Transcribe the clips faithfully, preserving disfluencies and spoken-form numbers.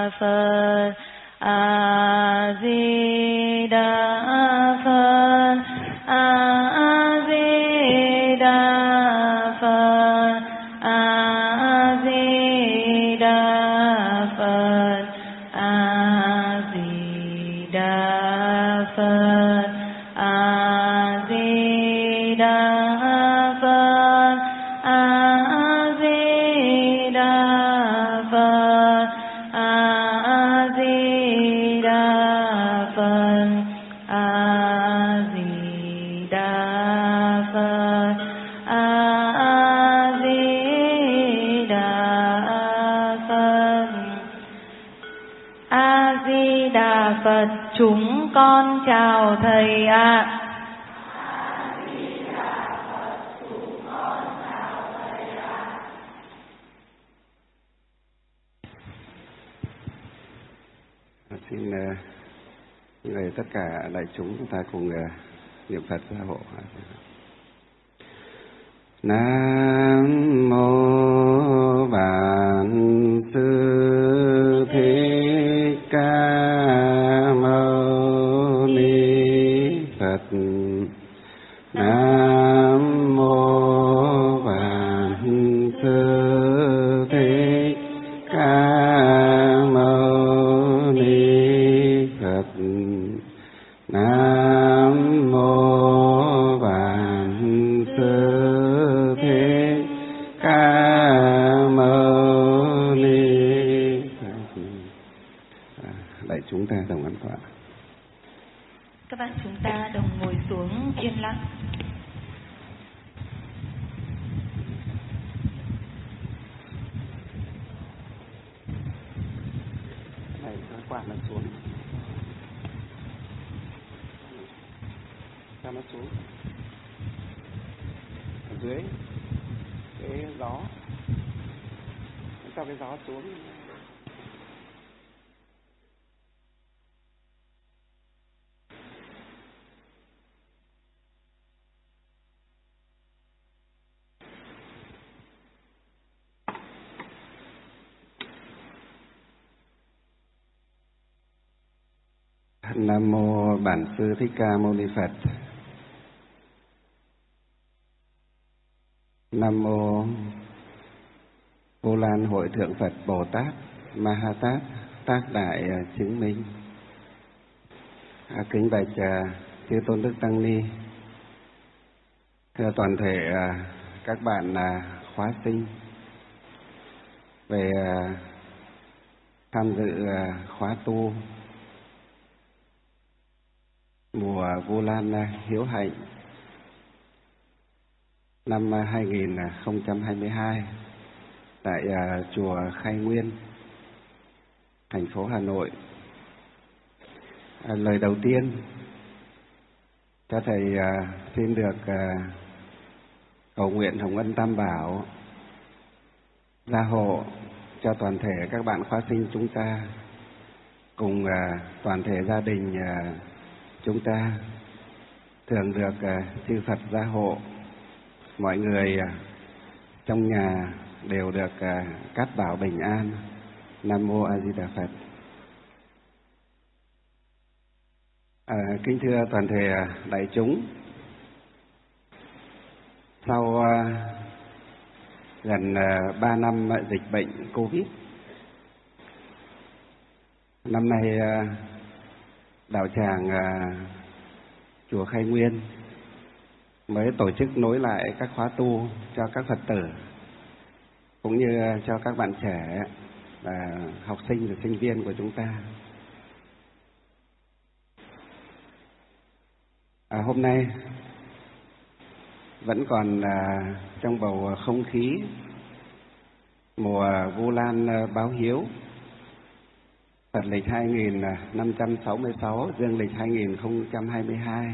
Phật. A Di Đà Phật. A Di Đà Phật. A Di Đà Phật. A Di Đà Phật. A Di Đà Phật. A Di Đà Phật. A Di Đà Phật. A Di Đà Phật. A Di Đà Phật. A Di Đà Phật. Chúng con chào thầy ạ. Xin uh, người tất cả đại chúng chúng ta cùng uh, niệm Phật gia hộ. Nam mô Bản Sư Thích Ca Mâu Ni Phật. Nam mô Bản Sư Thích Ca Mâu Ni Phật. Nam mô Bản Sư Thích Ca Mâu Ni Phật. À, đại chúng ta đồng ấn tọa. Các bạn chúng ta đồng ngồi xuống yên lặng. Này, các bạn nó xuống. Cho nó xuống. Ở dưới cái gió. Cho cái gió xuống. Nam mô Bản Sư Thích Ca Mâu Ni Phật. Nam mô Vô Lan Hội Thượng Phật Bồ Tát Ma Ha Tát Tác Đại Chứng Minh. À, kính bạch chư tôn đức tăng ni, thưa toàn thể à, các bạn à, khóa sinh về à, tham dự à, khóa tu mùa Vu Lan Hiếu Hạnh năm hai nghìn không trăm hai mươi hai tại uh, chùa Khai Nguyên, thành phố Hà Nội. À, lời đầu tiên cho thầy uh, xin được uh, cầu nguyện Hồng Ân Tam Bảo gia hộ cho toàn thể các bạn khóa sinh chúng ta cùng uh, toàn thể gia đình uh, chúng ta thường được uh, chư Phật gia hộ, mọi người uh, trong nhà đều được uh, cát bảo bình an. Nam mô A Di Đà Phật. À, kính thưa toàn thể uh, đại chúng, sau uh, gần uh, ba năm dịch bệnh Covid, năm nay uh, đạo tràng uh, chùa Khai Nguyên mới tổ chức nối lại các khóa tu cho các Phật tử cũng như cho các bạn trẻ và học sinh và sinh viên của chúng ta. À, hôm nay vẫn còn à, trong bầu không khí mùa Vu Lan báo hiếu, Phật lịch hai nghìn năm trăm sáu mươi sáu, dương lịch hai nghìn không trăm hai mươi hai.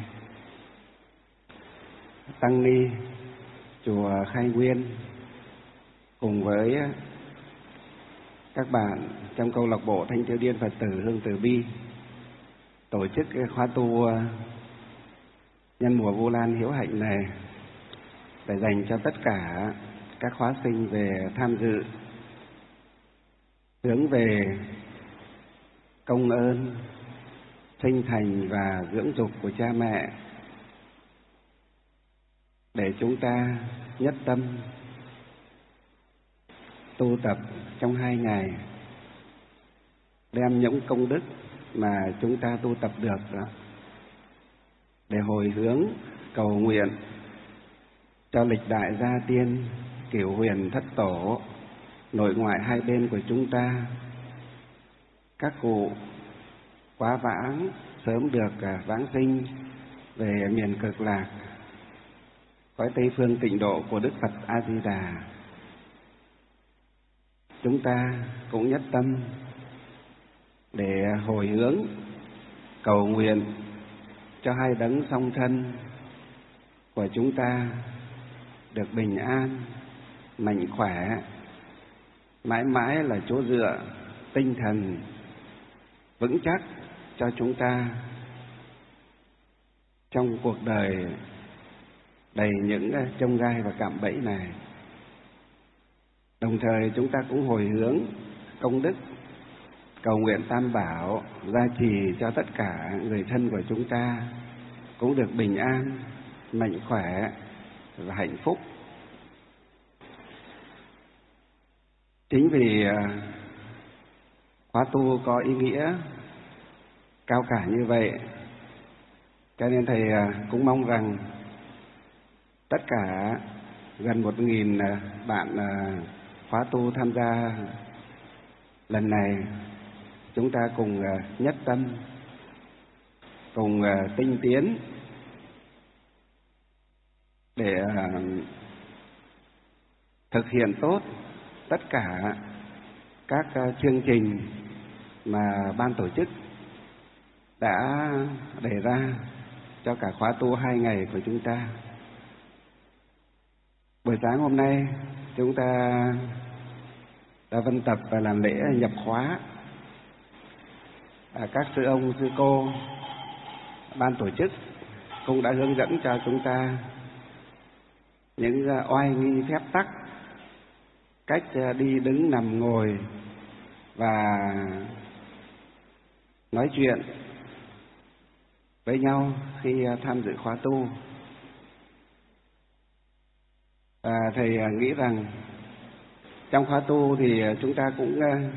Tăng ni chùa Khai Nguyên cùng với các bạn trong câu lạc bộ Thanh Thiếu Niên Phật tử Hương Từ Bi tổ chức cái khóa tu nhân mùa Vu Lan Hiếu Hạnh này để dành cho tất cả các khóa sinh về tham dự, hướng về công ơn sinh thành và dưỡng dục của cha mẹ, để chúng ta nhất tâm tu tập trong hai ngày, đem những công đức mà chúng ta tu tập được đó để hồi hướng cầu nguyện cho lịch đại gia tiên, cửu huyền thất tổ, nội ngoại hai bên của chúng ta, các cụ quá vãng sớm được vãng sinh về miền Cực Lạc, cõi Tây phương tịnh độ của Đức Phật A Di Đà. Chúng ta cũng nhất tâm để hồi hướng cầu nguyện cho hai đấng song thân của chúng ta được bình an, mạnh khỏe, mãi mãi là chỗ dựa tinh thần vững chắc cho chúng ta trong cuộc đời đầy những chông gai và cạm bẫy này. Đồng thời chúng ta cũng hồi hướng công đức cầu nguyện Tam Bảo gia trì cho tất cả người thân của chúng ta cũng được bình an, mạnh khỏe và hạnh phúc. Chính vì khóa tu có ý nghĩa cao cả như vậy, cho nên thầy cũng mong rằng tất cả gần một nghìn bạn khóa tu tham gia lần này, chúng ta cùng nhất tâm, cùng tinh tiến để thực hiện tốt tất cả các chương trình mà ban tổ chức đã đề ra cho cả khóa tu hai ngày của chúng ta. Buổi sáng hôm nay chúng ta đã vân tập và làm lễ nhập khóa. À, các sư ông, sư cô, ban tổ chức cũng đã hướng dẫn cho chúng ta những oai nghi phép tắc, cách đi đứng nằm ngồi và nói chuyện với nhau khi tham dự khóa tu. À, thầy nghĩ rằng trong khóa tu thì chúng ta cũng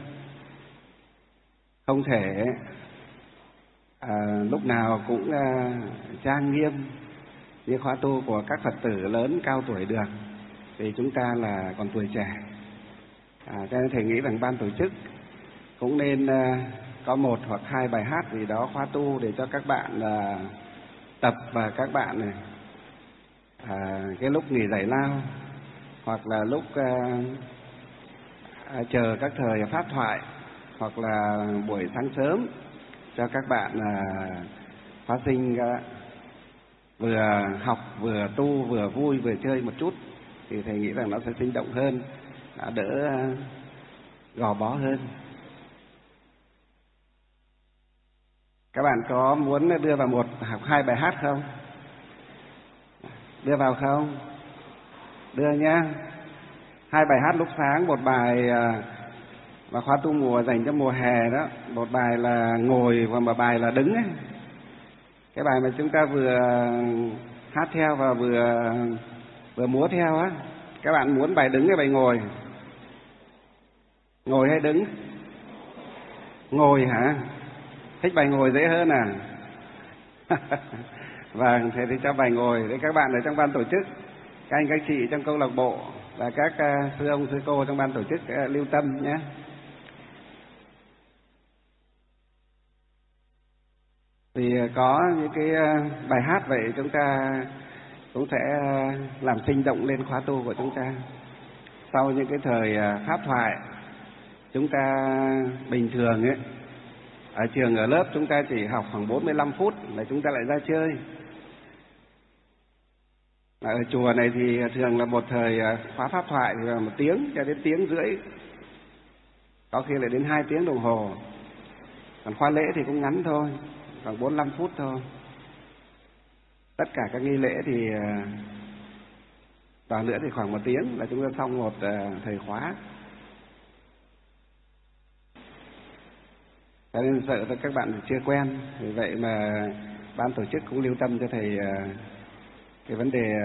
không thể à, lúc nào cũng à, trang nghiêm như khóa tu của các Phật tử lớn cao tuổi được, vì chúng ta là còn tuổi trẻ. À, cho nên thầy nghĩ rằng ban tổ chức cũng nên à, có một hoặc hai bài hát gì đó khóa tu để cho các bạn à, tập, và các bạn này à, cái lúc nghỉ giải lao hoặc là lúc à, à, chờ các thời pháp thoại hoặc là buổi sáng sớm cho các bạn à, khóa sinh à, vừa học vừa tu vừa vui vừa chơi một chút, thì thầy nghĩ rằng nó sẽ sinh động hơn, đỡ à, gò bó hơn. Các bạn có muốn đưa vào một học hai bài hát không? Đưa vào không? Đưa nhá. Hai bài hát lúc sáng, một bài mà khóa tu mùa dành cho mùa hè đó, một bài là ngồi và một bài là đứng ấy. Cái bài mà chúng ta vừa hát theo và vừa vừa múa theo á, các bạn muốn bài đứng hay bài ngồi? Ngồi hay đứng? Ngồi hả? Thích bài ngồi dễ hơn à? Vâng, thế thì cho bài ngồi để các bạn ở trong ban tổ chức, các anh các chị trong câu lạc bộ và các uh, sư ông sư cô trong ban tổ chức uh, lưu tâm nhé. Vì uh, có những cái uh, bài hát vậy, chúng ta cũng sẽ uh, làm sinh động lên khóa tu của chúng ta. Sau những cái thời uh, pháp thoại, chúng ta bình thường ấy, ở trường ở lớp chúng ta chỉ học khoảng bốn mươi lăm phút là chúng ta lại ra chơi. Ở chùa này thì thường là một thời khóa pháp thoại thì là một tiếng cho đến tiếng rưỡi, có khi lại đến hai tiếng đồng hồ. Còn khóa lễ thì cũng ngắn thôi, khoảng bốn mươi lăm phút thôi. Tất cả các nghi lễ thì vào nữa thì khoảng một tiếng là chúng ta xong một thời khóa. cho nên sợ các bạn chưa quen. Vì vậy mà ban tổ chức cũng lưu tâm cho thầy cái vấn đề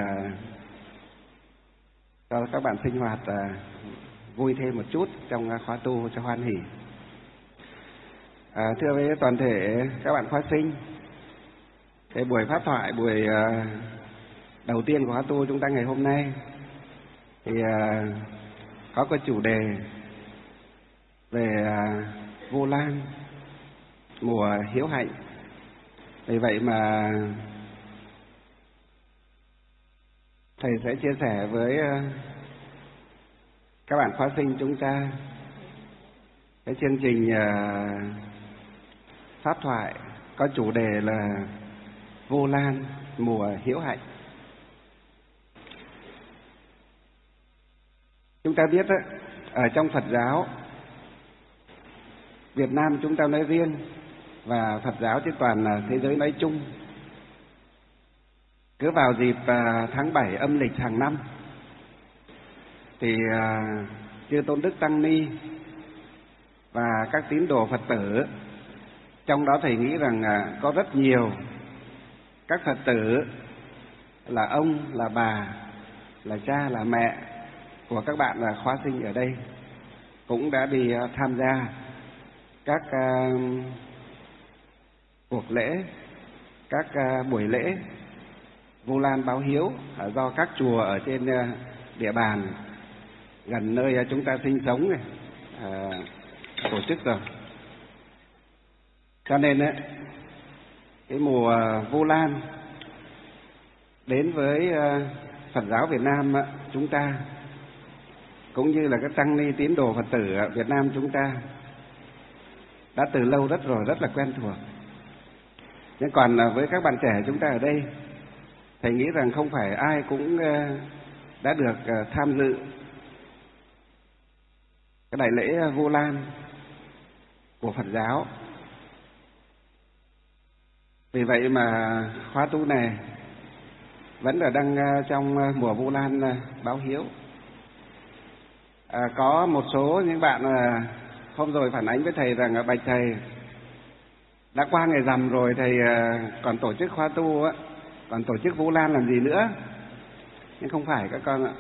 cho các bạn sinh hoạt vui thêm một chút trong khóa tu cho hoan hỉ. À, thưa với toàn thể các bạn khóa sinh, cái buổi pháp thoại, buổi đầu tiên của khóa tu chúng ta ngày hôm nay thì có cái chủ đề về Vu Lan mùa hiếu hạnh. Vì vậy mà thầy sẽ chia sẻ với các bạn khóa sinh chúng ta cái chương trình pháp thoại có chủ đề là Vu Lan mùa hiếu hạnh. Chúng ta biết đó, ở trong Phật giáo Việt Nam chúng ta nói riêng và Phật giáo trên toàn thế giới nói chung, cứ vào dịp tháng bảy âm lịch hàng năm thì chư Tôn Đức Tăng Ni và các tín đồ Phật tử, trong đó thầy nghĩ rằng có rất nhiều các Phật tử là ông, là bà, là cha, là mẹ của các bạn là khóa sinh ở đây cũng đã đi tham gia các uh, cuộc lễ, các uh, buổi lễ Vu Lan báo hiếu do các chùa ở trên uh, địa bàn gần nơi chúng ta sinh sống này uh, tổ chức rồi. Cho nên uh, cái mùa Vu Lan đến với uh, Phật giáo Việt Nam uh, chúng ta cũng như là các tăng ni tín đồ Phật tử ở Việt Nam chúng ta đã từ lâu rất rồi, rất là quen thuộc. Nhưng còn với các bạn trẻ chúng ta ở đây, thầy nghĩ rằng không phải ai cũng đã được tham dự cái đại lễ Vu Lan của Phật giáo. Vì vậy mà khóa tu này vẫn là đang trong mùa Vu Lan báo hiếu. À, có một số những bạn à, hôm rồi phản ánh với thầy rằng bạch thầy, đã qua ngày rằm rồi thầy à, còn tổ chức khóa tu á, còn tổ chức Vu Lan làm gì nữa? Nhưng không phải các con ạ.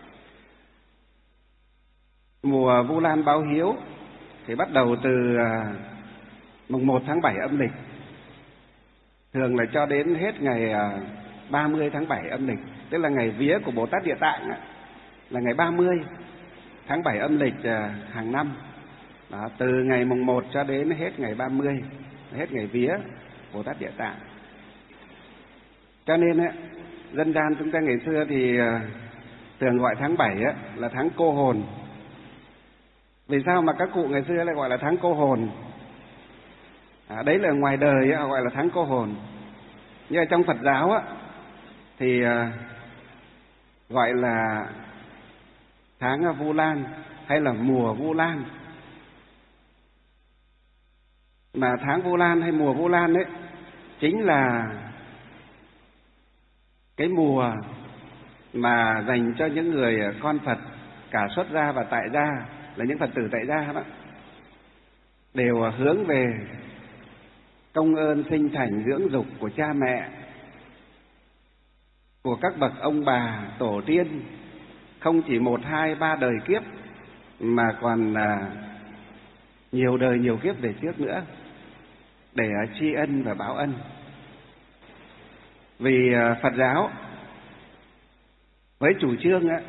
Mùa Vu Lan báo hiếu thì bắt đầu từ à, mùng một tháng bảy âm lịch, thường là cho đến hết ngày à, ba mươi tháng bảy âm lịch, tức là ngày vía của Bồ Tát Địa Tạng á, là ngày ba mươi tháng bảy âm lịch hàng năm. Đó, từ ngày mùng một cho đến hết ngày ba mươi, hết ngày vía Bồ Tát Địa Tạng. Cho nên ấy, dân gian chúng ta ngày xưa thì thường gọi tháng bảy ấy, là tháng cô hồn. Vì sao mà các cụ ngày xưa lại gọi là tháng cô hồn? À, đấy là ngoài đời ấy, gọi là tháng cô hồn. Nhưng ở trong Phật giáo ấy, thì gọi là tháng Vu Lan hay là mùa Vu Lan. Mà tháng Vu Lan hay mùa Vu Lan ấy chính là cái mùa mà dành cho những người con Phật cả xuất gia và tại gia, là những Phật tử tại gia đó, đều hướng về công ơn sinh thành dưỡng dục của cha mẹ, của các bậc ông bà tổ tiên, không chỉ một hai ba đời kiếp mà còn là nhiều đời nhiều kiếp về trước nữa, để tri ân và báo ân. Vì Phật giáo với chủ trương á,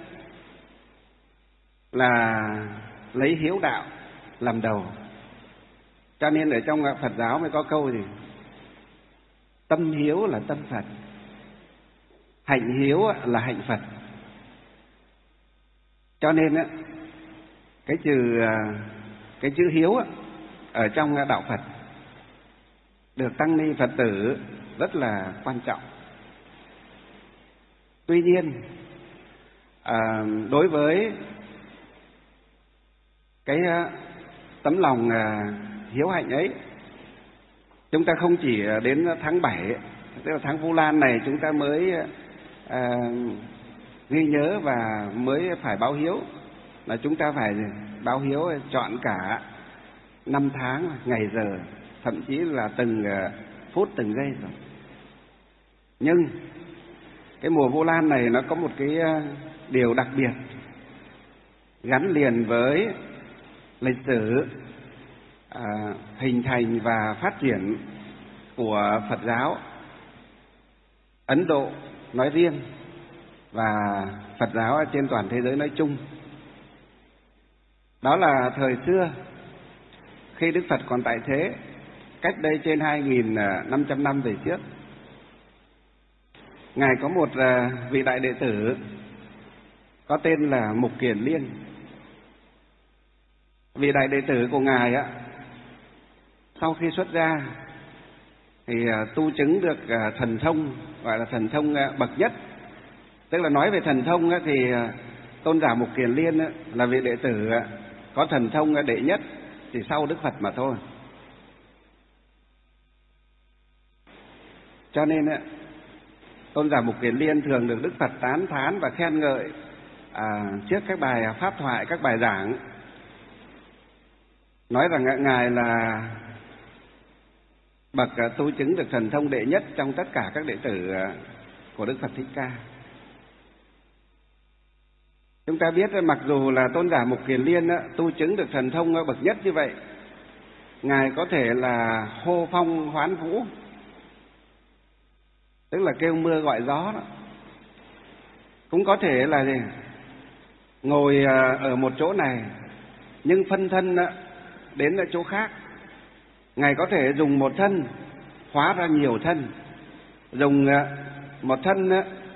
là lấy hiếu đạo làm đầu, cho nên ở trong Phật giáo mới có câu gì: tâm hiếu là tâm Phật, hạnh hiếu là hạnh Phật. Cho nên á, cái chữ cái chữ hiếu á, ở trong đạo Phật được tăng ni Phật tử rất là quan trọng. Tuy nhiên à, đối với cái tấm lòng hiếu hạnh ấy, chúng ta không chỉ đến tháng bảy, tức là tháng Vu Lan này, chúng ta mới à, ghi nhớ và mới phải báo hiếu, là chúng ta phải báo hiếu trọn cả năm tháng, ngày giờ, thậm chí là từng phút từng giây rồi. Nhưng cái mùa Vu Lan này nó có một cái điều đặc biệt gắn liền với lịch sử à, hình thành và phát triển của Phật giáo Ấn Độ nói riêng và Phật giáo trên toàn thế giới nói chung. Đó là thời xưa khi Đức Phật còn tại thế, cách đây trên hai nghìn năm trăm năm về trước, Ngài có một vị đại đệ tử có tên là Mục Kiền Liên. Vị đại đệ tử của Ngài á, sau khi xuất gia thì tu chứng được thần thông, gọi là thần thông bậc nhất. Tức là nói về thần thông á, thì tôn giả Mục Kiền Liên á, là vị đệ tử có thần thông đệ nhất, chỉ sau Đức Phật mà thôi. Cho nên á, tôn giả Mục Kiền Liên thường được Đức Phật tán thán và khen ngợi à, trước các bài pháp thoại, các bài giảng, nói rằng Ngài là bậc tu chứng được thần thông đệ nhất trong tất cả các đệ tử của Đức Phật Thích Ca. Chúng ta biết mặc dù là tôn giả Mục Kiền Liên á, tu chứng được thần thông bậc nhất như vậy, Ngài có thể là hô phong hoán vũ, tức là kêu mưa gọi gió đó. Cũng có thể là gì? Ngồi ở một chỗ này nhưng phân thân đến ở chỗ khác. Ngài có thể dùng một thân hóa ra nhiều thân, dùng một thân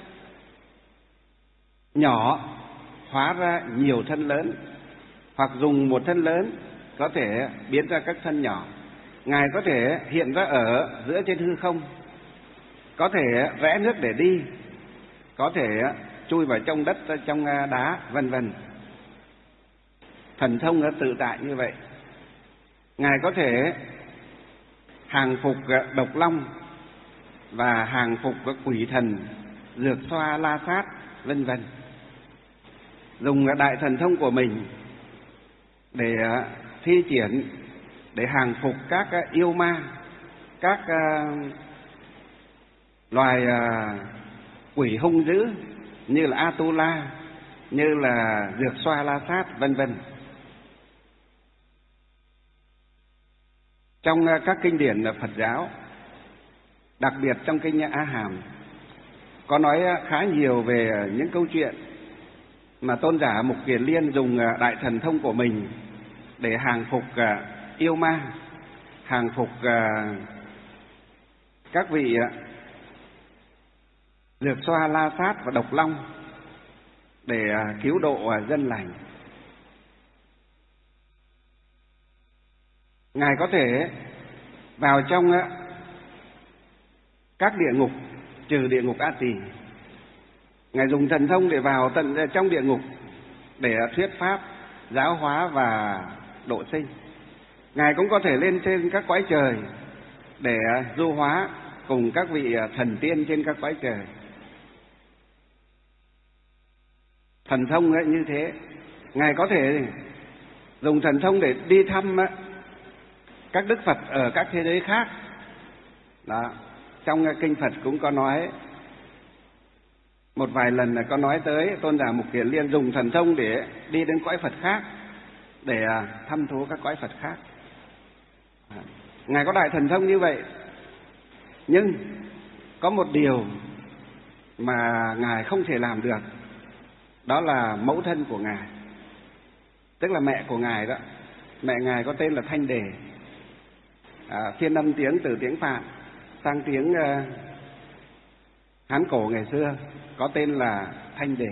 nhỏ hóa ra nhiều thân lớn, hoặc dùng một thân lớn có thể biến ra các thân nhỏ. Ngài có thể hiện ra ở giữa trên hư không, có thể vẽ nước để đi, có thể chui vào trong đất, trong đá, vân vân. Thần thông tự tại như vậy. Ngài có thể hàng phục độc long và hàng phục quỷ thần, dược xoa, la sát, vân vân. Dùng đại thần thông của mình để thi triển, để hàng phục các yêu ma, các loài quỷ hung dữ như là Atula, như là dược xoa, la sát, vân vân. Trong các kinh điển Phật giáo, đặc biệt trong kinh A Hàm, có nói khá nhiều về những câu chuyện mà tôn giả Mục Kiền Liên dùng đại thần thông của mình để hàng phục yêu ma, hàng phục các vị dược xoa, la sát và độc long để cứu độ dân lành. Ngài có thể vào trong các địa ngục, trừ địa ngục A Tỳ. Ngài dùng thần thông để vào tận trong địa ngục để thuyết pháp, giáo hóa và độ sinh. Ngài cũng có thể lên trên các cõi trời để du hóa cùng các vị thần tiên trên các cõi trời. Thần thông ấy như thế. Ngài có thể dùng thần thông để đi thăm các đức Phật ở các thế giới khác. Đó. Trong kinh Phật cũng có nói, một vài lần là có nói tới tôn giả Mục Kiền Liên dùng thần thông để đi đến cõi Phật khác, để thăm thú các cõi Phật khác. Ngài có đại thần thông như vậy, nhưng có một điều mà Ngài không thể làm được, đó là mẫu thân của Ngài, tức là mẹ của Ngài đó. Mẹ Ngài có tên là Thanh Đề, à, phiên âm tiếng từ tiếng Phạn sang tiếng uh, Hán cổ ngày xưa có tên là Thanh Đề.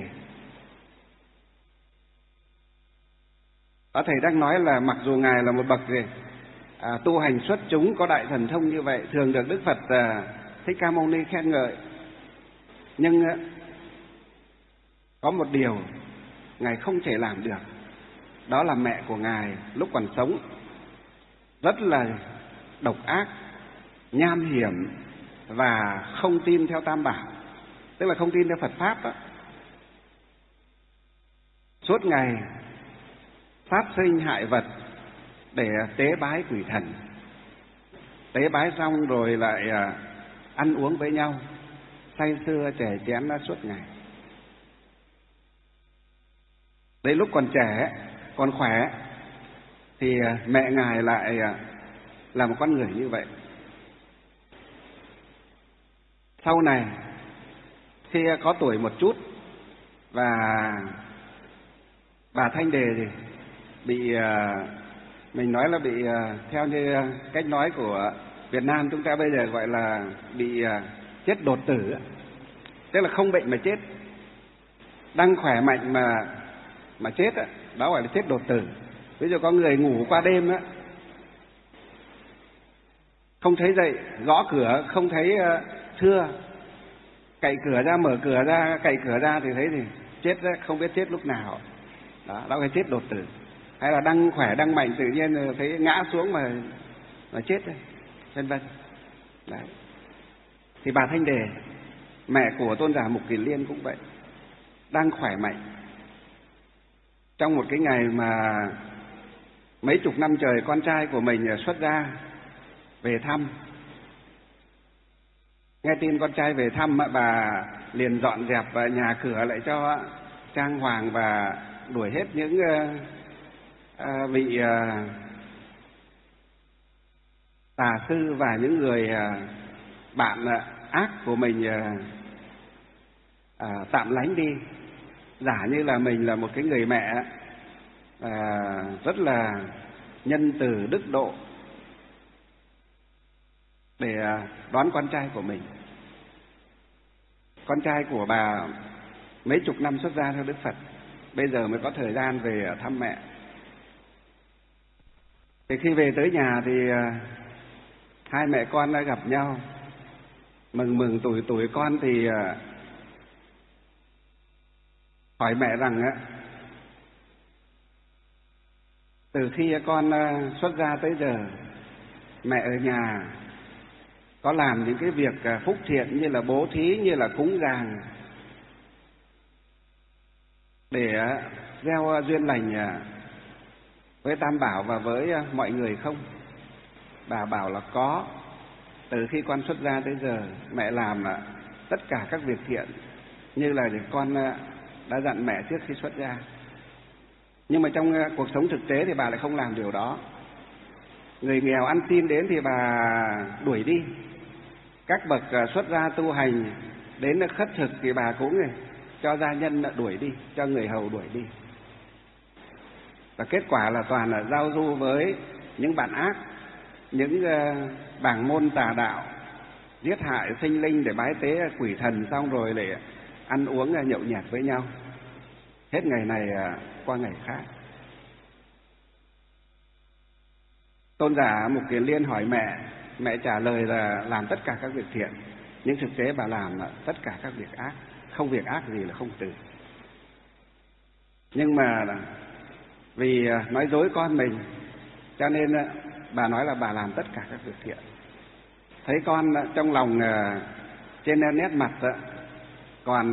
Ở thầy đang nói là mặc dù Ngài là một bậc gì, à, tu hành xuất chúng, có đại thần thông như vậy, thường được Đức Phật uh, Thích Ca Mâu Ni khen ngợi, nhưng uh, có một điều Ngài không thể làm được, đó là mẹ của Ngài lúc còn sống rất là độc ác, nham hiểm và không tin theo Tam Bảo, tức là không tin theo Phật Pháp đó. Suốt ngày sát sinh hại vật, để tế bái quỷ thần. Tế bái xong rồi lại ăn uống với nhau, say sưa chè chén suốt ngày. Đấy, lúc còn trẻ, còn khỏe thì mẹ Ngài lại là một con người như vậy. Sau này khi có tuổi một chút và bà Thanh Đề thì bị, mình nói là bị, theo như cách nói của Việt Nam chúng ta bây giờ gọi là bị chết đột tử, tức là không bệnh mà chết, đang khỏe mạnh mà mà chết, đó gọi là chết đột tử. Ví dụ có người ngủ qua đêm á, không thấy dậy, gõ cửa không thấy thưa, cậy cửa ra, mở cửa ra, cậy cửa ra thì thấy thì chết đó, không biết chết lúc nào. Đó, đó là chết đột tử. Hay là đang khỏe, đang mạnh, tự nhiên thấy ngã xuống mà mà chết đấy, vân vân. Đấy. Thì bà Thanh Đề, mẹ của tôn giả Mục Kiền Liên cũng vậy, đang khỏe mạnh. Trong một cái ngày mà mấy chục năm trời con trai của mình xuất gia về thăm, nghe tin con trai về thăm, bà liền dọn dẹp nhà cửa lại cho trang hoàng và đuổi hết những vị tà sư và những người bạn ác của mình tạm lánh đi, giả như là mình là một cái người mẹ rất là nhân từ đức độ để đón con trai của mình. Con trai của bà mấy chục năm xuất gia theo Đức Phật, bây giờ mới có thời gian về thăm mẹ. Thì khi về tới nhà thì hai mẹ con đã gặp nhau, mừng mừng tuổi tuổi con thì hỏi mẹ rằng á, từ khi con xuất gia tới giờ, mẹ ở nhà có làm những cái việc phúc thiện như là bố thí, như là cúng dường để gieo duyên lành với Tam Bảo và với mọi người không? Bà bảo là có. Từ khi con xuất gia tới giờ, mẹ làm tất cả các việc thiện như là con đã dặn mẹ trước khi xuất gia. Nhưng mà trong cuộc sống thực tế thì bà lại không làm điều đó. Người nghèo ăn xin đến thì bà đuổi đi. Các bậc xuất gia tu hành đến khất thực thì bà cũng cho gia nhân đuổi đi, cho người hầu đuổi đi. Và kết quả là toàn là giao du với những bạn ác, những bảng môn tà đạo, giết hại sinh linh để bái tế quỷ thần, xong rồi để ăn uống nhậu nhẹt với nhau, hết ngày này qua ngày khác. Tôn giả Mục Kiền Liên hỏi mẹ, mẹ trả lời là làm tất cả các việc thiện, nhưng thực tế bà làm tất cả các việc ác, không việc ác gì là không từ. Nhưng mà vì nói dối con mình, cho nên bà nói là bà làm tất cả các việc thiện. Thấy con trong lòng trên nét mặt còn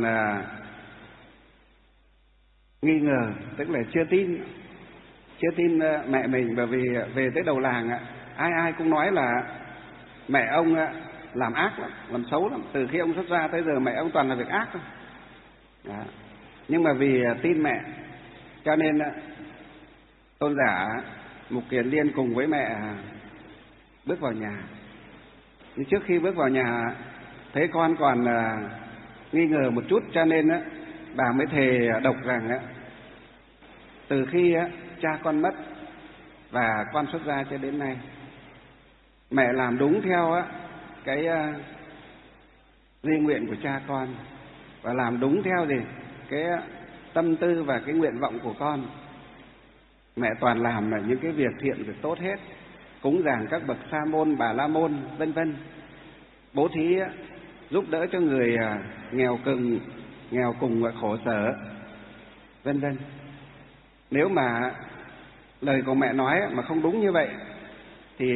nghi ngờ, tức là chưa tin, chưa tin mẹ mình, bởi vì về tới đầu làng ai ai cũng nói là mẹ ông làm ác lắm, làm xấu lắm. Từ khi ông xuất gia tới giờ mẹ ông toàn là việc ác thôi. Đó. Nhưng mà vì tin mẹ cho nên tôn giả Mục Kiền Liên cùng với mẹ bước vào nhà. Nhưng trước khi bước vào nhà thấy con còn nghi ngờ một chút, cho nên bà mới thề độc rằng từ khi cha con mất và con xuất gia cho đến nay, mẹ làm đúng theo cái di nguyện của cha con và làm đúng theo gì cái tâm tư và cái nguyện vọng của con. Mẹ toàn làm là những cái việc thiện, việc tốt hết, cúng dường các bậc sa môn, bà la môn, vân vân, bố thí giúp đỡ cho người nghèo cùng, nghèo cùng và khổ sở, vân vân. Nếu mà lời của mẹ nói mà không đúng như vậy thì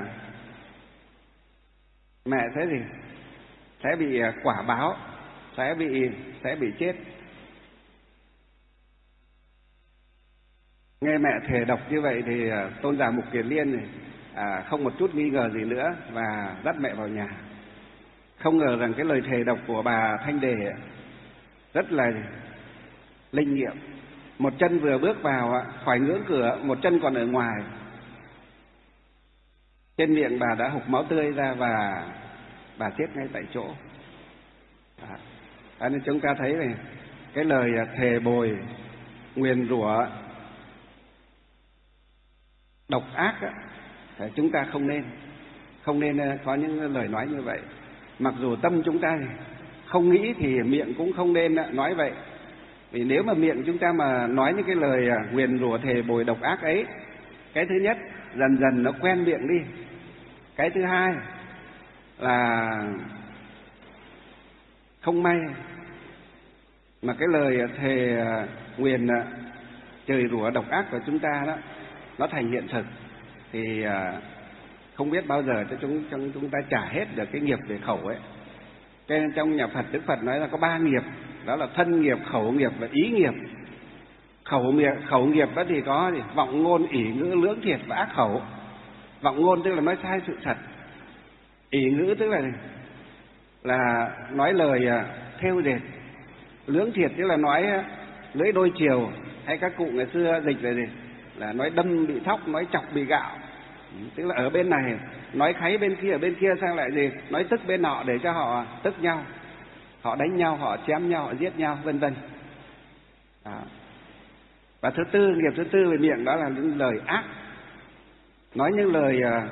mẹ sẽ gì? Sẽ bị quả báo, sẽ bị sẽ bị chết. Nghe mẹ thề đọc như vậy thì Tôn giả Mục Kiền Liên này à, không một chút nghi ngờ gì nữa và dắt mẹ vào nhà. Không ngờ rằng cái lời thề đọc của bà Thanh Đề rất là linh nghiệm. Một chân vừa bước vào khỏi ngưỡng cửa, một chân còn ở ngoài, trên miệng bà đã hộc máu tươi ra và bà chết ngay tại chỗ. À, nên chúng ta thấy này, cái lời thề bồi, nguyền rủa, độc ác á, chúng ta không nên không nên có những lời nói như vậy. Mặc dù tâm chúng ta không nghĩ thì miệng cũng không nên nói vậy. Vì nếu mà miệng chúng ta mà nói những cái lời nguyền rủa thề bồi độc ác ấy, cái thứ nhất dần dần nó quen miệng đi. Cái thứ hai là không may mà cái lời thề nguyền chửi rủa độc ác của chúng ta đó nó thành hiện thực thì không biết bao giờ cho chúng chúng chúng ta trả hết được cái nghiệp về khẩu ấy. Cho nên trong nhà Phật, Đức Phật nói là có ba nghiệp, đó là thân nghiệp, khẩu nghiệp và ý nghiệp. Khẩu nghiệp khẩu nghiệp đó thì có gì? Vọng ngôn, ỷ ngữ, lưỡng thiệt và ác khẩu. Vọng ngôn tức là nói sai sự thật. Ỷ ngữ tức là là nói lời thêu dệt. Lưỡng thiệt tức là nói lưỡi đôi chiều, hay các cụ ngày xưa dịch là gì? Là nói đâm bị thóc, nói chọc bị gạo. Tức là ở bên này nói kháy bên kia, ở bên kia sang lại gì? Nói tức bên nọ để cho họ tức nhau, họ đánh nhau, họ chém nhau, họ giết nhau, vân vân. Và thứ tư, nghiệp thứ tư về miệng đó là những lời ác, nói những lời uh,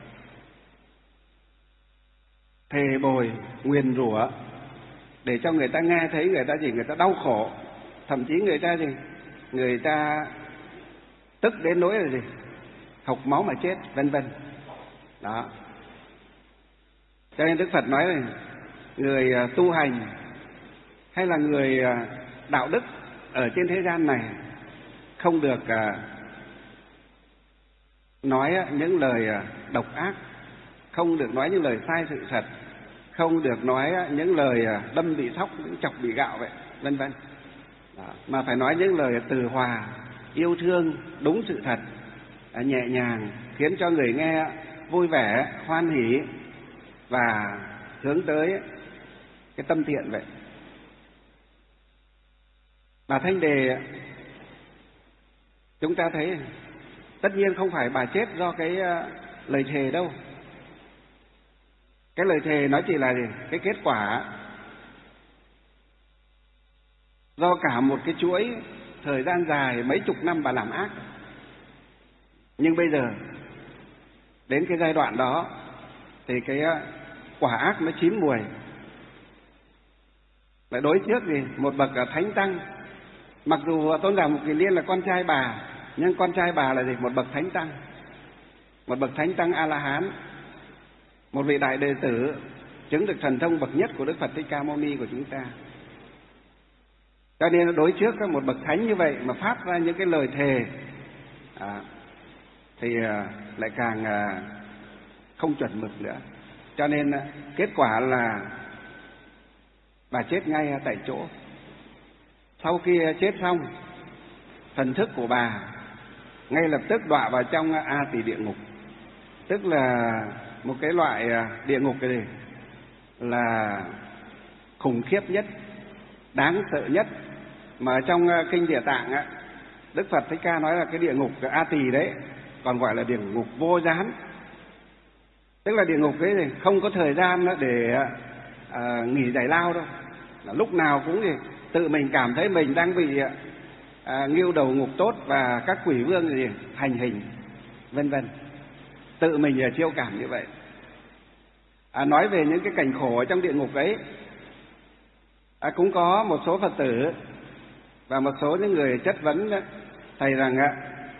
thề bồi, nguyền rủa để cho người ta nghe thấy người ta gì, người ta đau khổ, thậm chí người ta gì, người ta tức đến nỗi là gì, hộc máu mà chết, vân vân. Đó. Cho nên Đức Phật nói là người uh, tu hành hay là người uh, đạo đức ở trên thế gian này không được uh, nói những lời độc ác, không được nói những lời sai sự thật, không được nói những lời đâm bị thóc, những chọc bị gạo vậy, vân vân. Mà phải nói những lời từ hòa, yêu thương, đúng sự thật, nhẹ nhàng, khiến cho người nghe vui vẻ, hoan hỉ và hướng tới cái tâm thiện vậy. Bà Thanh Đề chúng ta thấy tất nhiên không phải bà chết do cái lời thề đâu. Cái lời thề nó chỉ là gì? Cái kết quả do cả một cái chuỗi thời gian dài mấy chục năm bà làm ác. Nhưng bây giờ đến cái giai đoạn đó thì cái quả ác nó chín mùi. Lại đối trước gì? Một bậc thánh tăng, mặc dù Tôn giả Mục Kiền Liên là con trai bà, nhưng con trai bà là gì? Một bậc thánh tăng, một bậc thánh tăng A La Hán, một vị đại đệ tử chứng được thần thông bậc nhất của Đức Phật Thích Ca Mâu Ni của chúng ta. Cho nên đối trước có một bậc thánh như vậy mà phát ra những cái lời thề à, thì à, lại càng à, không chuẩn mực nữa. Cho nên à, kết quả là bà chết ngay tại chỗ. Sau khi chết xong, thần thức của bà ngay lập tức đọa vào trong A Tỳ địa ngục, tức là một cái loại địa ngục cái gì là khủng khiếp nhất, đáng sợ nhất mà trong kinh Địa Tạng á, Đức Phật Thích Ca nói là cái địa ngục A Tỳ đấy, còn gọi là địa ngục vô gián. Tức là địa ngục đấy thì không có thời gian để à, nghỉ giải lao đâu, là lúc nào cũng gì tự mình cảm thấy mình đang bị à, nghiêu đầu ngục tốt và các quỷ vương gì hành hình, vân vân. Tự mình chiêu cảm như vậy. À, nói về những cái cảnh khổ ở trong địa ngục ấy, à, cũng có một số Phật tử và một số những người chất vấn đó, thầy rằng ạ,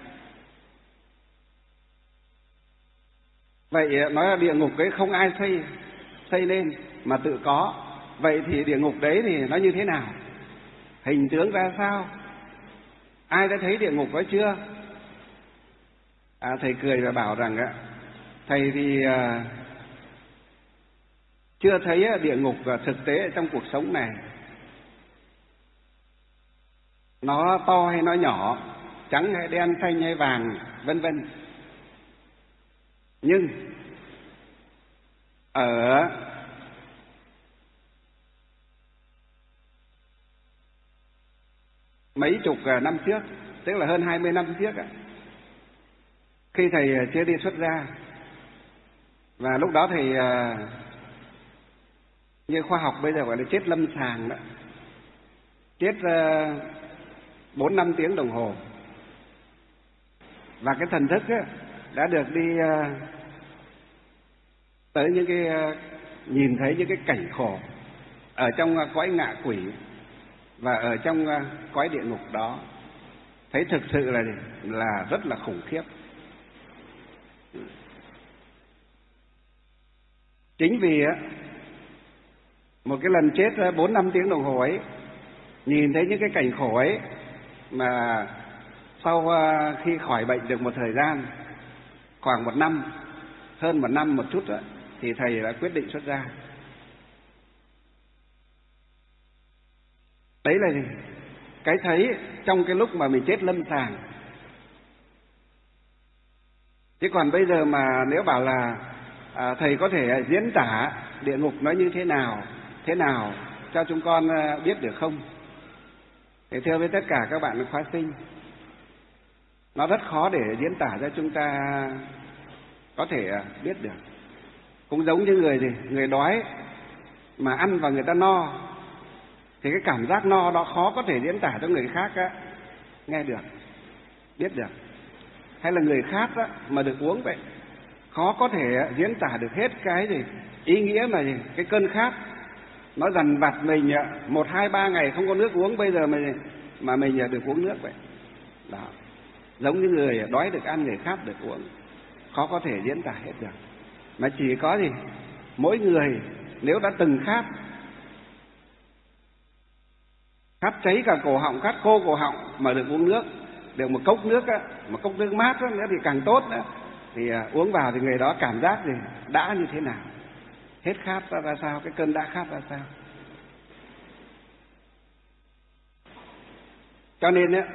vậy nói là địa ngục ấy không ai xây xây lên mà tự có, vậy thì địa ngục đấy thì nó như thế nào, hình tướng ra sao, ai đã thấy địa ngục đó chưa? À, thầy cười và bảo rằng ạ, thầy thì à, chưa thấy địa ngục thực tế trong cuộc sống này, nó to hay nó nhỏ, trắng hay đen, xanh hay vàng, vân vân. Nhưng ở mấy chục năm trước, tức là hơn hai mươi năm trước, khi thầy chưa đi xuất gia, và lúc đó thì như khoa học bây giờ gọi là chết lâm sàng đó, chết bốn năm tiếng đồng hồ, và cái thần thức á, đã được đi tới những cái, nhìn thấy những cái cảnh khổ ở trong cõi ngạ quỷ và ở trong cõi địa ngục đó, thấy thực sự là là rất là khủng khiếp. Chính vì á, một cái lần chết bốn năm tiếng đồng hồ ấy, nhìn thấy những cái cảnh khổ ấy, mà sau khi khỏi bệnh được một thời gian, khoảng một năm, hơn một năm một chút đó, thì thầy đã quyết định xuất gia. Đấy là gì? Cái thấy trong cái lúc mà mình chết lâm sàng. Chứ còn bây giờ mà nếu bảo là à, thầy có thể diễn tả địa ngục nó như thế nào, thế nào cho chúng con biết được không? Thì thưa với tất cả các bạn khóa sinh, nó rất khó để diễn tả cho chúng ta có thể biết được. Cũng giống như người gì, người đói mà ăn và người ta no, thì cái cảm giác no đó khó có thể diễn tả cho người khác á, nghe được, biết được. Hay là người khác á, mà được uống vậy, khó có thể diễn tả được hết cái gì ý nghĩa mà gì, cái cơn khát nó dằn vặt mình một hai ba ngày không có nước uống, bây giờ mà mà mình được uống nước vậy. Đó, giống như người đói được ăn, người khát được uống, khó có thể diễn tả hết được. Mà chỉ có gì, mỗi người nếu đã từng khát, khát cháy cả cổ họng, khát khô cổ họng mà được uống nước, được một cốc nước á, một cốc nước mát đó nữa thì càng tốt nữa, thì à, uống vào thì người đó cảm giác gì đã như thế nào, hết khát ra, ra sao, cái cơn đã khát ra sao. Cho nên á,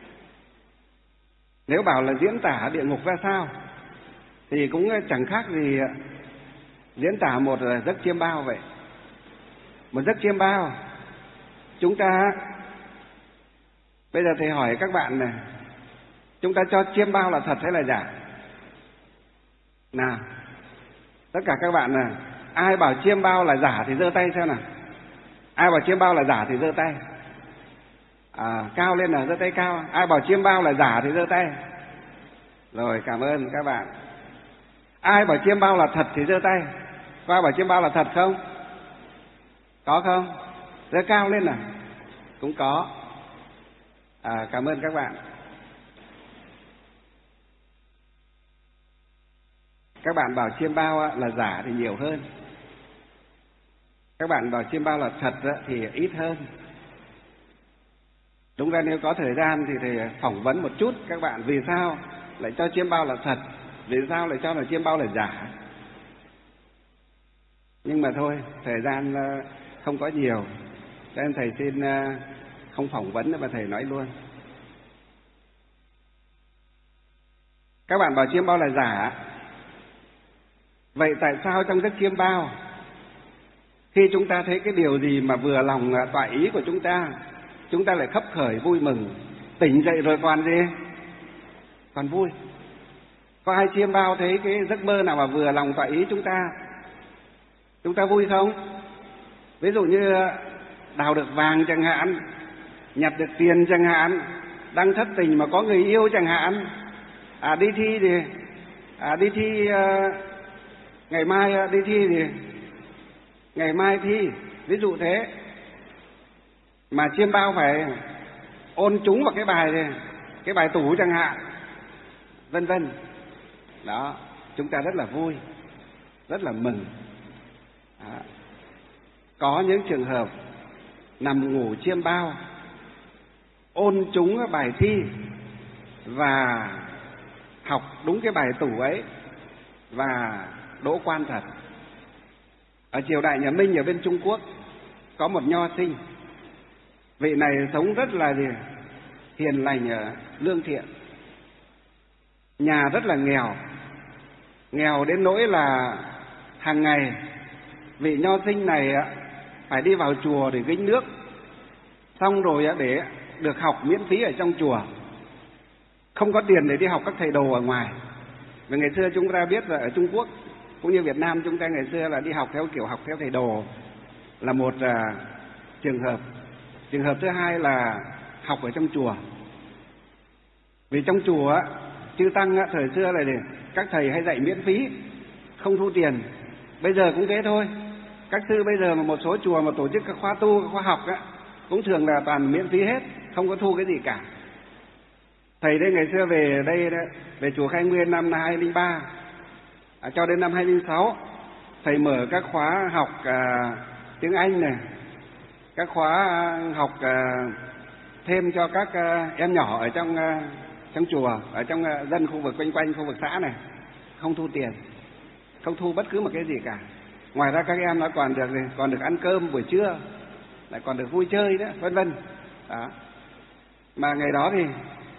nếu bảo là diễn tả địa ngục ra sao thì cũng chẳng khác gì diễn tả một giấc chiêm bao vậy. Một giấc chiêm bao, chúng ta bây giờ thầy hỏi các bạn này, chúng ta cho chiêm bao là thật hay là giả? Nào, tất cả các bạn này, ai bảo chiêm bao là giả thì giơ tay xem nào. Ai bảo chiêm bao là giả thì giơ tay. À, cao lên nào, giơ tay cao. Ai bảo chiêm bao là giả thì giơ tay. Rồi, cảm ơn các bạn. Ai bảo chiêm bao là thật thì giơ tay. Có ai bảo chiêm bao là thật không? Có không? Giơ cao lên nào. Cũng có. À, cảm ơn các bạn. Các bạn bảo chiêm bao là giả thì nhiều hơn. Các bạn bảo chiêm bao là thật thì ít hơn. Đúng ra nếu có thời gian thì thầy phỏng vấn một chút các bạn vì sao lại cho chiêm bao là thật, vì sao lại cho là chiêm bao là giả. Nhưng mà thôi, thời gian không có nhiều, cho nên thầy xin không phỏng vấn mà thầy nói luôn. Các bạn bảo chiêm bao là giả. Vậy tại sao trong giấc chiêm bao, khi chúng ta thấy cái điều gì mà vừa lòng tọa ý của chúng ta, chúng ta lại khấp khởi vui mừng, tỉnh dậy rồi còn gì? Còn vui. Có ai chiêm bao thấy cái giấc mơ nào mà vừa lòng tọa ý chúng ta, chúng ta vui không? Ví dụ như đào được vàng chẳng hạn, nhặt được tiền chẳng hạn, đang thất tình mà có người yêu chẳng hạn, à đi thi thì à đi thi uh, ngày mai đi thi thì ngày mai thi, ví dụ thế. Mà chiêm bao phải ôn trúng vào cái bài này, cái bài tủ chẳng hạn, vân vân. Đó, chúng ta rất là vui, rất là mừng. Đó. Có những trường hợp nằm ngủ chiêm bao, ôn trúng bài thi và học đúng cái bài tủ ấy và đỗ quan thật. Ở triều đại nhà Minh ở bên Trung Quốc có một nho sinh. Vị này sống rất là gì? hiền lành, lương thiện. Nhà rất là nghèo, nghèo đến nỗi là hàng ngày vị nho sinh này phải đi vào chùa để gánh nước, xong rồi để được học miễn phí ở trong chùa, không có tiền để đi học các thầy đồ ở ngoài. Và ngày xưa chúng ta biết là ở Trung Quốc cũng như Việt Nam chúng ta ngày xưa là đi học theo kiểu học theo thầy đồ là một uh, trường hợp. Trường hợp thứ hai là học ở trong chùa. Vì trong chùa chư tăng thời xưa là các thầy hay dạy miễn phí, không thu tiền. Bây giờ cũng thế thôi. Các sư bây giờ mà một số chùa mà tổ chức các khóa tu, các khóa học á, cũng thường là toàn miễn phí hết, không có thu cái gì cả. Thầy đây ngày xưa về đây về chùa Khai Nguyên năm hai không không ba à, cho đến năm hai không không sáu, thầy mở các khóa học à, tiếng Anh này, các khóa học à, thêm cho các à, em nhỏ ở trong à, trong chùa, ở trong à, dân khu vực quanh quanh khu vực xã này, không thu tiền, không thu bất cứ một cái gì cả. Ngoài ra các em nó còn được còn được ăn cơm buổi trưa, lại còn được vui chơi đó, vân vân. Đó. Mà ngày đó thì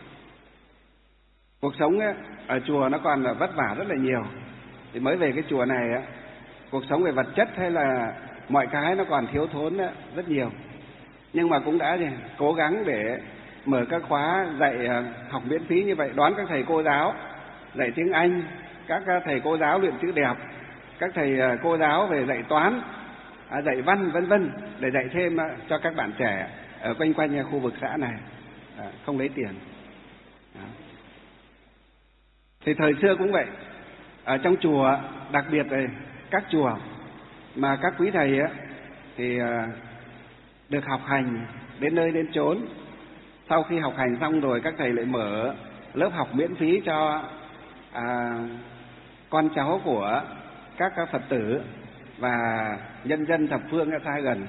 cuộc sống ấy, ở chùa nó còn là vất vả rất là nhiều. Thì mới về cái chùa này á, cuộc sống về vật chất hay là mọi cái nó còn thiếu thốn đó, rất nhiều. Nhưng mà cũng đã gì, cố gắng để mở các khóa dạy học miễn phí như vậy, đón các thầy cô giáo dạy tiếng Anh, các thầy cô giáo luyện chữ đẹp, các thầy cô giáo về dạy toán, dạy văn vân vân, để dạy thêm cho các bạn trẻ ở quanh quanh khu vực xã này, không lấy tiền. Đó. Thì thời xưa cũng vậy, ở trong chùa, đặc biệt là các chùa mà các quý thầy á, thì được học hành đến nơi đến chốn. Sau khi học hành xong rồi các thầy lại mở lớp học miễn phí cho à, con cháu của các Phật tử và nhân dân thập phương xa gần.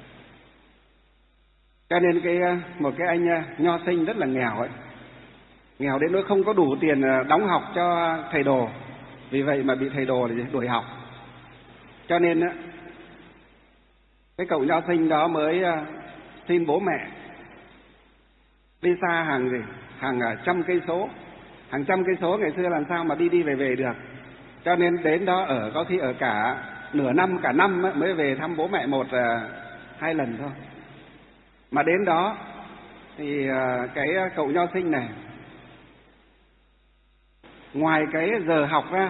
Cho nên cái một cái anh nho sinh rất là nghèo ấy, nghèo đến nỗi không có đủ tiền đóng học cho thầy đồ, vì vậy mà bị thầy đồ để đuổi học. Cho nên cái cậu nho sinh đó mới xin bố mẹ đi xa hàng gì hàng trăm cây số, hàng trăm cây số ngày xưa làm sao mà đi đi về về được. Cho nên đến đó ở có khi ở cả nửa năm, cả năm mới về thăm bố mẹ một hai lần thôi. Mà đến đó thì cái cậu nho sinh này, ngoài cái giờ học ra,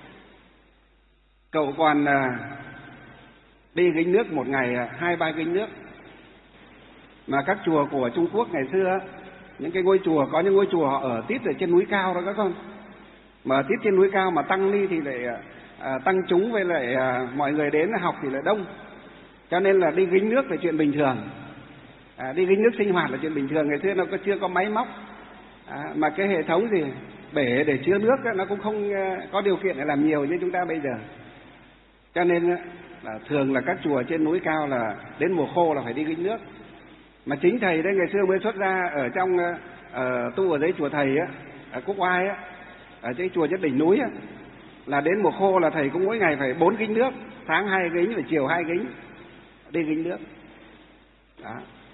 cậu còn đi gánh nước một ngày hai ba gánh nước. Mà các chùa của Trung Quốc ngày xưa, những cái ngôi chùa, có những ngôi chùa họ ở tít ở trên núi cao đó các con, mà tít trên núi cao mà tăng ni thì lại à, tăng chúng với lại à, mọi người đến học thì lại đông. Cho nên là đi gánh nước là chuyện bình thường, à, đi gánh nước sinh hoạt là chuyện bình thường. Ngày xưa nó có chưa có máy móc, à, mà cái hệ thống gì bể để chứa nước đó, nó cũng không có điều kiện để làm nhiều như chúng ta bây giờ. Cho nên là thường là các chùa trên núi cao là đến mùa khô là phải đi gánh nước. Mà chính thầy đấy ngày xưa mới xuất ra ở trong ở tu ở dưới chùa thầy á, ở Quốc Oai á, ở trên chùa trên đỉnh núi á, là đến mùa khô là thầy cũng mỗi ngày phải bốn gánh nước, sáng hai gánh và chiều hai gánh, đi gánh nước. Đó.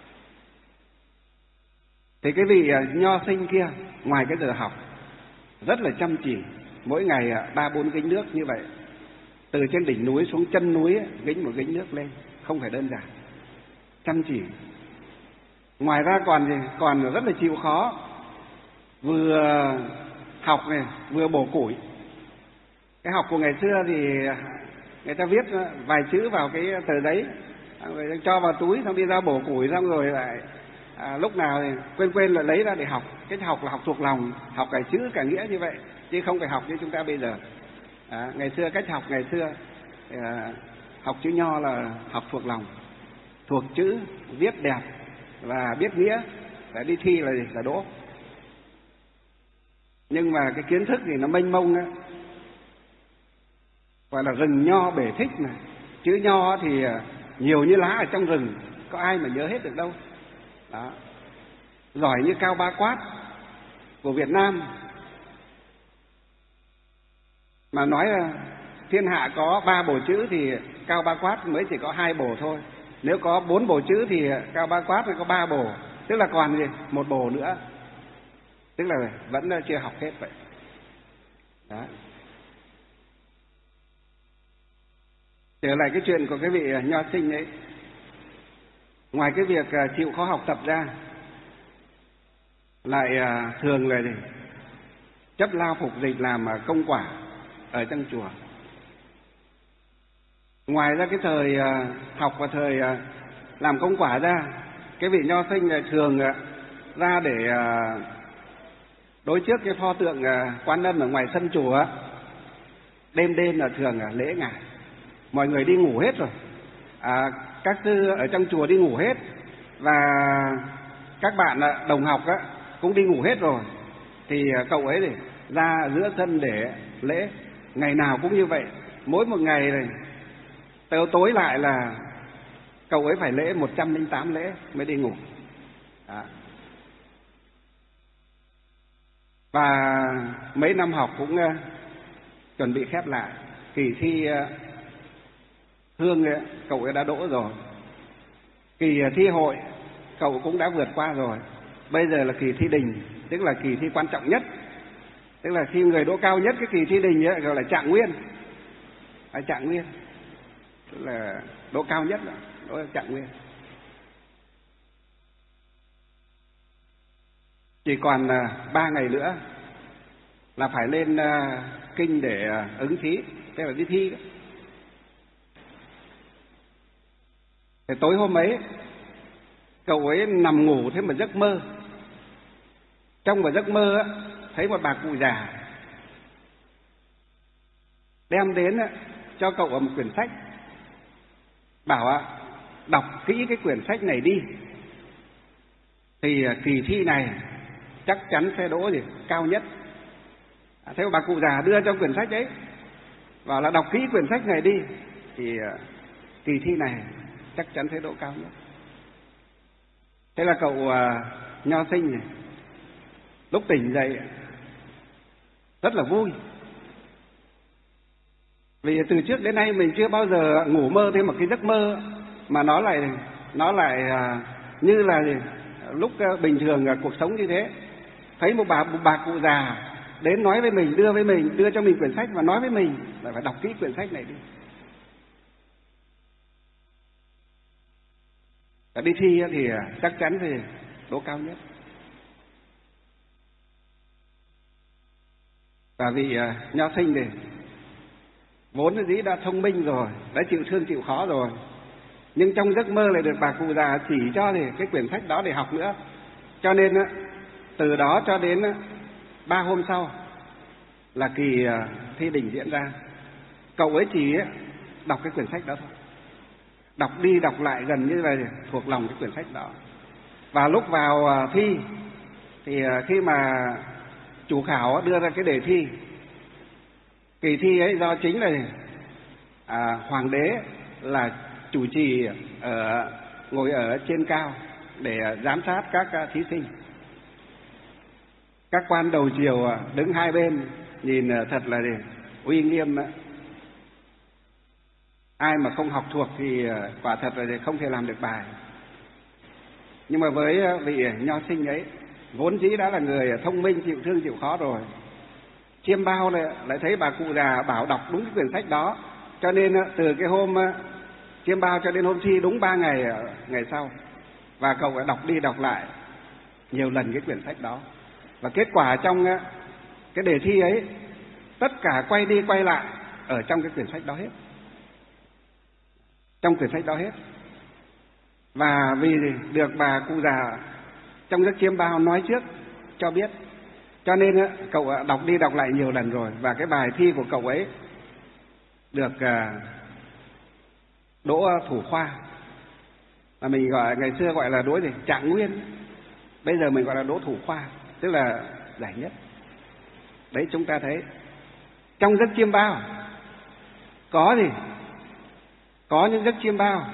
Thì cái vị nho sinh kia, ngoài cái giờ học rất là chăm chỉ, mỗi ngày ba bốn gánh nước như vậy, từ trên đỉnh núi xuống chân núi gánh một gánh nước lên, không phải đơn giản, chăm chỉ. Ngoài ra còn gì, còn rất là chịu khó, vừa học này vừa bổ củi. Cái học của ngày xưa thì người ta viết vài chữ vào cái tờ giấy, rồi cho vào túi, xong đi ra bổ củi, xong rồi lại à, lúc nào thì quên quên lại lấy ra để học. Cái học là học thuộc lòng, học cả chữ cả nghĩa như vậy, chứ không phải học như chúng ta bây giờ. À, ngày xưa cách học ngày xưa à, học chữ nho là học thuộc lòng, thuộc chữ, viết đẹp và biết nghĩa, để đi thi là gì? Là đỗ. Nhưng mà cái kiến thức thì nó mênh mông á, gọi là rừng nho bể thích mà. Chữ nho thì nhiều như lá ở trong rừng, có ai mà nhớ hết được đâu. Đó. Giỏi như Cao Ba Quát của Việt Nam, mà nói là thiên hạ có ba bộ chữ thì Cao Ba Quát mới chỉ có hai bộ thôi. Nếu có bốn bộ chữ thì Cao Ba Quát mới có ba bộ, tức là còn gì một bồ nữa, tức là vẫn chưa học hết vậy đó. Trở lại cái chuyện của cái vị nho sinh ấy, ngoài cái việc chịu khó học tập ra, lại thường là gì chấp lao phục dịch làm công quả ở trong chùa. Ngoài ra cái thời học và thời làm công quả ra, cái vị nho sinh này thường ra để đối trước cái pho tượng Quan Âm ở ngoài sân chùa. Đêm đêm là thường lễ ngài, mọi người đi ngủ hết rồi, à, các sư ở trong chùa đi ngủ hết, và các bạn đồng học cũng đi ngủ hết rồi, thì cậu ấy thì ra giữa sân để lễ. Ngày nào cũng như vậy, mỗi một ngày này tới tối lại là cậu ấy phải lễ một trăm linh tám lễ mới đi ngủ đó. Và mấy năm học cũng uh, chuẩn bị khép lại. Kỳ thi uh, hương uh, cậu ấy đã đỗ rồi, kỳ uh, thi hội cậu cũng đã vượt qua rồi. Bây giờ là kỳ thi đình, tức là kỳ thi quan trọng nhất, tức là khi người đỗ cao nhất cái kỳ thi đình ấy, gọi là trạng nguyên. À, trạng nguyên tức là đỗ cao nhất, là đỗ trạng nguyên. Chỉ còn uh, ba ngày nữa là phải lên uh, kinh để uh, ứng thí, tức là đi thi đó. Thì tối hôm ấy cậu ấy nằm ngủ thấy một giấc mơ. Trong một giấc mơ á, thấy một bà cụ già đem đến á, cho cậu ở một quyển sách, bảo á, đọc kỹ cái quyển sách này đi, thì uh, kỳ thi này chắc chắn sẽ đỗ gì cao nhất. À, thế bà cụ già đưa cho quyển sách ấy, bảo là đọc kỹ quyển sách này đi, thì uh, kỳ thi này chắc chắn sẽ đỗ cao nhất. Thế là cậu uh, nho sinh này, lúc tỉnh dậy rất là vui, vì từ trước đến nay mình chưa bao giờ ngủ mơ thêm một cái giấc mơ mà nó lại nó lại uh, như là gì? Lúc uh, bình thường uh, cuộc sống như thế. Thấy một bà một bà cụ già đến nói với mình, đưa với mình, đưa cho mình quyển sách và nói với mình là phải đọc kỹ quyển sách này đi. Và đi thi thì chắc chắn thì đỗ cao nhất. Và vị uh, nho sinh thì vốn dĩ đã thông minh rồi, đã chịu thương chịu khó rồi, nhưng trong giấc mơ lại được bà cụ già chỉ cho thì cái quyển sách đó để học nữa. Cho nên uh, từ đó cho đến uh, ba hôm sau là kỳ uh, thi đình diễn ra, cậu ấy chỉ uh, đọc cái quyển sách đó thôi, đọc đi đọc lại gần như là thuộc lòng cái quyển sách đó. Và lúc vào uh, thi thì uh, khi mà chủ khảo đưa ra cái đề thi, kỳ thi ấy do chính là à, hoàng đế là chủ trì ở ngồi ở trên cao để giám sát các thí sinh. Các quan đầu triều đứng hai bên nhìn thật là uy nghiêm. Ai mà không học thuộc thì quả thật là không thể làm được bài. Nhưng mà với vị nho sinh ấy, vốn dĩ đã là người thông minh, chịu thương chịu khó rồi, chiêm bao lại, lại thấy bà cụ già bảo đọc đúng cái quyển sách đó, cho nên từ cái hôm chiêm bao cho đến hôm thi đúng ba ngày ngày sau, và cậu đã đọc đi đọc lại nhiều lần cái quyển sách đó. Và kết quả trong cái đề thi ấy, tất cả quay đi quay lại ở trong cái quyển sách đó hết, trong quyển sách đó hết. Và vì được bà cụ già trong giấc chiêm bao nói trước cho biết, cho nên cậu đọc đi đọc lại nhiều lần rồi, và cái bài thi của cậu ấy được đỗ thủ khoa, mà mình gọi ngày xưa gọi là đỗ gì trạng nguyên, bây giờ mình gọi là đỗ thủ khoa, tức là giải nhất. Đấy, chúng ta thấy trong giấc chiêm bao có gì, có những giấc chiêm bao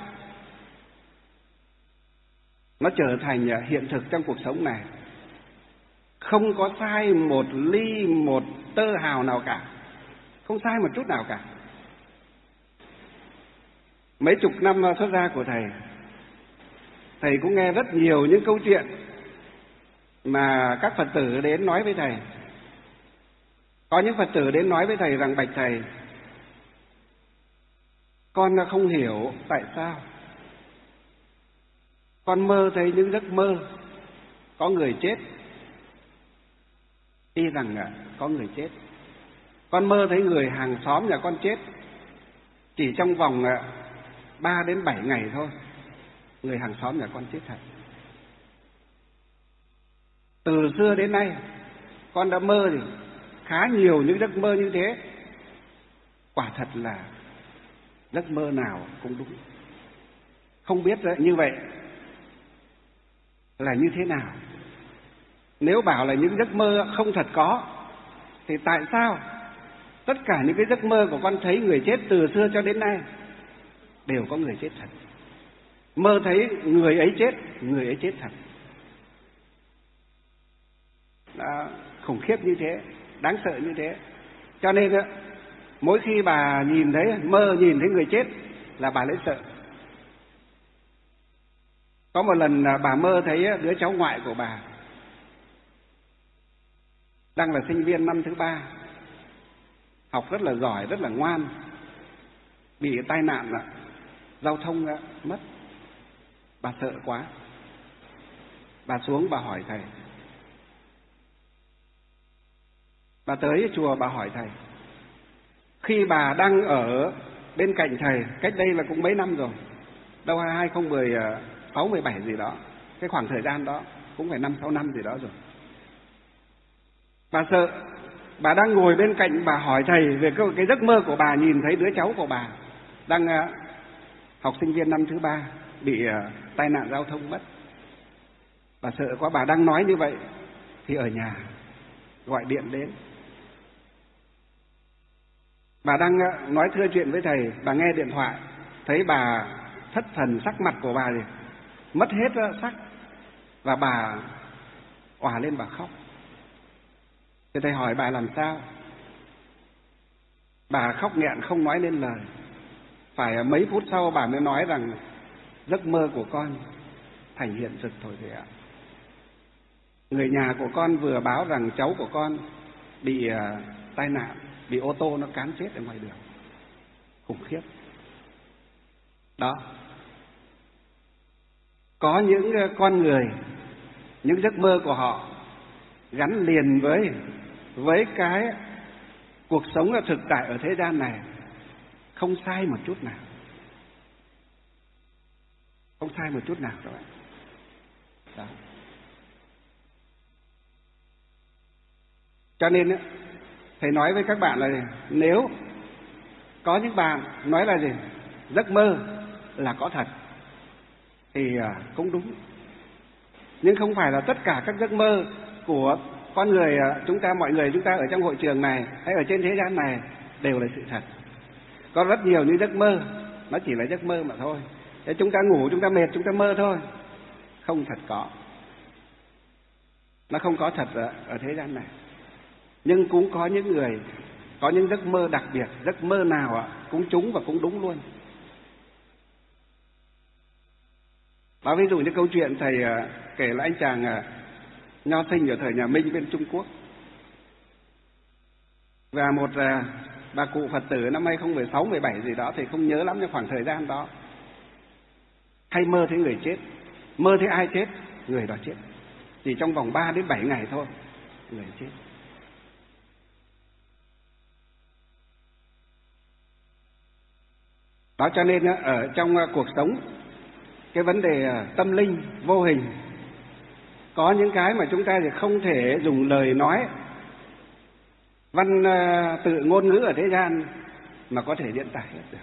nó trở thành hiện thực trong cuộc sống này, không có sai một ly một tơ hào nào cả, không sai một chút nào cả. Mấy chục năm xuất gia của thầy, thầy cũng nghe rất nhiều những câu chuyện mà các Phật tử đến nói với thầy. Có những Phật tử đến nói với thầy rằng: bạch thầy, con không hiểu tại sao con mơ thấy những giấc mơ có người chết. Y rằng à, có người chết. Con mơ thấy người hàng xóm nhà con chết. Chỉ trong vòng ba đến bảy ngày thôi, người hàng xóm nhà con chết thật. Từ xưa đến nay con đã mơ thì khá nhiều những giấc mơ như thế. Quả thật là giấc mơ nào cũng đúng. Không biết như vậy là như thế nào. Nếu bảo là những giấc mơ không thật có, thì tại sao tất cả những cái giấc mơ của con thấy người chết từ xưa cho đến nay đều có người chết thật? Mơ thấy người ấy chết, người ấy chết thật. Đó, khủng khiếp như thế, đáng sợ như thế. Cho nên đó, mỗi khi bà nhìn thấy, mơ nhìn thấy người chết là bà lấy sợ. Có một lần bà mơ thấy đứa cháu ngoại của bà đang là sinh viên năm thứ ba, học rất là giỏi, rất là ngoan, bị tai nạn giao thông mất. Bà sợ quá, bà xuống bà hỏi thầy. Bà tới chùa bà hỏi thầy. Khi bà đang ở bên cạnh thầy, cách đây là cũng mấy năm rồi, đâu hai không một sáu mười bảy gì đó, cái khoảng thời gian đó cũng phải năm sáu năm gì đó rồi. Bà sợ, bà đang ngồi bên cạnh, bà hỏi thầy về cái, cái giấc mơ của bà, nhìn thấy đứa cháu của bà đang uh, học sinh viên năm thứ ba bị uh, tai nạn giao thông mất. Bà sợ quá, bà đang nói như vậy thì ở nhà gọi điện đến. Bà đang uh, nói thưa chuyện với thầy, bà nghe điện thoại, thấy bà thất thần, sắc mặt của bà thì mất hết uh, sắc, và bà òa lên bà khóc. Thì thầy hỏi bà làm sao. Bà khóc nghẹn không nói nên lời. Phải mấy phút sau bà mới nói rằng giấc mơ của con thành hiện thực thôi thầy ạ. Người nhà của con vừa báo rằng cháu của con bị uh, tai nạn, bị ô tô nó cán chết ở ngoài đường. Khủng khiếp. Đó. Có những uh, con người, những giấc mơ của họ gắn liền với với cái cuộc sống ở thực tại ở thế gian này, không sai một chút nào, không sai một chút nào các bạn. Đó. Cho nên thầy nói với các bạn là nếu có những bạn nói là gì, giấc mơ là có thật, thì cũng đúng, nhưng không phải là tất cả các giấc mơ của con người chúng ta, mọi người chúng ta ở trong hội trường này hay ở trên thế gian này đều là sự thật. Có rất nhiều những giấc mơ nó chỉ là giấc mơ mà thôi. Thế chúng ta ngủ, chúng ta mệt, chúng ta mơ thôi, không thật có. Nó không có thật ở, ở thế gian này. Nhưng cũng có những người có những giấc mơ đặc biệt, giấc mơ nào cũng trúng và cũng đúng luôn. Đó, ví dụ như câu chuyện thầy kể là anh chàng nho sinh ở thời nhà Minh bên Trung Quốc, và một bà cụ Phật tử năm hai không một sáu mười bảy gì đó, thì không nhớ lắm, trong khoảng thời gian đó hay mơ thấy người chết. Mơ thấy ai chết, người đó chết. Chỉ trong vòng ba đến bảy ngày thôi, người chết. Đó, cho nên ở trong cuộc sống, cái vấn đề tâm linh vô hình, có những cái mà chúng ta thì không thể dùng lời nói, văn tự ngôn ngữ ở thế gian mà có thể diễn tả hết được.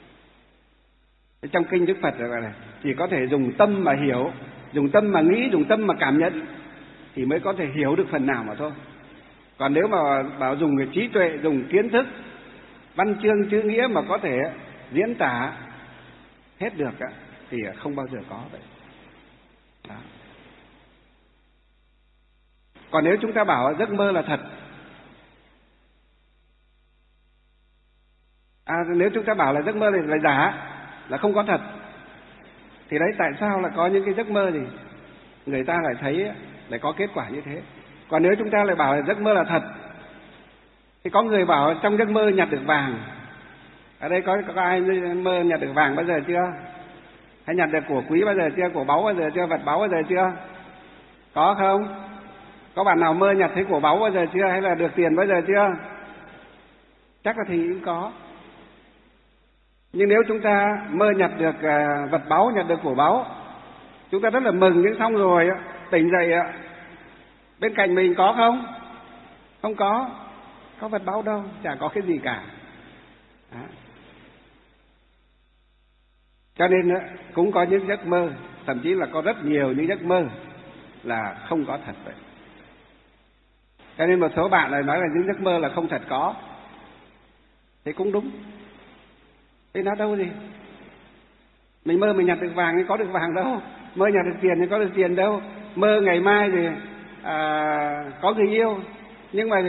Trong kinh Đức Phật là chỉ có thể dùng tâm mà hiểu, dùng tâm mà nghĩ, dùng tâm mà cảm nhận thì mới có thể hiểu được phần nào mà thôi. Còn nếu mà bảo dùng cái trí tuệ, dùng kiến thức, văn chương chữ nghĩa mà có thể diễn tả hết được thì không bao giờ có vậy. Đó. Còn nếu chúng ta bảo giấc mơ là thật, à, nếu chúng ta bảo là giấc mơ là, là giả, là không có thật, Thì đấy, tại sao là có những cái giấc mơ thì người ta lại thấy lại có kết quả như thế. Còn nếu chúng ta lại bảo là giấc mơ là thật, thì có người bảo trong giấc mơ nhặt được vàng. Ở đây có, có ai mơ nhặt được vàng bao giờ chưa? Hay nhặt được của quý bao giờ chưa? Của báu bao giờ chưa? Vật báu bao giờ chưa? Có không? Có bạn nào mơ nhặt thấy của báu bao giờ chưa? Hay là được tiền bao giờ chưa? Chắc là thì cũng có. Nhưng nếu chúng ta mơ nhặt được vật báu, nhặt được của báu, chúng ta rất là mừng. Nhưng xong rồi tỉnh dậy bên cạnh mình có không? Không có. Có vật báu đâu, chả có cái gì cả. Đó. Cho nên cũng có những giấc mơ, thậm chí là có rất nhiều những giấc mơ là không có thật vậy. Cho nên một số bạn lại nói là những giấc mơ là không thật có. Thế cũng đúng. Thế nó đâu gì? Mình mơ mình nhặt được vàng thì có được vàng đâu. Mơ nhặt được tiền thì có được tiền đâu. Mơ ngày mai thì à, có người yêu, nhưng mà thì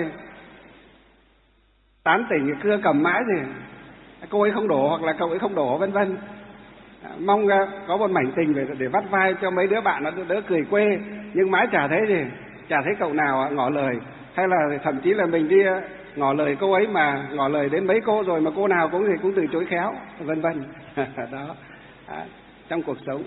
tán tỉnh thì cưa cầm mãi thì cô ấy không đổ hoặc là cậu ấy không đổ, vân vân. À, mong có một mảnh tình để, để vắt vai cho mấy đứa bạn nó đỡ cười quê, nhưng mãi chả thấy gì, chả thấy cậu nào ngỏ lời. Hay là thậm chí là mình đi ngỏ lời cô ấy mà ngỏ lời đến mấy cô rồi mà cô nào cũng thì cũng từ chối khéo, vân vân. Đó. À, trong cuộc sống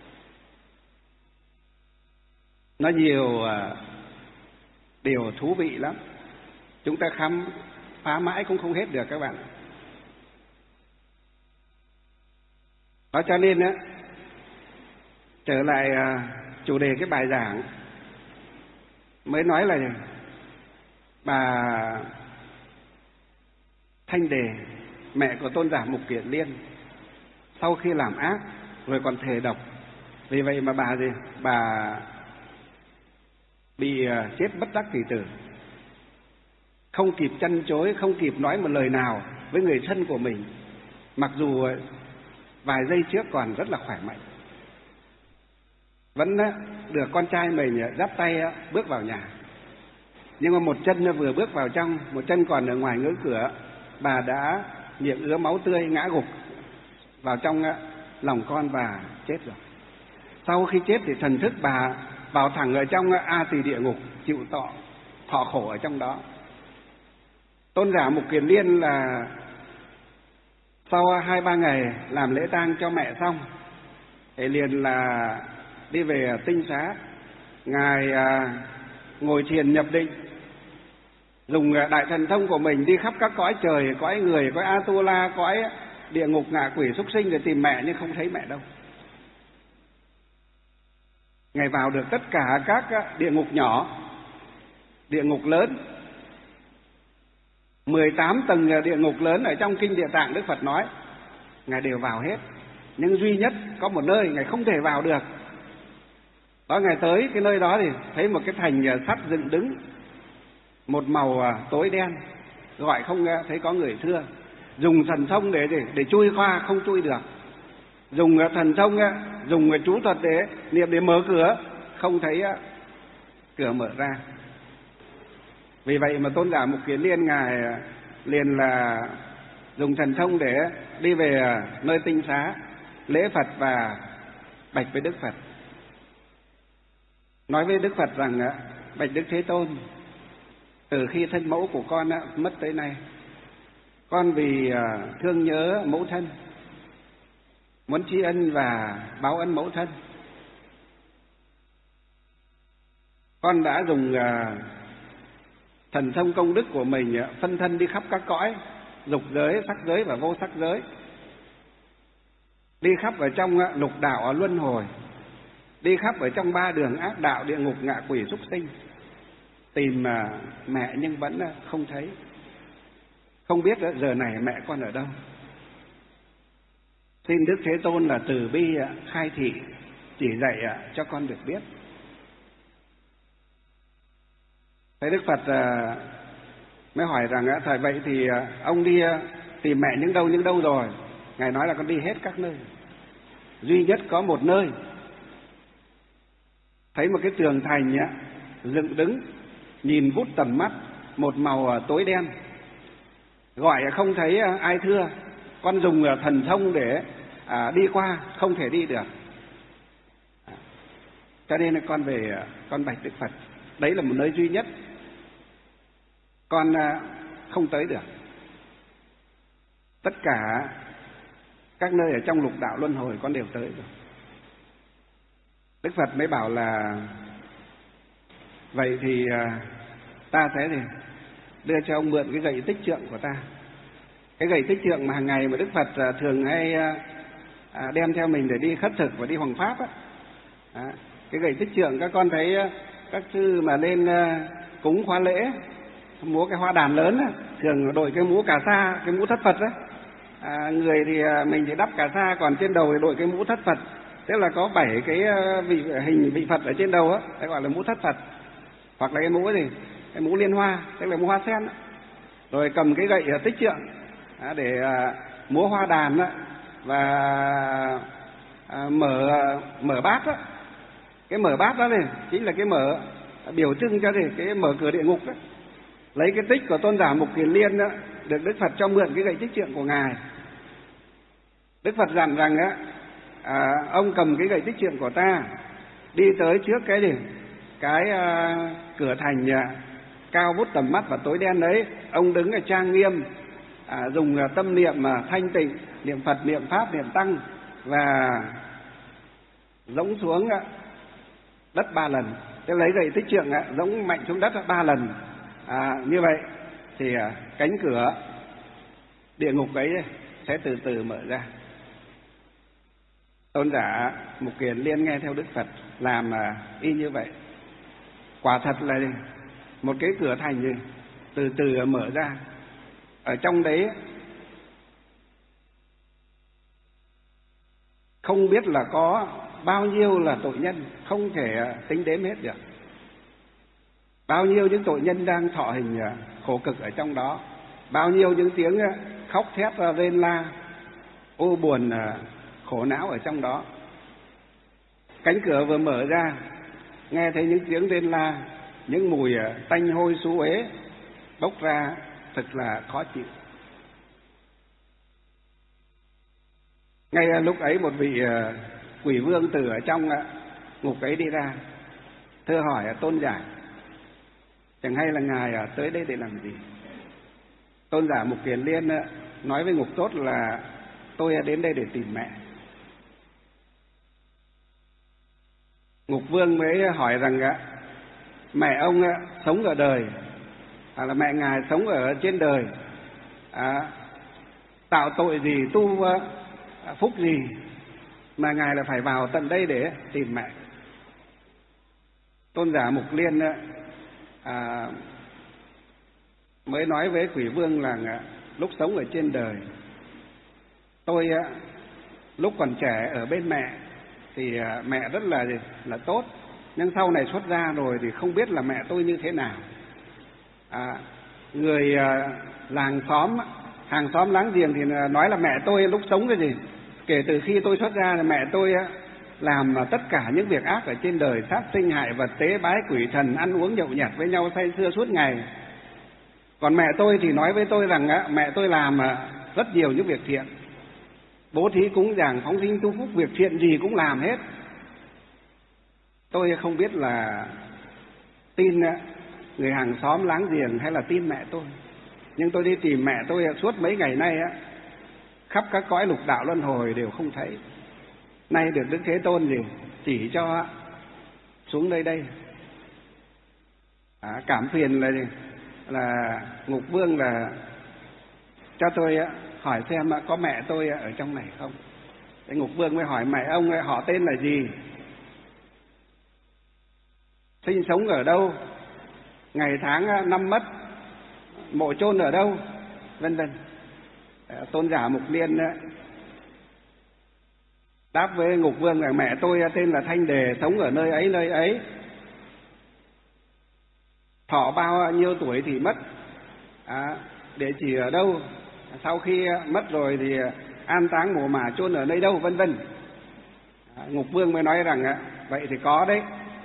nó nhiều à, điều thú vị lắm, chúng ta khám phá mãi cũng không hết được các bạn. Đó, cho nên á, trở lại à, chủ đề cái bài giảng mới nói là bà Thanh Đề, mẹ của tôn giả Mục Kiền Liên, sau khi làm ác rồi còn thề độc, vì vậy mà bà gì bà bị chết bất đắc kỳ tử, không kịp trăn trối, không kịp nói một lời nào với người thân của mình, mặc dù vài giây trước còn rất là khỏe mạnh, vẫn được con trai mình dắt tay bước vào nhà. Nhưng mà một chân vừa bước vào trong, một chân còn ở ngoài ngưỡng cửa, bà đã miệng ứa máu tươi ngã gục vào trong lòng con và chết rồi. Sau khi chết thì thần thức bà vào thẳng ở trong A Tỳ địa ngục, chịu tọ thọ khổ ở trong đó. Tôn giả Mục Kiền Liên là sau hai ba ngày làm lễ tang cho mẹ xong thì liền là đi về tinh xá. Ngài à, ngồi thiền nhập định, dùng đại thần thông của mình đi khắp các cõi trời, cõi người, cõi Atula, cõi địa ngục, ngạ quỷ, súc sinh để tìm mẹ, nhưng không thấy mẹ đâu. Ngài vào được tất cả các địa ngục nhỏ, địa ngục lớn, mười tám tầng địa ngục lớn ở trong kinh Địa Tạng Đức Phật nói, Ngài đều vào hết. Nhưng duy nhất có một nơi Ngài không thể vào được. Đó, Ngài tới cái nơi đó thì thấy một cái thành sắt dựng đứng, một màu tối đen, gọi không thấy có người thưa. Dùng thần thông để để, để chui qua, không chui được. Dùng thần thông, dùng chú thuật để niệm để mở cửa, không thấy cửa mở ra. Vì vậy mà tôn giả Mục Kiền Liên Ngài liền là dùng thần thông để đi về nơi tinh xá, lễ Phật và bạch với Đức Phật. Nói với Đức Phật rằng: bạch Đức Thế Tôn, từ khi thân mẫu của con mất tới nay, con vì thương nhớ mẫu thân, muốn tri ân và báo ân mẫu thân, con đã dùng thần thông công đức của mình phân thân đi khắp các cõi, dục giới, sắc giới và vô sắc giới, đi khắp ở trong lục đạo luân hồi, đi khắp ở trong ba đường ác đạo, địa ngục, ngạ quỷ, súc sinh, tìm mẹ nhưng vẫn không thấy. Không biết giờ này mẹ con ở đâu. Xin Đức Thế Tôn là từ bi khai thị, chỉ dạy cho con được biết. Thế Đức Phật mới hỏi rằng: thời vậy thì ông đi tìm mẹ những đâu những đâu rồi? Ngài nói là con đi hết các nơi, duy nhất có một nơi thấy một cái tường thành dựng đứng, nhìn vút tầm mắt, một màu tối đen, gọi không thấy ai thưa. Con dùng thần thông để à, đi qua, không thể đi được. Cho nên là con về con bạch Đức Phật, đấy là một nơi duy nhất con không tới được. Tất cả các nơi ở trong lục đạo luân hồi con đều tới rồi. Đức Phật mới bảo là vậy thì ta sẽ thì đưa cho ông mượn cái gậy tích trượng của ta. Cái gậy tích trượng mà hàng ngày mà Đức Phật thường hay đem theo mình để đi khất thực và đi hoằng pháp á. Cái gậy tích trượng các con thấy các sư mà lên cúng khóa lễ múa cái hoa đàn lớn á, thường đội cái mũ cà sa, cái mũ thất Phật á. À, người thì mình thì đắp cà sa, còn trên đầu thì đội cái mũ thất Phật. Tức là có bảy cái vị hình vị Phật ở trên đầu á, đấy gọi là mũ thất Phật. Hoặc là cái mũ gì? Cái mũ liên hoa, tức là mũ hoa sen á. Rồi cầm cái gậy tích trượng để múa hoa đàn á, và mở mở bát á. Cái mở bát đó này chính là cái mở biểu trưng cho thì cái mở cửa địa ngục đó. Lấy cái tích của Tôn giả Mục Kiền Liên đó, được Đức Phật cho mượn cái gậy tích trượng của ngài. Đức Phật dặn rằng á, à, ông cầm cái gậy tích trượng của ta đi tới trước cái gì cái à, cửa thành à, cao vút tầm mắt và tối đen đấy, ông đứng ở trang nghiêm, à, dùng à, tâm niệm mà thanh tịnh, niệm Phật, niệm Pháp, niệm Tăng, và dẫm xuống à, đất ba lần. Thế lấy gậy tích trượng à, dẫm mạnh xuống đất ba lần. À, như vậy thì à, cánh cửa địa ngục ấy sẽ từ từ mở ra. Tôn giả Mục Kiền Liên nghe theo Đức Phật làm à, y như vậy. Quả thật là một cái cửa thành gì từ từ mở ra. Ở trong đấy không biết là có bao nhiêu là tội nhân, không thể tính đếm hết được. Bao nhiêu những tội nhân đang thọ hình khổ cực ở trong đó, bao nhiêu những tiếng khóc thét rên la ô buồn khổ não ở trong đó. Cánh cửa vừa mở ra, nghe thấy những tiếng rên la, những mùi tanh hôi xú uế bốc ra thật là khó chịu. Ngay lúc ấy một vị quỷ vương từ ở trong ngục ấy đi ra, thưa hỏi tôn giả, chẳng hay là ngài tới đây để làm gì? Tôn giả Mục Kiền Liên nói với ngục tốt là tôi đến đây để tìm mẹ. Ngục vương mới hỏi rằng mẹ ông sống ở đời, hoặc là mẹ ngài sống ở trên đời, à, tạo tội gì, tu phúc gì mà ngài là phải vào tận đây để tìm mẹ? Tôn giả Mục Liên à, mới nói với quỷ vương là lúc sống ở trên đời, tôi lúc còn trẻ ở bên mẹ thì mẹ rất là là tốt, nhưng sau này xuất ra rồi thì không biết là mẹ tôi như thế nào. À, người làng xóm, hàng xóm láng giềng thì nói là mẹ tôi lúc sống cái gì, kể từ khi tôi xuất ra là mẹ tôi làm tất cả những việc ác ở trên đời, sát sinh hại vật, tế bái quỷ thần, ăn uống nhậu nhẹt với nhau say sưa suốt ngày. Còn mẹ tôi thì nói với tôi rằng á, mẹ tôi làm rất nhiều những việc thiện, bố thí cúng dường, phóng sinh tu phúc, việc thiện gì cũng làm hết. Tôi không biết là tin người hàng xóm láng giềng hay là tin mẹ tôi, nhưng tôi đi tìm mẹ tôi suốt mấy ngày nay á, khắp các cõi lục đạo luân hồi đều không thấy. Nay được Đức Thế Tôn gì chỉ cho xuống nơi đây. À, cảm phiền là gì? Là ngục vương là cho tôi hỏi xem có mẹ tôi ở trong này không. Thế ngục vương mới hỏi mẹ ông họ tên là gì, sinh sống ở đâu, ngày tháng năm mất, mộ chôn ở đâu, vân vân. Tôn giả Mục Liên đáp với ngục vương là mẹ tôi tên là Thanh Đề, sống ở nơi ấy nơi ấy, thọ bao nhiêu tuổi thì mất, à, địa chỉ ở đâu, sau khi mất rồi thì an táng mồ mả chôn ở nơi đâu, vân vân. À, ngục vương mới nói rằng vậy thì có đấy,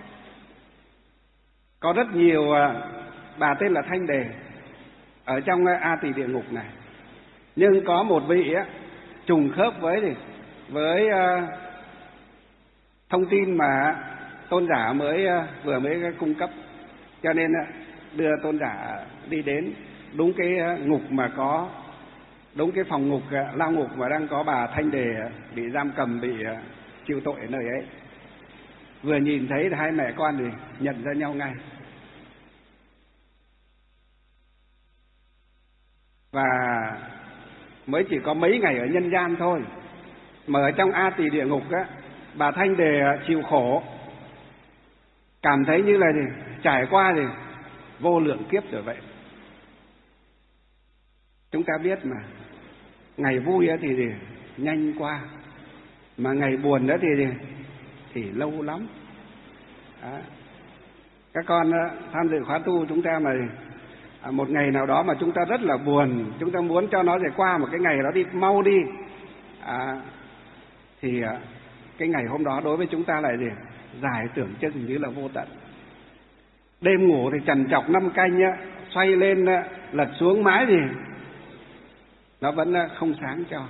có rất nhiều bà tên là Thanh Đề ở trong A Tỳ địa ngục này, nhưng có một vị á, trùng khớp với với uh, thông tin mà tôn giả mới vừa mới cung cấp, cho nên đưa tôn giả đi đến đúng cái ngục mà có, đúng cái phòng ngục, lao ngục mà đang có bà Thanh Đề bị giam cầm, bị chịu tội ở nơi ấy. Vừa nhìn thấy hai mẹ con thì nhận ra nhau ngay. Và mới chỉ có mấy ngày ở nhân gian thôi, mà ở trong A Tỳ địa ngục á, bà Thanh Đề chịu khổ, cảm thấy như là gì? Trải qua thì vô lượng kiếp rồi vậy. Chúng ta biết mà, ngày vui thì, thì nhanh qua, mà ngày buồn đó thì thì, thì lâu lắm. Đó. Các con tham dự khóa tu chúng ta mà một ngày nào đó mà chúng ta rất là buồn, chúng ta muốn cho nó sẽ qua một cái ngày đó đi mau đi, à, thì cái ngày hôm đó đối với chúng ta lại gì? Dài tưởng chừng như là vô tận. Đêm ngủ thì trằn trọc năm canh á, xoay lên lật xuống mãi gì nó vẫn không sáng cho.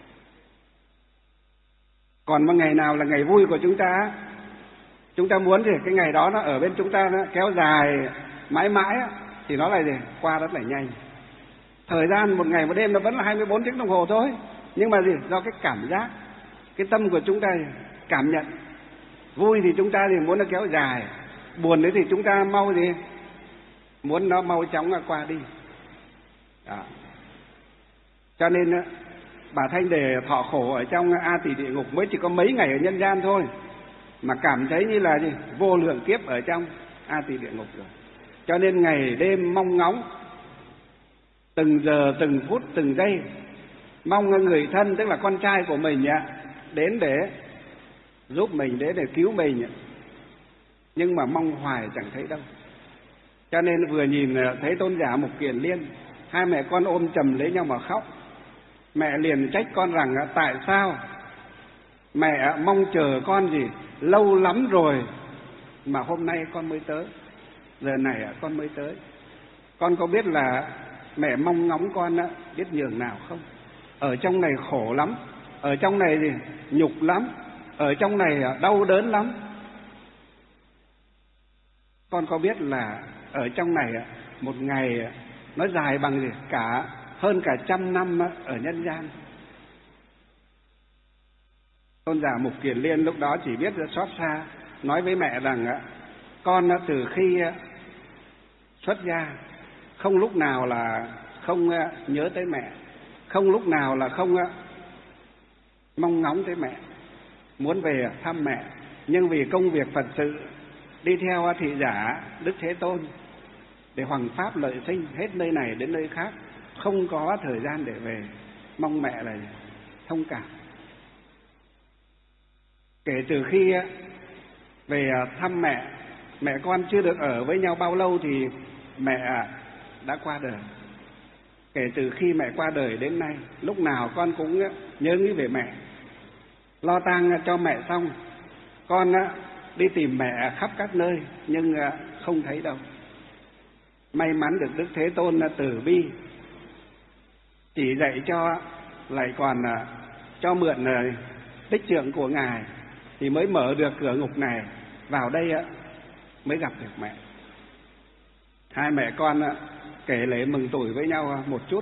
Còn một ngày nào là ngày vui của chúng ta, chúng ta muốn thì cái ngày đó nó ở bên chúng ta, nó kéo dài mãi mãi thì nó lại gì? Qua rất là nhanh. Thời gian một ngày một đêm nó vẫn là hai mươi bốn tiếng đồng hồ thôi, nhưng mà gì? Do cái cảm giác, cái tâm của chúng ta cảm nhận. Vui thì chúng ta thì muốn nó kéo dài, buồn đấy thì chúng ta mau gì? Muốn nó mau chóng qua đi. Đó. Cho nên bà Thanh Đề thọ khổ ở trong A Tỳ địa ngục mới chỉ có mấy ngày ở nhân gian thôi, mà cảm thấy như là gì? Vô lượng kiếp ở trong A Tỳ địa ngục rồi. Cho nên ngày đêm mong ngóng, từng giờ từng phút từng giây, mong người thân, tức là con trai của mình đến để giúp mình, đến để cứu mình, nhưng mà mong hoài chẳng thấy đâu. Cho nên vừa nhìn thấy tôn giả Mục Kiền Liên, hai mẹ con ôm chầm lấy nhau mà khóc. Mẹ liền trách con rằng tại sao mẹ mong chờ con gì lâu lắm rồi mà hôm nay con mới tới, giờ này con mới tới. Con có biết là mẹ mong ngóng con biết nhường nào không? Ở trong này khổ lắm, ở trong này gì nhục lắm, ở trong này đau đớn lắm. Con có biết là ở trong này một ngày nó dài bằng gì cả hơn cả trăm năm ở nhân gian. Tôn giả Mục Kiền Liên lúc đó chỉ biết xót xa, nói với mẹ rằng con từ khi xuất gia không lúc nào là không nhớ tới mẹ, không lúc nào là không mong ngóng tới mẹ, muốn về thăm mẹ, nhưng vì công việc Phật sự đi theo thị giả Đức Thế Tôn để hoằng pháp lợi sinh hết nơi này đến nơi khác, không có thời gian để về. Mong mẹ là thông cảm. Kể từ khi về thăm mẹ, mẹ con chưa được ở với nhau bao lâu thì mẹ đã qua đời. Kể từ khi mẹ qua đời đến nay, lúc nào con cũng nhớ nghĩ về mẹ. Lo tang cho mẹ xong, con đi tìm mẹ khắp các nơi nhưng không thấy đâu. May mắn được Đức Thế Tôn từ bi chỉ dạy cho, lại còn cho mượn tích trượng của Ngài thì mới mở được cửa ngục này, vào đây mới gặp được mẹ. Hai mẹ con kể lể mừng tuổi với nhau một chút.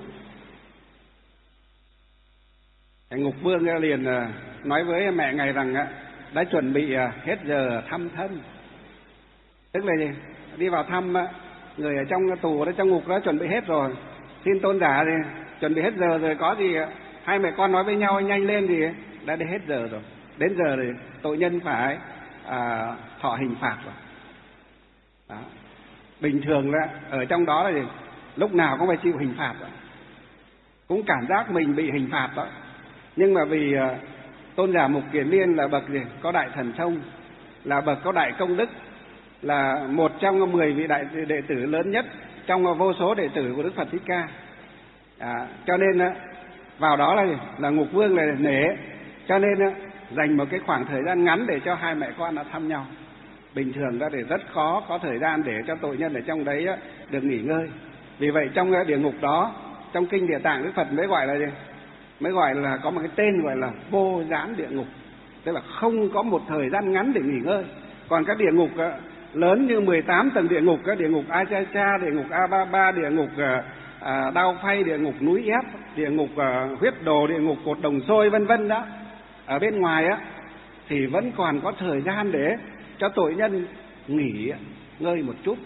Ngục Vương liền nói với mẹ Ngài rằng đã chuẩn bị hết giờ thăm thân. Tức là gì? Đi vào thăm người ở trong tù đó, trong ngục đó chuẩn bị hết rồi. Xin tôn giả thì chuẩn bị hết giờ rồi, có gì hai mẹ con nói với nhau nhanh lên thì đã đi hết giờ rồi. Đến giờ thì tội nhân phải à, thọ hình phạt rồi. Đó. Bình thường là ở trong đó là gì? Lúc nào cũng phải chịu hình phạt đó. Cũng cảm giác mình bị hình phạt đó. Nhưng mà vì uh, tôn giả Mục Kiền Liên là bậc gì? Có đại thần thông, là bậc có đại công đức, là một trong mười vị đại đệ tử lớn nhất trong vô số đệ tử của Đức Phật Thích Ca. À, cho nên uh, vào đó là là Ngục Vương là nể, cho nên uh, dành một cái khoảng thời gian ngắn để cho hai mẹ con đã thăm nhau. Bình thường ra thì rất khó có thời gian để cho tội nhân ở trong đấy uh, được nghỉ ngơi. Vì vậy trong uh, địa ngục đó, trong kinh Địa Tạng Đức Phật mới gọi là gì? Mới gọi là có một cái tên gọi là vô gián địa ngục, tức là không có một thời gian ngắn để nghỉ ngơi, Còn các địa ngục lớn như mười tám tầng địa ngục, các địa ngục A Cha Cha, địa ngục A Ba Ba, địa ngục à, Đao Phay, địa ngục Núi Ép, địa ngục à, Huyết Đồ, địa ngục Cột Đồng Sôi vân vân đó, ở bên ngoài á thì vẫn còn có thời gian để cho tội nhân nghỉ ngơi một chút.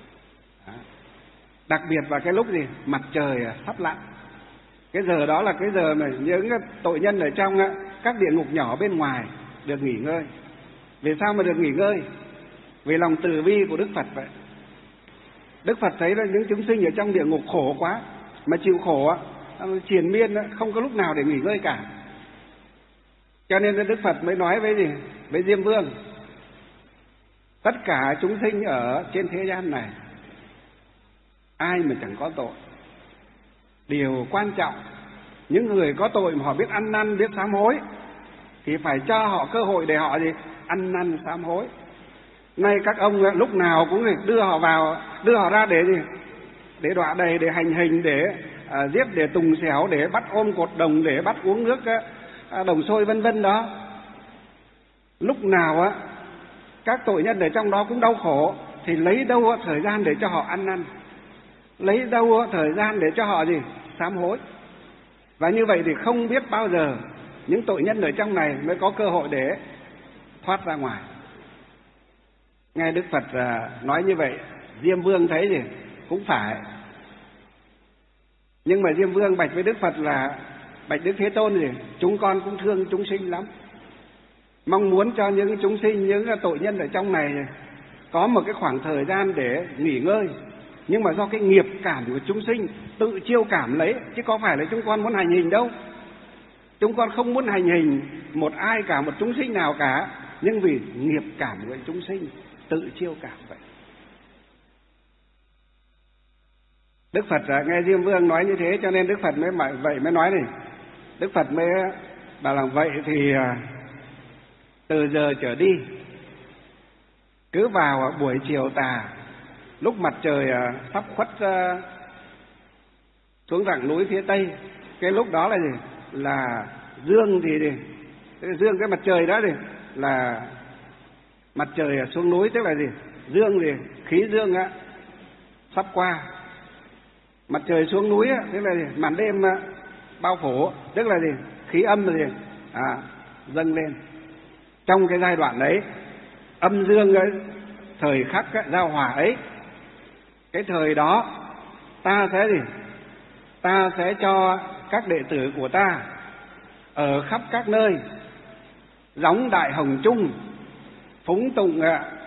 Đặc biệt vào cái lúc gì mặt trời sắp lặn, cái giờ đó là cái giờ mà những tội nhân ở trong các địa ngục nhỏ bên ngoài được nghỉ ngơi. Vì sao mà được nghỉ ngơi? Vì lòng từ bi của Đức Phật vậy. Đức Phật thấy là những chúng sinh ở trong địa ngục khổ quá, mà chịu khổ á, triền miên không có lúc nào để nghỉ ngơi cả. Cho nên Đức Phật mới nói với gì? Với Diêm Vương, tất cả chúng sinh ở trên thế gian này, ai mà chẳng có tội. Điều quan trọng, những người có tội mà họ biết ăn năn, biết sám hối, thì phải cho họ cơ hội để họ gì? Ăn năn sám hối. Nay các ông lúc nào cũng đưa họ vào, đưa họ ra để gì? Để đọa đầy, để hành hình, để à, giết, để tùng xẻo, để bắt ôm cột đồng, để bắt uống nước à, đồng sôi vân vân đó. Lúc nào á các tội nhân ở trong đó cũng đau khổ, thì lấy đâu thời gian để cho họ ăn năn, lấy đâu thời gian để cho họ gì? Sám hối. Và như vậy thì không biết bao giờ những tội nhân ở trong này mới có cơ hội để thoát ra ngoài. Nghe Đức Phật nói như vậy, Diêm Vương thấy gì? Cũng phải. Nhưng mà Diêm Vương bạch với Đức Phật là: bạch Đức Thế Tôn gì? Chúng con cũng thương chúng sinh lắm, mong muốn cho những chúng sinh, những tội nhân ở trong này có một cái khoảng thời gian để nghỉ ngơi. Nhưng mà do cái nghiệp cảm của chúng sinh tự chiêu cảm lấy, chứ có phải là chúng con muốn hành hình đâu. Chúng con không muốn hành hình một ai cả, một chúng sinh nào cả, nhưng vì nghiệp cảm của chúng sinh tự chiêu cảm vậy. Đức Phật nghe Diêm Vương nói như thế, cho nên Đức Phật mới vậy mới nói này. Đức Phật mới bảo là vậy thì từ giờ trở đi, cứ vào buổi chiều tà, lúc mặt trời sắp khuất xuống rặng núi phía tây, cái lúc đó là gì? Là dương thì gì? Dương cái mặt trời đó thì là mặt trời xuống núi, tức là gì? Dương thì khí dương á sắp qua. Mặt trời xuống núi á, tức là gì? Màn đêm bao phủ, tức là gì? Khí âm là gì? À, dâng lên. Trong cái giai đoạn đấy, âm dương ấy, thời khắc ấy, giao hòa ấy, cái thời đó ta sẽ gì? Ta sẽ cho các đệ tử của ta ở khắp các nơi gióng đại hồng chung, phúng tụng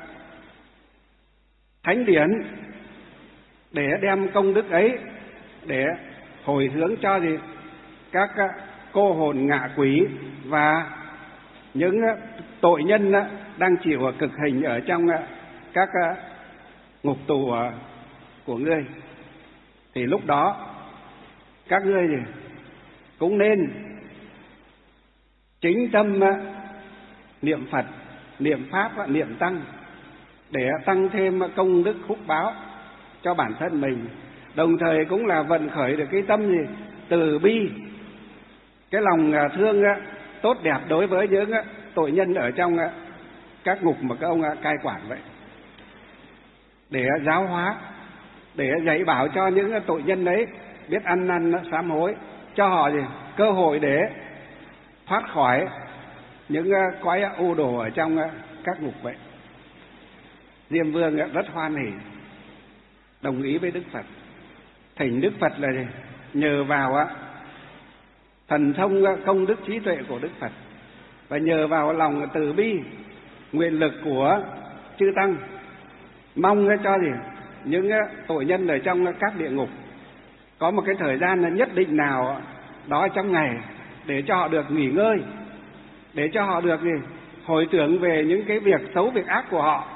thánh điển, để đem công đức ấy để hồi hướng cho gì? Các cô hồn ngạ quỷ và những tội nhân đang chịu cực hình ở trong các ngục tù của ngươi. Thì lúc đó các ngươi gì? Cũng nên chính tâm niệm Phật, niệm Pháp, niệm Tăng, để tăng thêm công đức phúc báo cho bản thân mình. Đồng thời cũng là vận khởi được cái tâm gì? Từ bi, cái lòng thương tốt đẹp đối với những tội nhân ở trong các ngục mà các ông cai quản vậy. Để giáo hóa, để dạy bảo cho những tội nhân đấy biết ăn năn sám hối, cho họ gì? Cơ hội để thoát khỏi những cõi u đồ ở trong các ngục vậy. Diêm Vương rất hoan hỉ, đồng ý với Đức Phật. Thỉnh Đức Phật là gì? Nhờ vào thần thông công đức trí tuệ của Đức Phật, và nhờ vào lòng từ bi nguyện lực của chư Tăng, mong cho gì? Những tội nhân ở trong các địa ngục có một cái thời gian nhất định nào đó trong ngày để cho họ được nghỉ ngơi, để cho họ được gì? Hồi tưởng về những cái việc xấu, việc ác của họ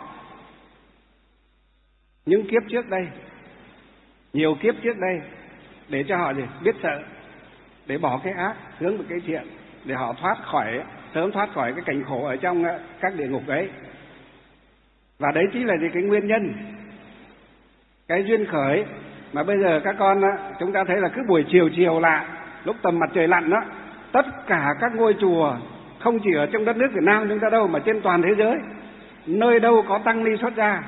những kiếp trước đây, nhiều kiếp trước đây, để cho họ gì? Biết sợ, để bỏ cái ác hướng về cái thiện, để họ thoát khỏi, sớm thoát khỏi cái cảnh khổ ở trong các địa ngục ấy. Và đấy chính là gì? Cái nguyên nhân, cái duyên khởi mà bây giờ các con chúng ta thấy là cứ buổi chiều chiều lạ, lúc tầm mặt trời lặn đó, tất cả các ngôi chùa không chỉ ở trong đất nước Việt Nam chúng ta đâu, mà trên toàn thế giới nơi đâu có tăng ni xuất gia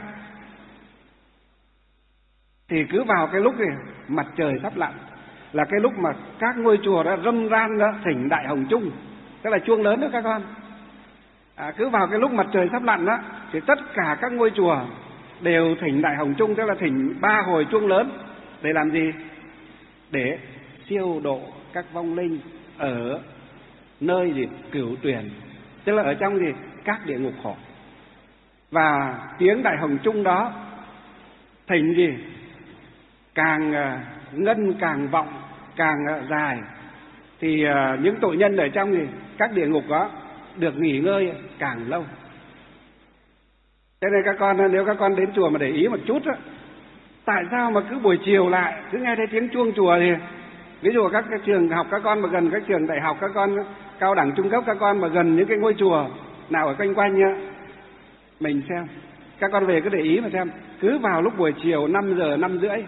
thì cứ vào cái lúc này mặt trời sắp lặn, là cái lúc mà các ngôi chùa đã râm ran đó thỉnh Đại Hồng Chung, tức là chuông lớn đó các con. À, cứ vào cái lúc mặt trời sắp lặn đó thì tất cả các ngôi chùa đều thỉnh Đại Hồng Chung, tức là thỉnh ba hồi chuông lớn. Để làm gì? Để siêu độ các vong linh ở nơi gì cửu tuyển, tức là ở trong gì các địa ngục khổ. Và tiếng Đại Hồng Chung đó thỉnh gì càng ngân càng vọng, càng dài thì những tội nhân ở trong gì các địa ngục đó được nghỉ ngơi càng lâu. Thế nên các con, nếu các con đến chùa mà để ý một chút á, tại sao mà cứ buổi chiều lại cứ nghe thấy tiếng chuông chùa thì ví dụ các cái trường học các con mà gần các trường đại học, các con cao đẳng trung cấp, các con mà gần những cái ngôi chùa nào ở quanh quanh nhá, mình xem, các con về cứ để ý mà xem, cứ vào lúc buổi chiều năm giờ, năm rưỡi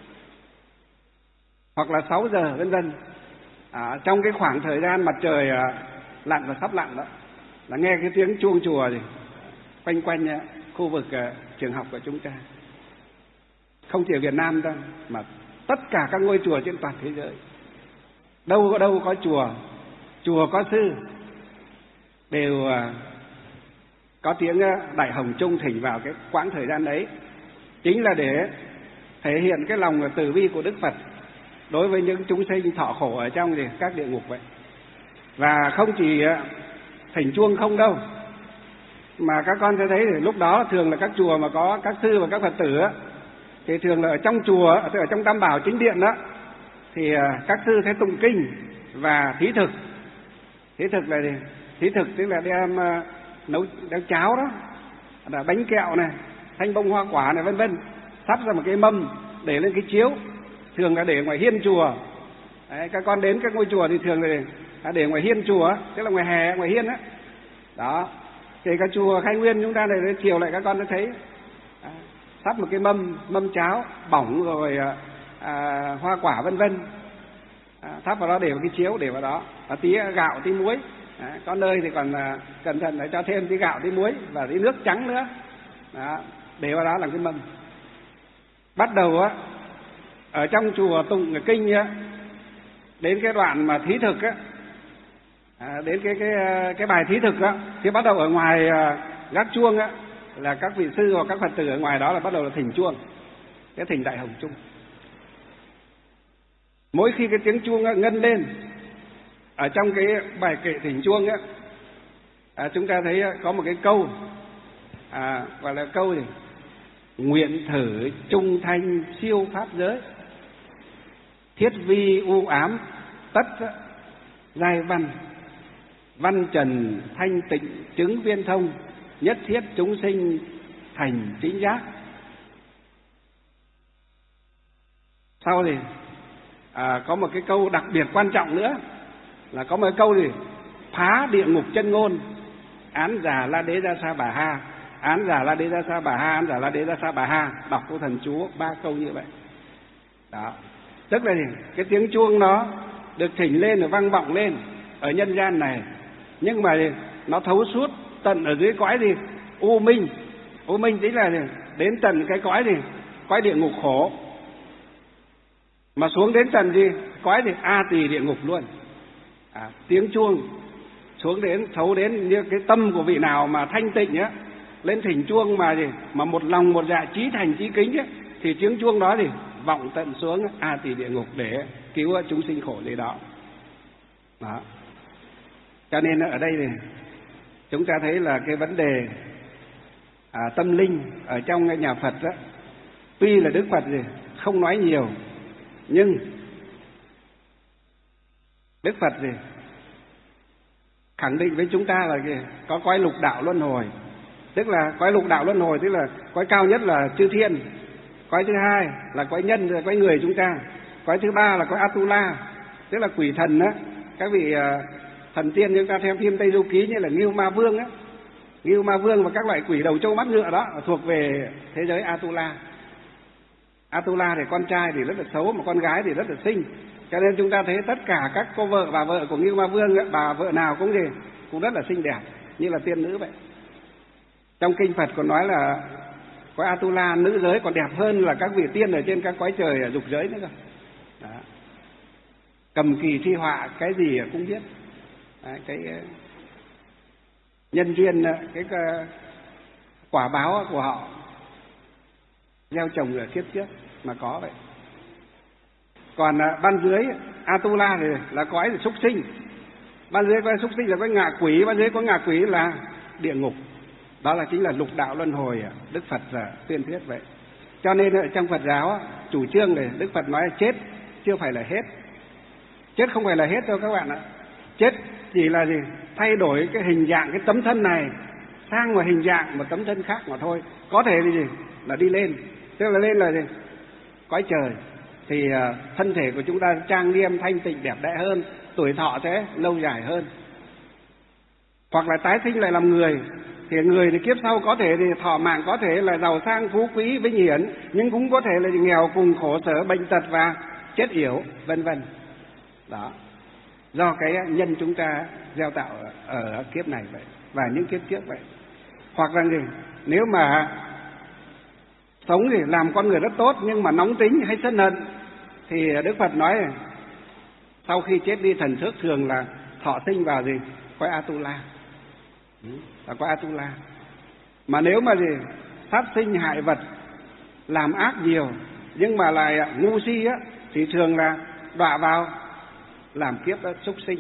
hoặc là sáu giờ vân vân, à, trong cái khoảng thời gian mặt trời à, lặn và sắp lặn đó, là nghe cái tiếng chuông chùa thì quanh quanh à, khu vực à, trường học của chúng ta. Không chỉ ở Việt Nam đâu, mà tất cả các ngôi chùa trên toàn thế giới, đâu có đâu có chùa, chùa có sư đều à, có tiếng Đại Hồng Chung thỉnh vào cái quãng thời gian ấy, chính là để thể hiện cái lòng từ bi của Đức Phật đối với những chúng sinh thọ khổ ở trong thì các địa ngục vậy. Và không chỉ thỉnh chuông không đâu, mà các con sẽ thấy thì lúc đó thường là các chùa mà có các sư và các Phật tử á, thì thường là ở trong chùa, ở trong Tam Bảo chính điện đó, thì các sư sẽ tụng kinh và thí thực. Thí thực là gì? Thí thực tức là đem nấu, nấu cháo đó, là bánh kẹo này, thanh bông hoa quả này vân vân, sắp ra một cái mâm để lên cái chiếu, thường là để ngoài hiên chùa. Đấy, các con đến các ngôi chùa thì thường là để ngoài hiên chùa, tức là ngoài hè, ngoài hiên á. Đó, thì các chùa Khai Nguyên chúng ta này chiều lại các con đã thấy à, sắp một cái mâm mâm cháo bỏng rồi à, hoa quả vân vân, à, thắp vào đó để vào cái chiếu, để vào đó và tí gạo tí muối. À, có nơi thì còn à, cẩn thận để cho thêm tí gạo tí muối và tí nước trắng nữa. Đó, để vào đó làm cái mâm. Bắt đầu á ở trong chùa tụng cái kinh á, đến cái đoạn mà thí thực á, à, đến cái cái cái bài thí thực á, thì bắt đầu ở ngoài à, gác chuông á, là các vị sư hoặc các Phật tử ở ngoài đó là bắt đầu là thỉnh chuông, cái thỉnh Đại Hồng Chung. Mỗi khi cái tiếng chuông á, ngân lên ở trong cái bài kệ thỉnh chuông á, à, chúng ta thấy có một cái câu à, gọi là câu gì? Nguyện thử trung thanh siêu pháp giới, thiết vi u ám tất giai văn, văn trần thanh tịnh chứng viên thông, nhất thiết chúng sinh thành chính giác. Sau thì à, có một cái câu đặc biệt quan trọng nữa, là có một cái câu gì? Phá địa ngục chân ngôn, án giả la đế ra sa bà ha, án giả la đế ra sa bà ha, án giả la đế ra sa bà ha. Đọc câu thần chú ba câu như vậy. Đó, tức là gì? Cái tiếng chuông nó được thỉnh lên và vang vọng lên ở nhân gian này, nhưng mà nó thấu suốt tận ở dưới cõi gì? U minh. U minh chính là gì? Đến tận cái cõi gì? Cõi địa ngục khổ, mà xuống đến tận gì? Cõi gì? A tỳ địa ngục luôn. À, tiếng chuông xuống đến thấu đến như cái tâm của vị nào mà thanh tịnh á, lên thỉnh chuông mà gì mà một lòng một dạ chí thành chí kính ấy, thì tiếng chuông đó thì vọng tận xuống A tỳ địa ngục để cứu chúng sinh khổ dưới đó. Đó, cho nên ở đây thì chúng ta thấy là cái vấn đề à, tâm linh ở trong cái nhà Phật đó, tuy là Đức Phật gì không nói nhiều, nhưng Đức Phật gì khẳng định với chúng ta là gì? Có cõi lục đạo luân hồi, tức là cõi lục đạo luân hồi tức là cõi cao nhất là chư thiên, cõi thứ hai là cõi nhân, là cõi người chúng ta, cõi thứ ba là cõi Atula, tức là quỷ thần á, các vị uh, thần tiên chúng ta theo phim Tây Du Ký như là Ngưu Ma Vương á, Ngưu Ma Vương và các loại quỷ đầu trâu mắt ngựa đó thuộc về thế giới Atula. Atula thì con trai thì rất là xấu, mà con gái thì rất là xinh, cho nên chúng ta thấy tất cả các cô vợ bà vợ của Ngưu Ma Vương ấy, bà vợ nào cũng gì cũng rất là xinh đẹp như là tiên nữ vậy. Cho Trong kinh Phật còn nói là cõi Atula nữ giới còn đẹp hơn là các vị tiên ở trên các cõi trời ở dục giới nữa cơ. Đó. Cầm kỳ thi họa cái gì cũng biết. Đấy, cái nhân duyên, cái quả báo của họ gieo trồng ở kiếp trước mà có vậy. Còn ban dưới Atula thì là cõi súc sinh. Ban dưới cõi súc sinh là cõi ngạ quỷ, ban dưới có ngạ quỷ là địa ngục. Đó là chính là lục đạo luân hồi Đức Phật tuyên thuyết vậy. Cho nên trong Phật giáo chủ trương này Đức Phật nói chết chưa phải là hết. Chết không phải là hết đâu các bạn ạ. Chết chỉ là gì? Thay đổi cái hình dạng cái tấm thân này sang một hình dạng một tấm thân khác mà thôi. Có thể là gì? Là đi lên. Tức là lên là gì? Cõi trời. Thì thân thể của chúng ta trang nghiêm thanh tịnh đẹp đẽ hơn, tuổi thọ sẽ lâu dài hơn. Hoặc là tái sinh lại làm người. Thì người thì kiếp sau có thể thì thọ mạng có thể là giàu sang phú quý vinh hiển, nhưng cũng có thể là nghèo cùng khổ sở bệnh tật và chết yểu vân vân. Đó. Do cái nhân chúng ta gieo tạo ở kiếp này vậy và những kiếp trước vậy. Hoặc là gì? Nếu mà sống thì làm con người rất tốt nhưng mà nóng tính hay sân hận thì Đức Phật nói sau khi chết đi thần thức thường là thọ sinh vào gì? Cõi Atula. Là cõi Atula. Mà nếu mà gì? Sát sinh hại vật, làm ác nhiều nhưng mà lại ngu si á thì thường là đọa vào làm kiếp súc sinh.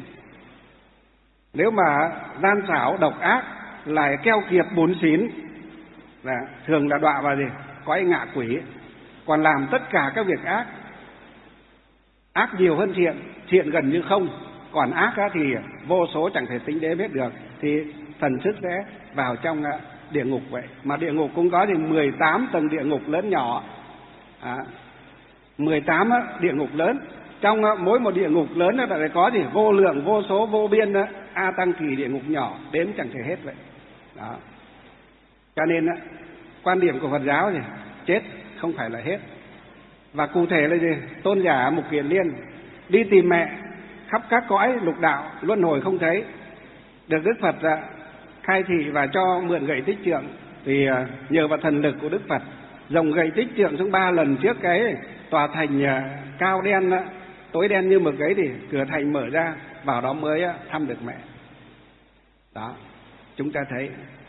Nếu mà gian xảo độc ác lại keo kiệt bủn xỉn là thường là đọa vào gì? Cõi ngạ quỷ. Còn làm tất cả các việc ác, ác nhiều hơn thiện, thiện gần như không, còn ác thì vô số chẳng thể tính đếm hết được, thì thần thức sẽ vào trong địa ngục vậy. Mà địa ngục cũng có thì mười tám tầng địa ngục lớn nhỏ, à, mười tám địa ngục lớn. Trong mỗi một địa ngục lớn là phải có thì vô lượng vô số vô biên a tăng kỳ địa ngục nhỏ đến chẳng thể hết vậy. Đó. Cho nên quan điểm của Phật giáo thì chết không phải là hết. Và cụ thể là gì? Tôn giả Mục Kiền Liên đi tìm mẹ khắp các cõi lục đạo luân hồi không thấy, được Đức Phật khai thị và cho mượn gậy tích trượng. Vì nhờ vào thần lực của Đức Phật, dòng gậy tích trượng xuống ba lần trước cái tòa thành cao đen tối đen như mực ấy thì cửa thành mở ra, vào đó mới thăm được mẹ. Đó, chúng ta thấy.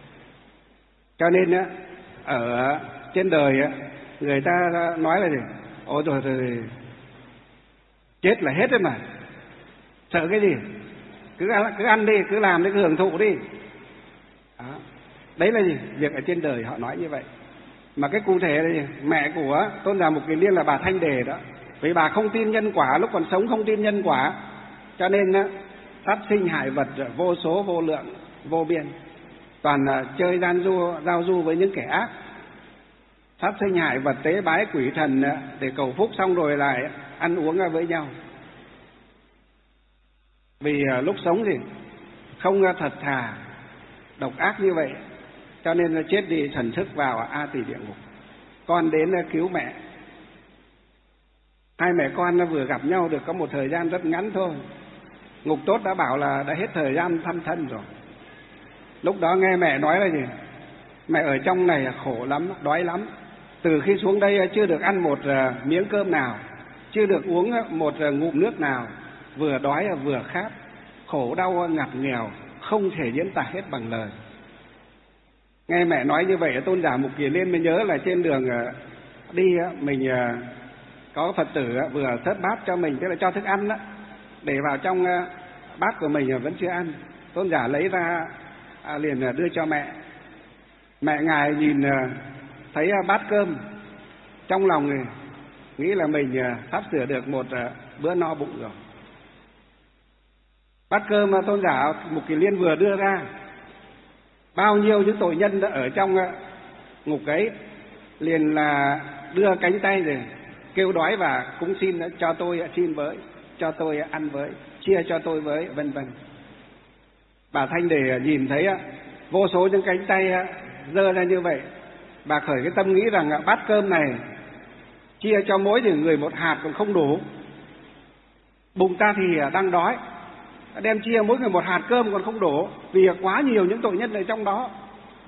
Cho nên ở trên đời người ta nói là gì? Ôi rồi rồi chết là hết đấy mà, sợ cái gì? Cứ cứ ăn đi, cứ làm đi, cứ hưởng thụ đi. Đó. Đấy là gì? Việc ở trên đời họ nói như vậy. Mà cái cụ thể là gì? Mẹ của Tôn giả Mục Kiền Liên là bà Thanh Đề đó. Vì bà không tin nhân quả, lúc còn sống không tin nhân quả, cho nên sát sinh hại vật vô số vô lượng vô biên, toàn chơi gian du giao du với những kẻ ác, sát sinh hại vật tế bái quỷ thần để cầu phúc, xong rồi lại ăn uống với nhau. Vì lúc sống thì không thật thà, độc ác như vậy, cho nên chết đi thần thức vào A Tỳ địa ngục. Con đến cứu mẹ. Hai mẹ con vừa gặp nhau được có một thời gian rất ngắn thôi. Ngục tốt đã bảo là đã hết thời gian thăm thân rồi. Lúc đó nghe mẹ nói là gì? Mẹ ở trong này khổ lắm, đói lắm. Từ khi xuống đây chưa được ăn một miếng cơm nào, chưa được uống một ngụm nước nào, vừa đói vừa khát, khổ đau ngặt nghèo, không thể diễn tả hết bằng lời. Nghe mẹ nói như vậy, Tôn giả Mục Kiền Liên mới nhớ là trên đường đi mình có Phật tử vừa xếp bát cho mình, tức là cho thức ăn đó, để vào trong bát của mình vẫn chưa ăn. Tôn giả lấy ra liền đưa cho mẹ. Mẹ ngài nhìn thấy bát cơm, trong lòng thì nghĩ là mình sắp sửa được một bữa no bụng rồi. Bát cơm Tôn giả Mục Kiền Liên vừa đưa ra, bao nhiêu những tội nhân ở trong ngục ấy liền là đưa cánh tay rồi kêu đói và cũng xin cho tôi xin với, cho tôi ăn với, chia cho tôi với, vân vân. Bà Thanh Đề nhìn thấy vô số những cánh tay giơ ra như vậy, bà khởi cái tâm nghĩ rằng bát cơm này chia cho mỗi người một hạt còn không đủ, bụng ta thì đang đói, đem chia mỗi người một hạt cơm còn không đủ, vì quá nhiều những tội nhân ở trong đó.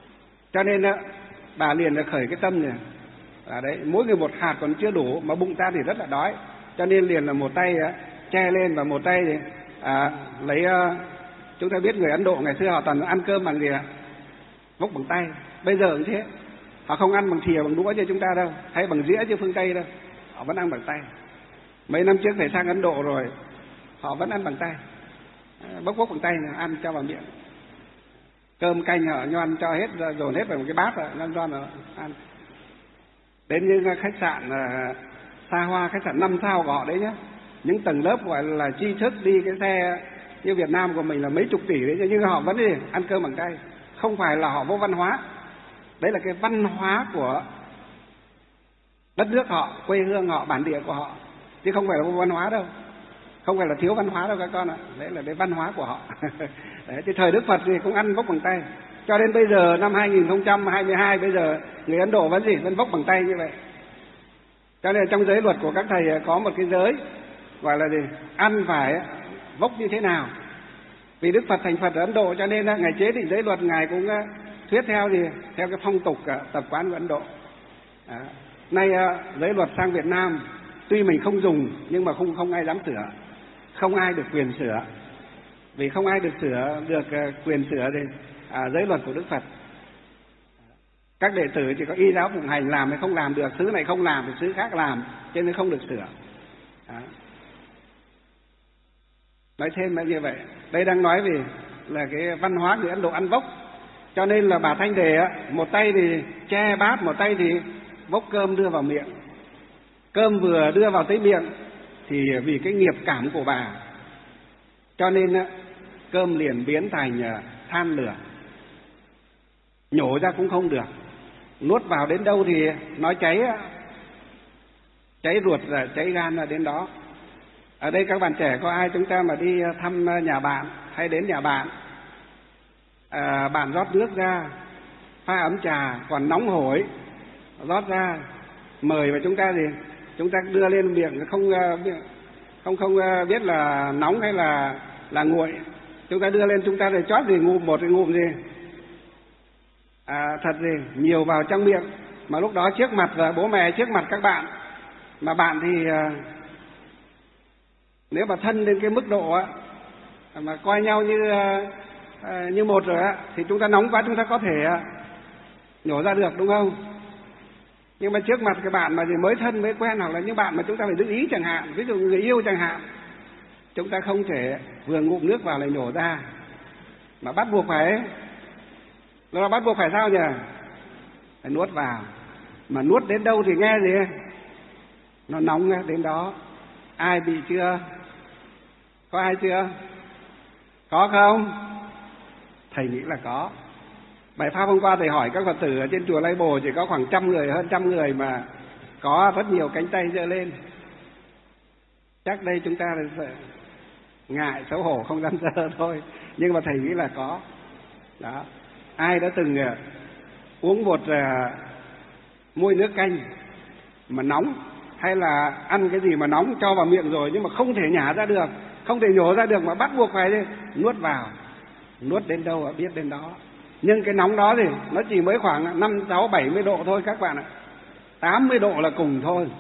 Cho nên á, bà liền là khởi cái tâm này, à đấy, mỗi người một hạt còn chưa đủ mà bụng ta thì rất là đói, cho nên liền là một tay á, che lên và một tay thì à, lấy uh, chúng ta biết người Ấn Độ ngày xưa họ toàn ăn cơm bằng gì ạ? Vốc bằng tay. Bây giờ cũng thế, họ không ăn bằng thìa bằng đũa như chúng ta đâu, hay bằng dĩa như phương Tây đâu, họ vẫn ăn bằng tay. Mấy năm trước thầy sang Ấn Độ rồi, họ vẫn ăn bằng tay, bốc bốc bằng tay ăn cho vào miệng. Cơm canh họ nhoan cho hết, dồn hết vào một cái bát rồi nhoan nhoan rồi ăn. Đến những khách sạn uh, xa hoa, khách sạn năm sao của họ đấy nhá, những tầng lớp gọi là tri thức đi cái xe như Việt Nam của mình là mấy chục tỷ đấy, nhưng họ vẫn đi ăn cơm bằng tay. Không phải là họ vô văn hóa, đấy là cái văn hóa của đất nước họ, quê hương họ, bản địa của họ, chứ không phải là vô văn hóa đâu, không phải là thiếu văn hóa đâu các con ạ. Đấy là cái văn hóa của họ. Đấy, thì thời Đức Phật thì cũng ăn vốc bằng tay, cho đến bây giờ năm hai nghìn không trăm hai mươi hai bây giờ người Ấn Độ vẫn gì vẫn vốc bằng tay như vậy. Cho nên trong giới luật của các thầy có một cái giới gọi là gì, ăn phải vốc như thế nào. Vì Đức Phật thành Phật ở Ấn Độ cho nên ngài chế định giới luật, ngài cũng thuyết theo gì, theo cái phong tục tập quán của Ấn Độ. Đó. Nay giới luật sang Việt Nam tuy mình không dùng nhưng mà không không ai dám sửa, không ai được quyền sửa, vì không ai được sửa được quyền sửa thì à, giới luật của Đức Phật. Các đệ tử chỉ có y giáo phụng hành, làm hay không làm được, thứ này không làm thì thứ khác làm, cho nên không được sửa. Đó. Nói thêm là như vậy. Đây đang nói về là cái văn hóa người Ấn Độ ăn vốc. Cho nên là bà Thanh Đề á, một tay thì che bát, một tay thì vốc cơm đưa vào miệng. Cơm vừa đưa vào tới miệng thì vì cái nghiệp cảm của bà, cho nên á, cơm liền biến thành than lửa, nhổ ra cũng không được, nuốt vào đến đâu thì nói cháy, cháy ruột là cháy gan là đến đó. Ở đây các bạn trẻ có ai chúng ta mà đi thăm nhà bạn hay đến nhà bạn, à, bạn rót nước ra, pha ấm trà còn nóng hổi, rót ra mời và chúng ta thì chúng ta đưa lên miệng không không không biết là nóng hay là là nguội, chúng ta đưa lên chúng ta thì chót gì ngụm một cái ngụm gì à, thật gì nhiều vào trong miệng. Mà lúc đó trước mặt và bố mẹ, trước mặt các bạn, mà bạn thì à, nếu mà thân đến cái mức độ á, mà coi nhau như à, như một rồi á, thì chúng ta nóng quá chúng ta có thể à, nhổ ra được, đúng không? Nhưng mà trước mặt cái bạn mà mới thân mới quen, hoặc là những bạn mà chúng ta phải giữ ý chẳng hạn, ví dụ người yêu chẳng hạn, chúng ta không thể vừa ngụm nước vào lại nhổ ra, mà bắt buộc phải, nó bắt buộc phải sao nhỉ? Phải nuốt vào. Mà nuốt đến đâu thì nghe gì? Nó nóng đến đó. Ai bị chưa? Có ai chưa? Có không? Thầy nghĩ là có. Bài pháp hôm qua thầy hỏi các Phật tử ở trên chùa Lai Bồ chỉ có khoảng trăm người, hơn trăm người mà có rất nhiều cánh tay giơ lên. Chắc đây chúng ta là ngại xấu hổ không dám giơ thôi, nhưng mà thầy nghĩ là có. Đó. Ai đã từng uh, uống một uh, muôi nước canh mà nóng, hay là ăn cái gì mà nóng cho vào miệng rồi nhưng mà không thể nhả ra được, không thể nhổ ra được mà bắt buộc phải đi, nuốt vào. Nuốt đến đâu biết đến đó. Nhưng cái nóng đó thì nó chỉ mới khoảng năm, sáu, bảy mươi độ thôi các bạn ạ. tám mươi độ là cùng thôi.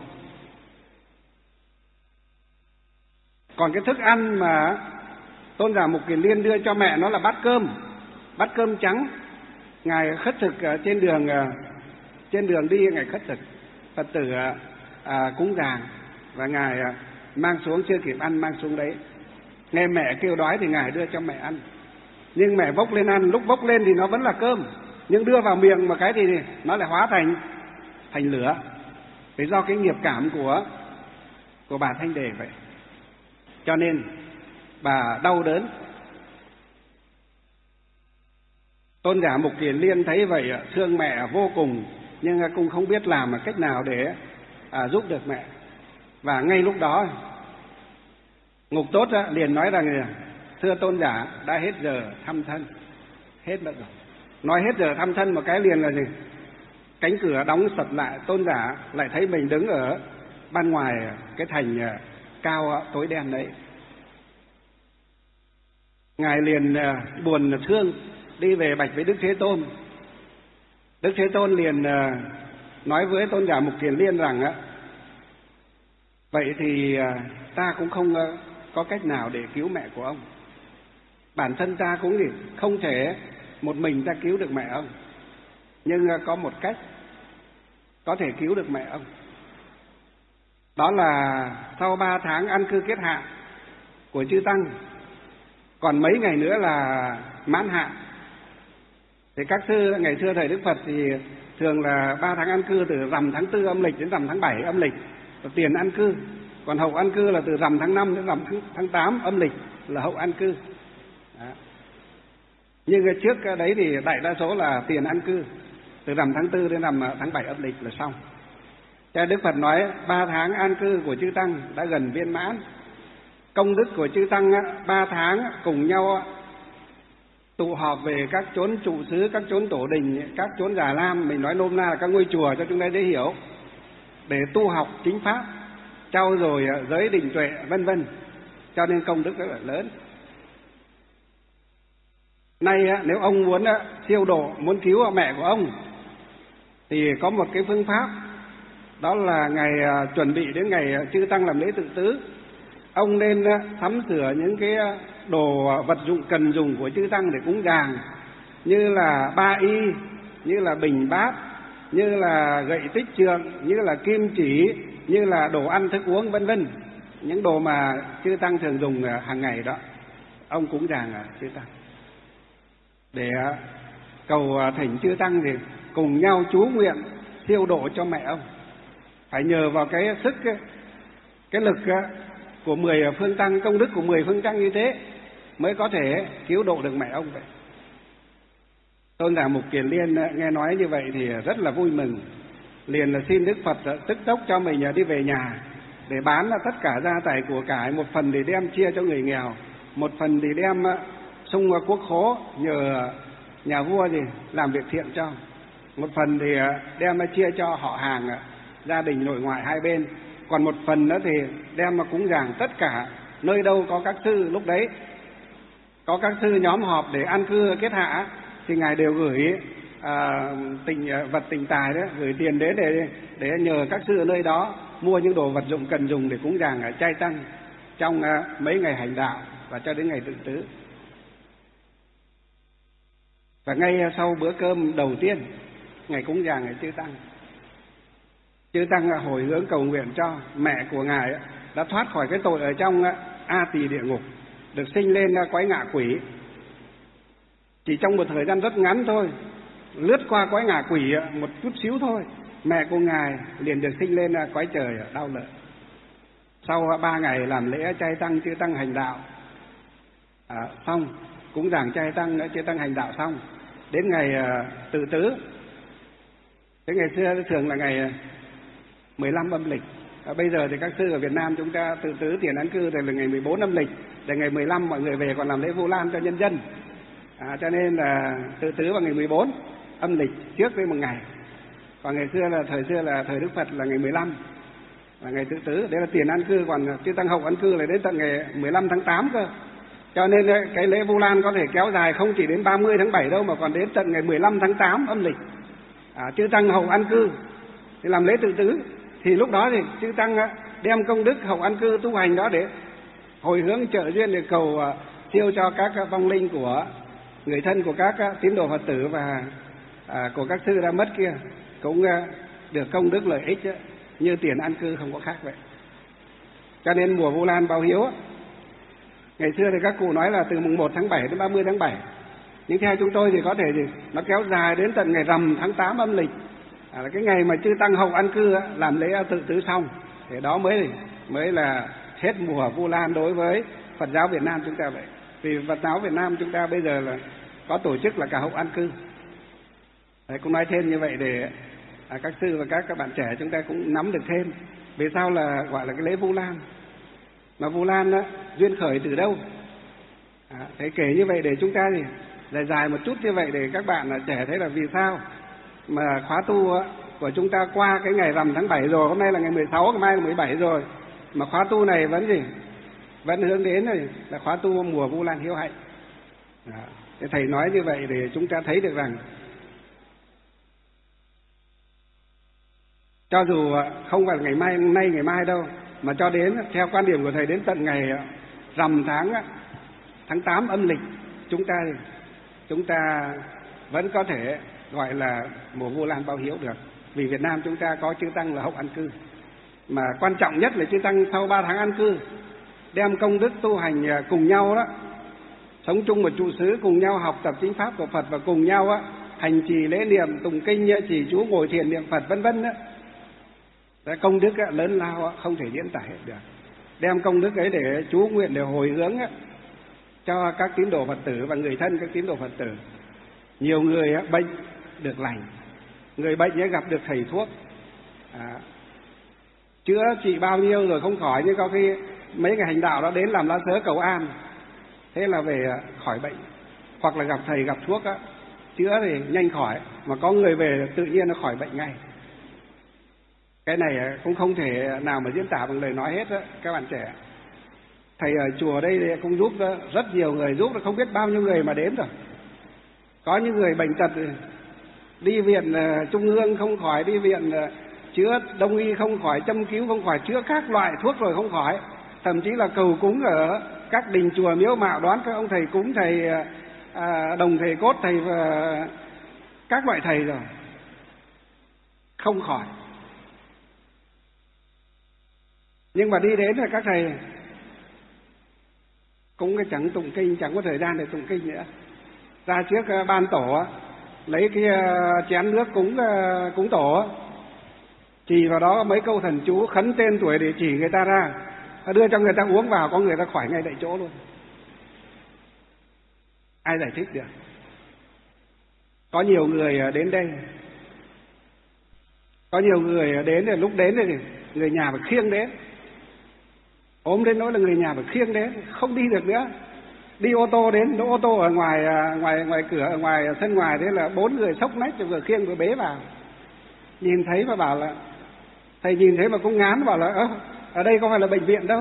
Còn cái thức ăn mà Tôn giả Mục Kiền Liên đưa cho mẹ nó là bát cơm, bát cơm trắng. Ngài khất thực trên đường trên đường đi, ngài khất thực, Phật tử à, cúng dường và ngài à, mang xuống, chưa kịp ăn mang xuống đấy. Nghe mẹ kêu đói thì ngài đưa cho mẹ ăn. Nhưng mẹ bốc lên ăn, lúc bốc lên thì nó vẫn là cơm, nhưng đưa vào miệng một cái thì nó lại hóa thành thành lửa. Thế do cái nghiệp cảm của của bà Thanh Đề vậy. Cho nên bà đau đớn. Tôn giả Mục Kiền Liên thấy vậy thương mẹ vô cùng, nhưng cũng không biết làm một cách nào để à, giúp được mẹ. Và ngay lúc đó Ngục Tốt liền nói rằng: thưa tôn giả, đã hết giờ thăm thân. Hết rồi. Nói hết giờ thăm thân một cái liền là gì? Cánh cửa đóng sập lại, tôn giả lại thấy mình đứng ở ban ngoài cái thành cao tối đen đấy. Ngài liền buồn thương đi về bạch với Đức Thế Tôn. Đức Thế Tôn liền nói với tôn giả Mục Kiền Liên rằng á, vậy thì ta cũng không có cách nào để cứu mẹ của ông. Bản thân ta cũng gì không thể một mình ta cứu được mẹ ông, nhưng có một cách có thể cứu được mẹ ông. Đó là sau ba tháng an cư kết hạ của chư tăng, còn mấy ngày nữa là mãn hạn. Thì các sư ngày xưa thời Đức Phật thì thường là ba tháng an cư từ rằm tháng tư âm lịch đến rằm tháng bảy âm lịch là tiền an cư, còn hậu an cư là từ rằm tháng năm đến rằm tháng tám âm lịch là hậu an cư. Đó. Nhưng trước đấy thì đại đa số là tiền an cư, từ rằm tháng tư đến rằm tháng bảy âm lịch là xong. Cho Đức Phật nói ba tháng an cư của chư tăng đã gần viên mãn. Công đức của chư tăng ba tháng cùng nhau tụ họp về các chốn trụ xứ, các chốn tổ đình, các chốn già lam, mình nói nôm na là các ngôi chùa cho chúng ta dễ hiểu, để tu học chính pháp, trau dồi giới định tuệ vân vân, cho nên công đức rất là lớn. Nay nếu ông muốn siêu độ, muốn cứu mẹ của ông thì có một cái phương pháp, đó là ngày chuẩn bị đến ngày chư tăng làm lễ tự tứ, ông nên sắm sửa những cái đồ vật dụng cần dùng của chư tăng để cúng dường, như là ba y, như là bình bát, như là gậy tích trượng, như là kim chỉ, như là đồ ăn thức uống vân vân, những đồ mà chư tăng thường dùng hàng ngày đó, ông cúng dường chư tăng để cầu thỉnh chư tăng thì cùng nhau chú nguyện siêu độ cho mẹ ông. Phải nhờ vào cái sức, cái lực của mười phương tăng, công đức của mười phương tăng như thế mới có thể cứu độ được mẹ ông vậy. Tôn giả Mục Kiền Liên nghe nói như vậy thì rất là vui mừng, liền là xin Đức Phật tức tốc cho mình đi về nhà để bán tất cả gia tài của cải, một phần thì đem chia cho người nghèo, một phần thì đem sung quốc khố nhờ nhà vua gì làm việc thiện cho, một phần thì đem chia cho họ hàng, gia đình nội ngoại hai bên, còn một phần nữa thì đem mà cúng dường tất cả nơi đâu có các sư. Lúc đấy có các sư nhóm họp để an cư kết hạ thì ngài đều gửi à, tình vật tình tài đấy, gửi tiền đến để để nhờ các sư ở nơi đó mua những đồ vật dụng cần dùng để cúng dường ở trai tăng trong à, mấy ngày hành đạo và cho đến ngày tự tứ. Và ngay sau bữa cơm đầu tiên ngày cúng dường ngày chư tăng, chư tăng hồi hướng cầu nguyện cho mẹ của ngài đã thoát khỏi cái tội ở trong A Tỳ địa ngục, được sinh lên cõi ngạ quỷ. Chỉ trong một thời gian rất ngắn thôi, lướt qua cõi ngạ quỷ một chút xíu thôi, mẹ của ngài liền được sinh lên cõi trời đau lợi. Sau ba ngày làm lễ trai tăng, chư tăng hành đạo à, xong, cúng dường trai tăng, chư tăng hành đạo xong, đến ngày tự tứ. Cái ngày xưa thường là ngày mười lăm âm lịch. À, bây giờ thì các sư ở Việt Nam chúng ta tự tứ tiền an cư thì là ngày mười bốn âm lịch, để ngày mười lăm mọi người về còn làm lễ Vu Lan cho nhân dân. À, cho nên là tự tứ vào ngày mười bốn âm lịch trước với một ngày. Còn ngày xưa là thời xưa là thời Đức Phật là ngày mười lăm là ngày tự tứ, đấy là tiền an cư, còn chư tăng hậu an cư là đến tận ngày mười lăm tháng tám cơ. Cho nên cái lễ Vu Lan có thể kéo dài không chỉ đến ba mươi tháng bảy đâu, mà còn đến tận ngày mười lăm tháng tám âm lịch. À, chư tăng hậu an cư thì làm lễ tự tứ, thì lúc đó thì chư tăng đem công đức hậu an cư tu hành đó để hồi hướng trợ duyên để cầu siêu cho các vong linh của người thân của các tín đồ Phật tử và à, của các sư đã mất kia, cũng được công đức lợi ích như tiền an cư không có khác vậy. Cho nên mùa Vu Lan báo hiếu ngày xưa thì các cụ nói là từ mùng một tháng bảy đến ba mươi tháng bảy, nhưng theo chúng tôi thì có thể thì nó kéo dài đến tận ngày rằm tháng tám âm lịch, à, là cái ngày mà chư tăng hậu an cư làm lễ tự tứ xong, thì đó mới mới là hết mùa Vu Lan đối với Phật giáo Việt Nam chúng ta vậy. Vì Phật giáo Việt Nam chúng ta bây giờ là có tổ chức là cả hậu an cư. Đấy, cũng nói thêm như vậy để à, các sư và các các bạn trẻ chúng ta cũng nắm được thêm vì sao là gọi là cái lễ Vu Lan. Mà Vu Lan đó, duyên khởi từ đâu? À, thế kể như vậy để chúng ta thì dài dài một chút như vậy để các bạn là trẻ thấy là vì sao mà khóa tu của chúng ta qua cái ngày rằm tháng bảy rồi, hôm nay là ngày mười sáu, ngày mai là mười bảy rồi, mà khóa tu này vẫn gì? Vẫn hướng đến rồi là khóa tu mùa Vu Lan hiếu hạnh. À, thầy nói như vậy để chúng ta thấy được rằng Cho dù không phải ngày mai nay ngày mai đâu, mà cho đến theo quan điểm của thầy đến tận ngày rằm tháng tháng tám âm lịch, chúng ta chúng ta vẫn có thể gọi là mùa Vu Lan báo hiếu được. Vì Việt Nam chúng ta có chư tăng là hậu an cư, mà quan trọng nhất là chư tăng sau ba tháng an cư đem công đức tu hành cùng nhau đó, sống chung một trụ xứ, cùng nhau học tập chính pháp của Phật và cùng nhau á hành trì lễ niệm tụng kinh trì chú ngồi thiền niệm Phật vân vân đó. Công đức lớn lao không thể diễn tả hết được. Đem công đức ấy để chú nguyện, để hồi hướng cho các tín đồ Phật tử và người thân các tín đồ Phật tử. Nhiều người bệnh được lành, người bệnh gặp được thầy thuốc, à, chữa trị bao nhiêu rồi không khỏi, nhưng có khi mấy ngày hành đạo đó đến làm lá sớ cầu an, thế là về khỏi bệnh. Hoặc là gặp thầy gặp thuốc á, chữa thì nhanh khỏi, mà có người về tự nhiên nó khỏi bệnh ngay. Cái này cũng không thể nào mà diễn tả bằng lời nói hết đó, các bạn trẻ. Thầy ở chùa đây cũng giúp rất nhiều người, giúp không biết bao nhiêu người mà đến rồi. Có những người bệnh tật đi viện trung ương không khỏi, đi viện chữa đông y không khỏi, châm cứu không khỏi, chữa các loại thuốc rồi không khỏi. Thậm chí là cầu cúng ở các đình chùa miếu mạo, đoán các ông thầy cúng, thầy à, đồng thầy cốt, thầy và các loại thầy rồi không khỏi. Nhưng mà đi đến là các thầy cũng chẳng tụng kinh, chẳng có thời gian để tụng kinh nữa. Ra trước ban tổ lấy cái chén nước cúng cúng tổ, chỉ vào đó mấy câu thần chú, khấn tên tuổi địa chỉ người ta ra, đưa cho người ta uống vào, có người ta khỏi ngay tại chỗ luôn. Ai giải thích được? Có nhiều người đến đây, có nhiều người đến thì lúc đến thì người nhà phải khiêng đến, ốm đến nỗi là người nhà phải khiêng đến, không đi được nữa. Đi ô tô đến, đỗ ô tô ở ngoài ngoài ngoài cửa, ở ngoài sân ngoài, thế là bốn người xốc nách vừa khiêng vừa bế vào. Nhìn thấy mà bảo là, thầy nhìn thấy mà cũng ngán, bảo là ơ, ở đây không phải là bệnh viện đâu,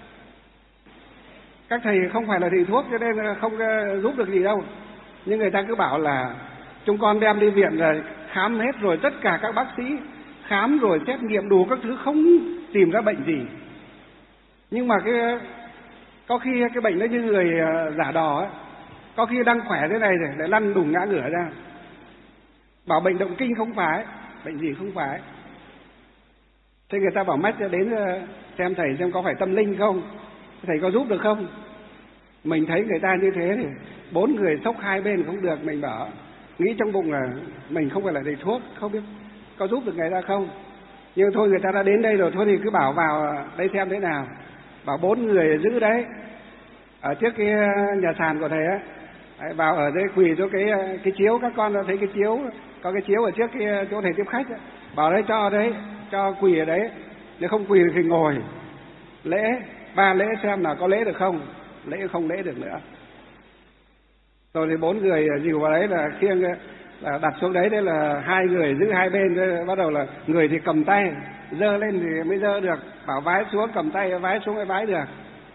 các thầy không phải là thầy thuốc, cho nên không giúp được gì đâu. Nhưng người ta cứ bảo là chúng con đem đi viện rồi khám hết rồi, tất cả các bác sĩ khám rồi xét nghiệm đủ các thứ, không tìm ra bệnh gì. Nhưng mà cái có khi cái bệnh nó như người giả đò ấy, có khi đang khỏe thế này rồi lại lăn đùng ngã ngửa ra, bảo bệnh động kinh không phải, bệnh gì không phải. Thế người ta bảo mách đến xem thầy xem có phải tâm linh không, thầy có giúp được không. Mình thấy người ta như thế thì bốn người xốc hai bên không được, mình bảo nghĩ trong bụng là mình không phải là thầy thuốc, không biết có giúp được người ta không. Nhưng thôi người ta đã đến đây rồi, thôi thì cứ bảo vào đây xem thế nào. Bảo bốn người giữ đấy, ở trước cái nhà sàn của thầy á, vào ở đây quỳ chỗ cái cái chiếu, các con thấy cái chiếu, có cái chiếu ở trước cái chỗ thầy tiếp khách ấy. Bảo đấy cho đấy, cho quỳ ở đấy, nếu không quỳ thì ngồi lễ, ba lễ xem là có lễ được không, lễ không lễ được nữa. Rồi thì bốn người dìu vào đấy là khiêng, là đặt xuống đấy, đấy là hai người giữ hai bên, bắt đầu là người thì cầm tay dơ lên thì mới dơ được, bảo vái xuống cầm tay vái xuống mới vái được.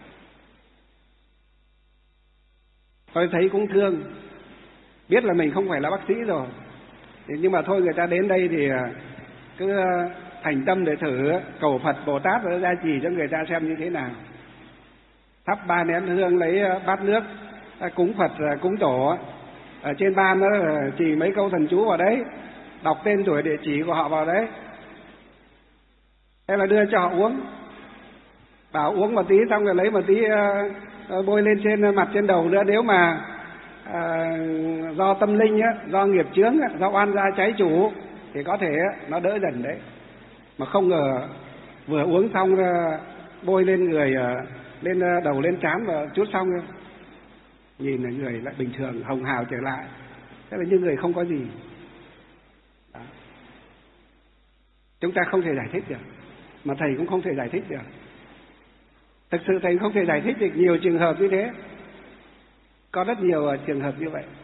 Tôi thấy cũng thương, biết là mình không phải là bác sĩ rồi, nhưng mà thôi người ta đến đây thì cứ thành tâm để thử, cầu Phật Bồ Tát gia trì cho người ta xem như thế nào. Thắp ba nén hương, lấy bát nước cúng Phật cúng tổ, ở trên ban đó chỉ mấy câu thần chú vào đấy, đọc tên tuổi địa chỉ của họ vào đấy, thế là đưa cho họ uống. Bảo uống một tí xong rồi lấy một tí uh, bôi lên trên mặt trên đầu nữa. Nếu mà uh, do tâm linh á, do nghiệp chướng á, do oan gia trái chủ thì có thể á, nó đỡ dần đấy. Mà không ngờ vừa uống xong uh, bôi lên người, uh, lên uh, đầu lên trán và chút xong uh, nhìn là người lại bình thường, hồng hào trở lại, thế là như người không có gì. Đó. Chúng ta không thể giải thích được, mà thầy cũng không thể giải thích được. Thực sự thầy không thể giải thích được nhiều trường hợp như thế, có rất nhiều trường hợp như vậy.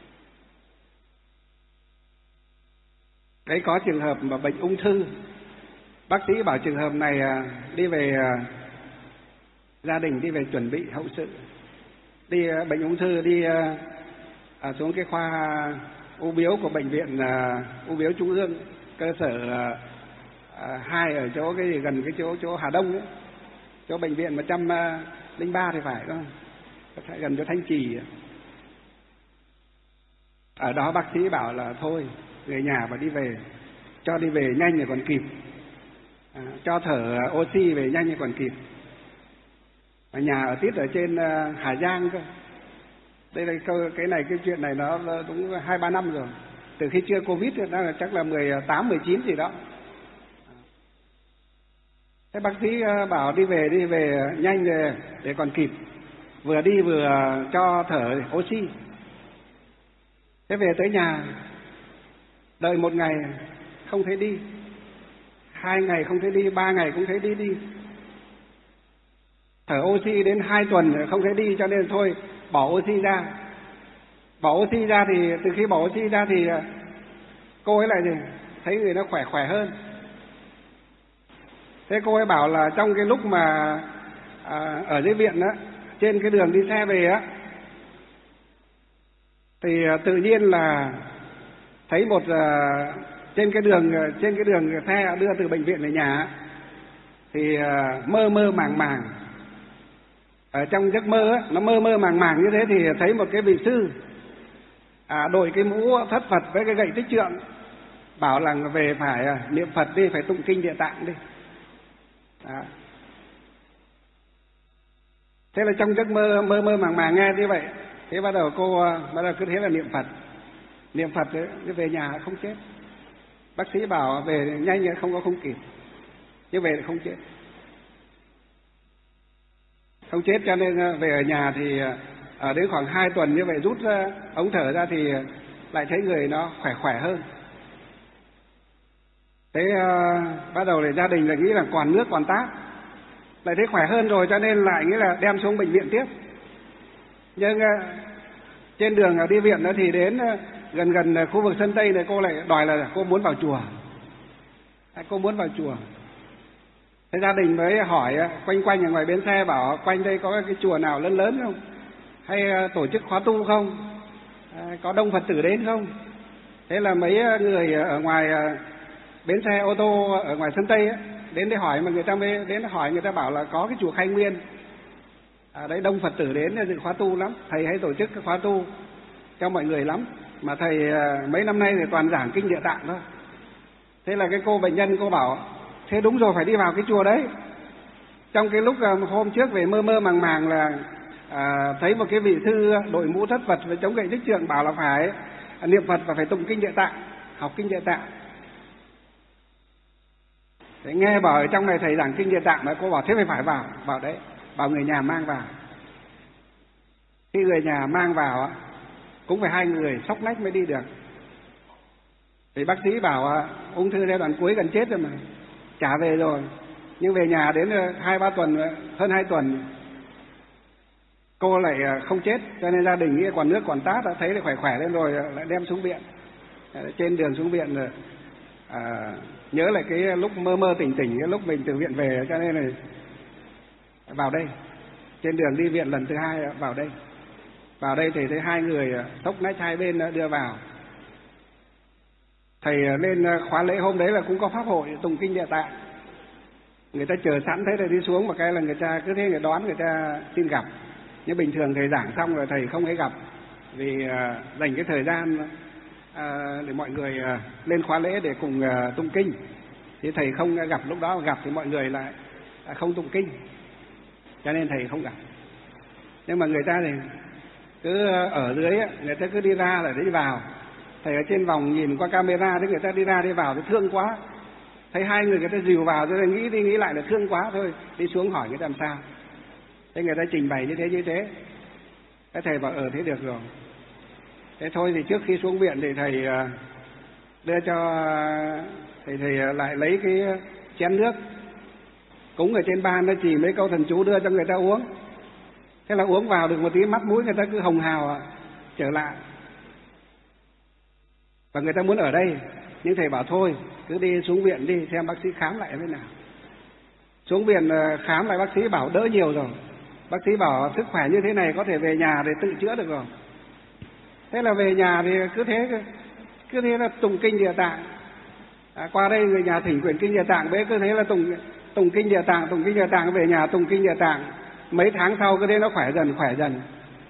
Đấy, có trường hợp mà bệnh ung thư, bác sĩ bảo trường hợp này đi về gia đình, đi về chuẩn bị hậu sự, đi bệnh ung thư, đi à, xuống cái khoa u biếu của bệnh viện à, u biếu trung ương, cơ sở à, hai ở chỗ cái gần cái chỗ chỗ Hà Đông ấy, chỗ bệnh viện một trăm lẻ ba thì phải không, gần chỗ Thanh Trì. Ở đó bác sĩ bảo là thôi người nhà mà đi về, cho đi về nhanh thì còn kịp, à, cho thở oxy về nhanh thì còn kịp. Ở nhà ở tít ở trên uh, Hà Giang cơ. Đây là cái này cái chuyện này nó cũng hai ba năm rồi, từ khi chưa Covid thì nó là chắc là mười tám mười chín gì đó. Thế bác sĩ bảo đi về đi về nhanh để, để còn kịp, vừa đi vừa cho thở oxy. Thế về tới nhà, đợi một ngày không thấy đi, hai ngày không thấy đi, ba ngày không thấy đi đi. Thở oxy đến hai tuần không thấy đi, cho nên thôi bỏ oxy ra. Bỏ oxy ra thì từ khi bỏ oxy ra thì cô ấy lại gì? Thấy người nó khỏe khỏe hơn. Thế cô ấy bảo là trong cái lúc mà à, ở dưới viện đó, trên cái đường đi xe về á, thì tự nhiên là thấy một uh, trên cái đường trên cái đường xe đưa từ bệnh viện về nhà thì uh, mơ mơ màng màng ở trong giấc mơ á, nó mơ mơ màng màng như thế thì thấy một cái vị sư à, đội cái mũ thất Phật với cái gậy tích trượng, bảo là về phải uh, niệm Phật đi, phải tụng kinh Địa Tạng đi. Đó. Thế là trong giấc mơ mơ mơ màng màng nghe như vậy, thế bắt đầu cô bắt đầu cứ thế là niệm Phật, niệm Phật đấy, về nhà không chết. Bác sĩ bảo về nhanh không có không kịp, nhưng về lại không chết, không chết cho nên về ở nhà thì ở đến khoảng hai tuần như vậy rút ra, ống thở ra thì lại thấy người nó khỏe khỏe hơn. Thế uh, bắt đầu thì gia đình lại nghĩ là còn nước còn tát, lại thấy khỏe hơn rồi cho nên lại nghĩ là đem xuống bệnh viện tiếp. Nhưng uh, trên đường đi viện đó thì đến uh, gần gần khu vực sân Tây này cô lại đòi là cô muốn vào chùa, à, cô muốn vào chùa. Thế gia đình mới hỏi uh, quanh quanh ở ngoài bến xe, bảo quanh đây có cái chùa nào lớn lớn không, hay uh, tổ chức khóa tu không, uh, có đông Phật tử đến không. Thế là mấy người ở ngoài uh, bến xe ô tô ở ngoài sân Tây ấy, đến để hỏi, mà người ta mới đến hỏi, người ta bảo là có cái chùa Khai Nguyên, à, đấy đông Phật tử đến dự khóa tu lắm, thầy hay tổ chức cái khóa tu cho mọi người lắm, mà thầy à, mấy năm nay thì toàn giảng kinh Địa Tạng thôi. Thế là cái cô bệnh nhân cô bảo thế đúng rồi, phải đi vào cái chùa đấy. Trong cái lúc à, hôm trước về mơ mơ màng màng là à, thấy một cái vị sư đội mũ thất Phật với chống gậy tích trượng bảo là phải à, niệm Phật và phải tụng kinh Địa Tạng, học kinh Địa Tạng. Thế nghe bảo ở trong này thầy giảng kinh Địa Tạng mà cô bảo thế phải phải vào, vào đấy, bảo người nhà mang vào. Khi người nhà mang vào cũng phải hai người xốc nách mới đi được. Thì bác sĩ bảo ung thư giai đoạn cuối gần chết rồi mà, trả về rồi, nhưng về nhà đến hai ba tuần, hơn hai tuần cô lại không chết, cho nên gia đình nghĩ còn nước còn tát, đã thấy là khỏe khỏe lên rồi lại đem xuống viện. Trên đường xuống viện rồi à, nhớ lại cái lúc mơ mơ tỉnh tỉnh, cái lúc mình từ viện về, cho nên là vào đây. Trên đường đi viện lần thứ hai vào đây, vào đây thì thấy hai người xốc nách hai bên đưa vào. Thầy lên khóa lễ hôm đấy là cũng có pháp hội tụng kinh Địa Tạng, người ta chờ sẵn, thế là đi xuống một cái là người ta cứ thế người đón, người ta xin gặp. Nhưng bình thường thầy giảng xong rồi thầy không ấy gặp, vì uh, dành cái thời gian uh, để mọi người uh, lên khóa lễ để cùng uh, tụng kinh, thì thầy không gặp. Lúc đó gặp thì mọi người lại uh, không tụng kinh, cho nên thầy không gặp. Nhưng mà người ta thì cứ ở dưới, người ta cứ đi ra lại đi vào. Thầy ở trên vòng nhìn qua camera, thấy người ta đi ra đi vào thì thương quá. Thấy hai người người ta dìu vào, cho nên nghĩ đi nghĩ lại là thương quá thôi, đi xuống hỏi người ta làm sao. Thế người ta trình bày như thế như thế. Thế thầy bảo ờ thế được rồi. Thế thôi thì trước khi xuống viện thì thầy đưa cho thầy thầy lại lấy cái chén nước cúng ở trên ban, nó chỉ mấy câu thần chú đưa cho người ta uống. Thế là uống vào được một tí, mắt mũi người ta cứ hồng hào trở lại, và người ta muốn ở đây. Nhưng thầy bảo thôi cứ đi xuống viện đi, xem bác sĩ khám lại thế nào. Xuống viện khám lại, bác sĩ bảo đỡ nhiều rồi. Bác sĩ bảo sức khỏe như thế này có thể về nhà để tự chữa được rồi. Thế là về nhà thì cứ thế cứ thế là tụng kinh Địa Tạng, À, qua đây người nhà thỉnh quyển kinh Địa Tạng, bé cứ thấy là tùng tùng kinh Địa Tạng, tùng kinh Địa Tạng, về nhà tùng kinh Địa Tạng, mấy tháng sau cứ thế nó khỏe dần khỏe dần.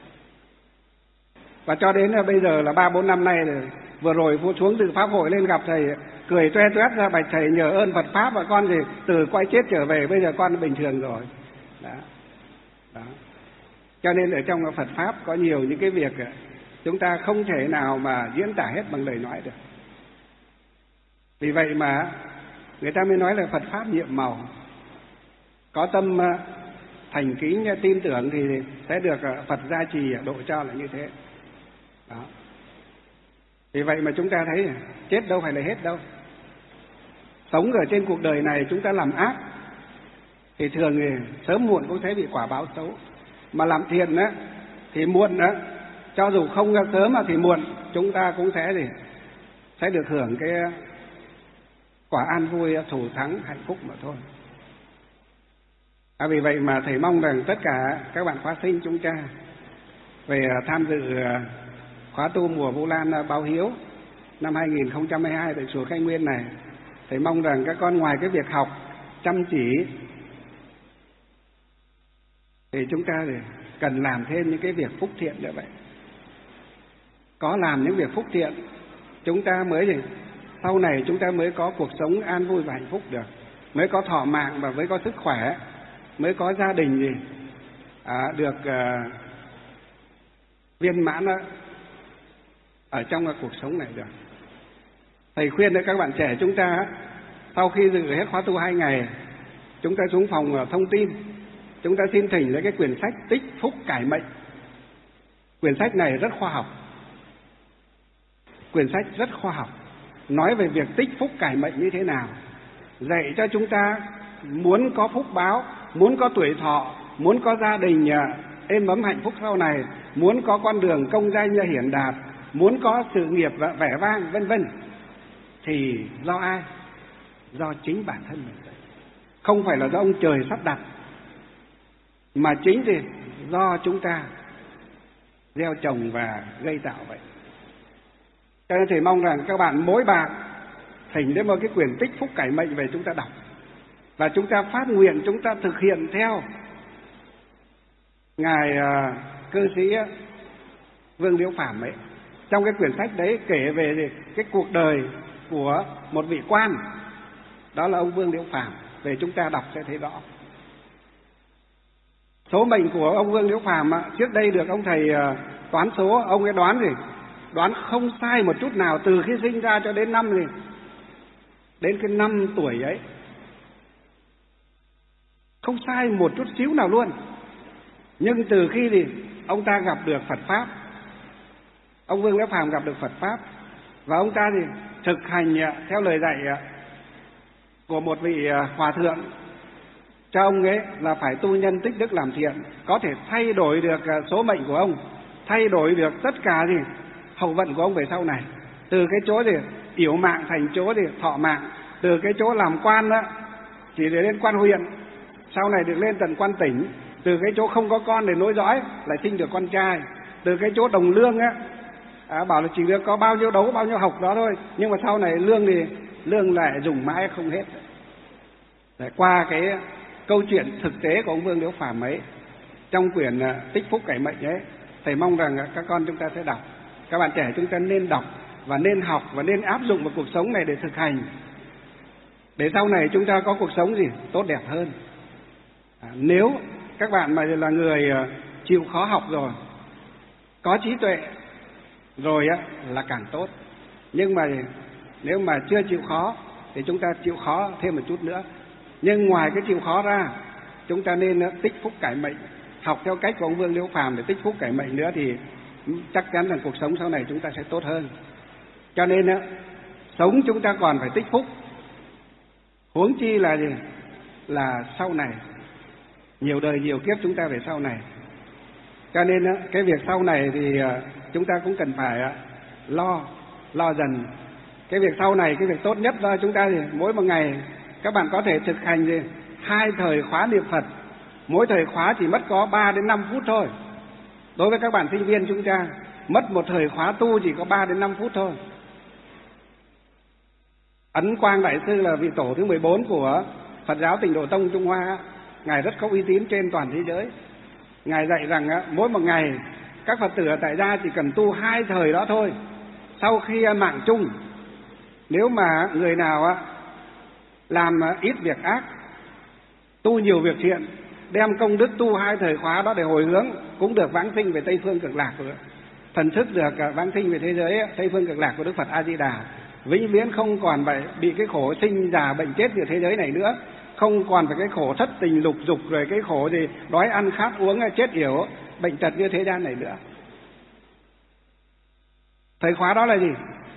Và cho đến là bây giờ là ba bốn năm nay rồi, vừa rồi vô xuống từ pháp hội lên gặp thầy, cười toe toét ra, bạch thầy nhờ ơn Phật pháp và con thì từ quay chết trở về, bây giờ con bình thường rồi. Đó. Đó. Cho nên ở trong Phật pháp có nhiều những cái việc chúng ta không thể nào mà diễn tả hết bằng lời nói được. Vì vậy mà người ta mới nói là Phật pháp nhiệm màu. Có tâm thành kính tin tưởng thì sẽ được Phật gia trì độ cho là như thế. Đó. Vì vậy mà chúng ta thấy chết đâu phải là hết đâu. Sống ở trên cuộc đời này chúng ta làm ác thì thường thì sớm muộn cũng sẽ bị quả báo xấu. Mà làm thiện á thì muộn á, cho dù không sớm mà thì muộn chúng ta cũng sẽ thì sẽ được hưởng cái quả an vui, thủ thắng, hạnh phúc mà thôi. À, vì vậy mà thầy mong rằng tất cả các bạn khóa sinh chúng ta về tham dự khóa tu mùa Vu Lan báo hiếu năm hai nghìn không trăm hai mươi hai tại chùa Khai Nguyên này, thầy mong rằng các con ngoài cái việc học chăm chỉ thì chúng ta thì cần làm thêm những cái việc phúc thiện như vậy. Có làm những việc phúc thiện chúng ta mới thì sau này chúng ta mới có cuộc sống an vui và hạnh phúc được, mới có thọ mạng và mới có sức khỏe, mới có gia đình gì à, được uh, viên mãn đó, ở trong uh, cuộc sống này được. Thầy khuyên đấy các bạn trẻ chúng ta, sau khi dự hết khóa tu hai ngày, chúng ta xuống phòng uh, thông tin, chúng ta xin thỉnh lấy cái quyển sách Tích Phúc Cải Mệnh. Quyển sách này rất khoa học, quyển sách rất khoa học, nói về việc tích phúc cải mệnh như thế nào, dạy cho chúng ta muốn có phúc báo, muốn có tuổi thọ, muốn có gia đình êm ấm hạnh phúc sau này, muốn có con đường công danh hiển đạt, muốn có sự nghiệp vẻ vang vân vân, thì do ai? Do chính bản thân mình. Không phải là do ông trời sắp đặt, mà chính thì do chúng ta gieo trồng và gây tạo vậy. Cho nên thầy mong rằng các bạn mỗi bạn thỉnh đến một cái quyển Tích Phúc Cải Mệnh về chúng ta đọc, và chúng ta phát nguyện, chúng ta thực hiện theo ngài uh, cư sĩ Vương Liễu Phàm ấy. Trong cái quyển sách đấy kể về cái cuộc đời của một vị quan, đó là ông Vương Liễu Phàm, về chúng ta đọc sẽ thấy rõ. Số mệnh của ông Vương Liễu Phàm trước đây được ông thầy uh, toán số, ông ấy đoán gì? Đoán không sai một chút nào, từ khi sinh ra cho đến năm gì? Đến cái năm tuổi ấy, không sai một chút xíu nào luôn. Nhưng từ khi thì ông ta gặp được Phật pháp, ông Vương Liễu Phàm gặp được Phật pháp, và ông ta thì thực hành theo lời dạy của một vị hòa thượng cho ông ấy là phải tu nhân tích đức làm thiện, có thể thay đổi được số mệnh của ông, thay đổi được tất cả gì hậu vận của ông về sau này. Từ cái chỗ thì yểu mạng thành chỗ thì thọ mạng, từ cái chỗ làm quan đó chỉ để lên quan huyện, sau này được lên tận quan tỉnh, từ cái chỗ không có con để nối dõi lại sinh được con trai, từ cái chỗ đồng lương á à, bảo là chỉ được có bao nhiêu đấu bao nhiêu học đó thôi, nhưng mà sau này lương thì lương lại dùng mãi không hết. Để qua cái câu chuyện thực tế của ông Vương Liễu Phàm ấy trong quyển Tích Phúc Cải Mệnh ấy, thầy mong rằng các con chúng ta sẽ đọc, các bạn trẻ chúng ta nên đọc và nên học và nên áp dụng vào cuộc sống này để thực hành, để sau này chúng ta có cuộc sống gì tốt đẹp hơn. À, nếu các bạn mà là người chịu khó học rồi, có trí tuệ rồi á là càng tốt. Nhưng mà nếu mà chưa chịu khó thì chúng ta chịu khó thêm một chút nữa. Nhưng ngoài cái chịu khó ra, chúng ta nên tích phúc cải mệnh, học theo cách của ông Vương Liễu Phàm để tích phúc cải mệnh nữa, thì chắc chắn rằng cuộc sống sau này chúng ta sẽ tốt hơn. Cho nên á, sống chúng ta còn phải tích phúc, huống chi là gì? Là sau này, nhiều đời nhiều kiếp chúng ta về sau này. Cho nên á, cái việc sau này thì chúng ta cũng cần phải lo, lo dần. Cái việc sau này, cái việc tốt nhất là chúng ta thì mỗi một ngày các bạn có thể thực hành gì? Hai thời khóa niệm Phật, mỗi thời khóa chỉ mất có ba đến năm phút thôi. Đối với các bạn sinh viên chúng ta, mất một thời khóa tu chỉ có ba đến năm phút thôi. Ấn Quang Đại Sư là vị tổ thứ mười bốn của Phật giáo Tịnh Độ Tông Trung Hoa. Ngài rất có uy tín trên toàn thế giới. Ngài dạy rằng mỗi một ngày các Phật tử ở tại gia chỉ cần tu hai thời đó thôi. Sau khi mạng chung, nếu mà người nào làm ít việc ác, tu nhiều việc thiện, đem công đức tu hai thời khóa đó để hồi hướng, cũng được vãng sinh về Tây Phương Cực Lạc, thần thức được vãng sinh về thế giới Tây Phương Cực Lạc của Đức Phật A Di Đà, vĩnh viễn không còn phải bị cái khổ sinh già bệnh chết như thế giới này nữa, không còn phải cái khổ thất tình lục dục, rồi cái khổ gì đói ăn khát uống chết yểu bệnh tật như thế gian này nữa. Thời khóa đó là gì?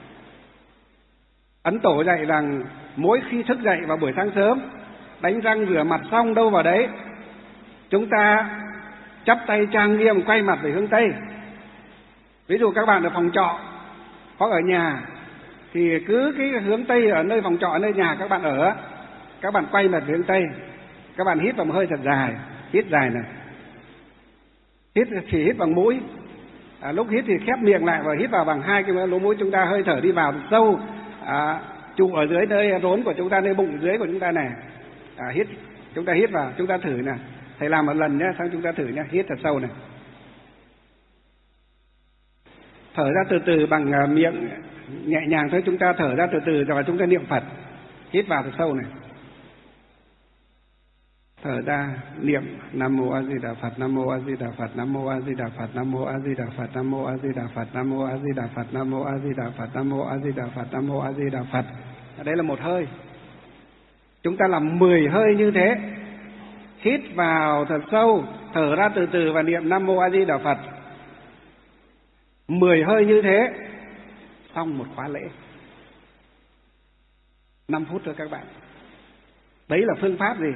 Ấn Tổ dạy rằng mỗi khi thức dậy vào buổi sáng sớm, đánh răng rửa mặt xong đâu vào đấy, chúng ta chắp tay trang nghiêm quay mặt về hướng Tây. Ví dụ các bạn ở phòng trọ hoặc ở nhà thì cứ cái hướng Tây ở nơi phòng trọ, ở nơi nhà các bạn ở, các bạn quay mặt về hướng Tây. Các bạn hít vào một hơi thật dài, hít dài này, hít chỉ hít bằng mũi. À, lúc hít thì khép miệng lại và hít vào bằng hai cái lỗ mũi, chúng ta hơi thở đi vào sâu, à, trụ ở dưới nơi rốn của chúng ta, nơi bụng dưới của chúng ta này. À, hít, chúng ta hít vào, chúng ta thử nè. Thầy làm một lần nhé, xong chúng ta thử nhé, hít thật sâu này. Thở ra từ từ bằng miệng nhẹ nhàng thôi, chúng ta thở ra từ từ rồi chúng ta niệm Phật. Hít vào thật sâu này. Thở ra niệm Nam Mô A Di Đà Phật, Nam Mô A Di Đà Phật, Nam Mô A Di Đà Phật, Nam Mô A Di Đà Phật, Nam Mô A Di Đà Phật, Nam Mô A Di Đà Phật, Nam Mô A Di Đà Phật, Nam Mô A Di Đà Phật, Nam Mô A Di Đà Phật. Đây là một hơi. Chúng ta làm mười hơi như thế. Hít vào thật sâu, thở ra từ từ và niệm Nam Mô A Di Đà Phật. Mười hơi như thế, xong một khóa lễ. Năm phút thôi các bạn. Đấy là phương pháp gì?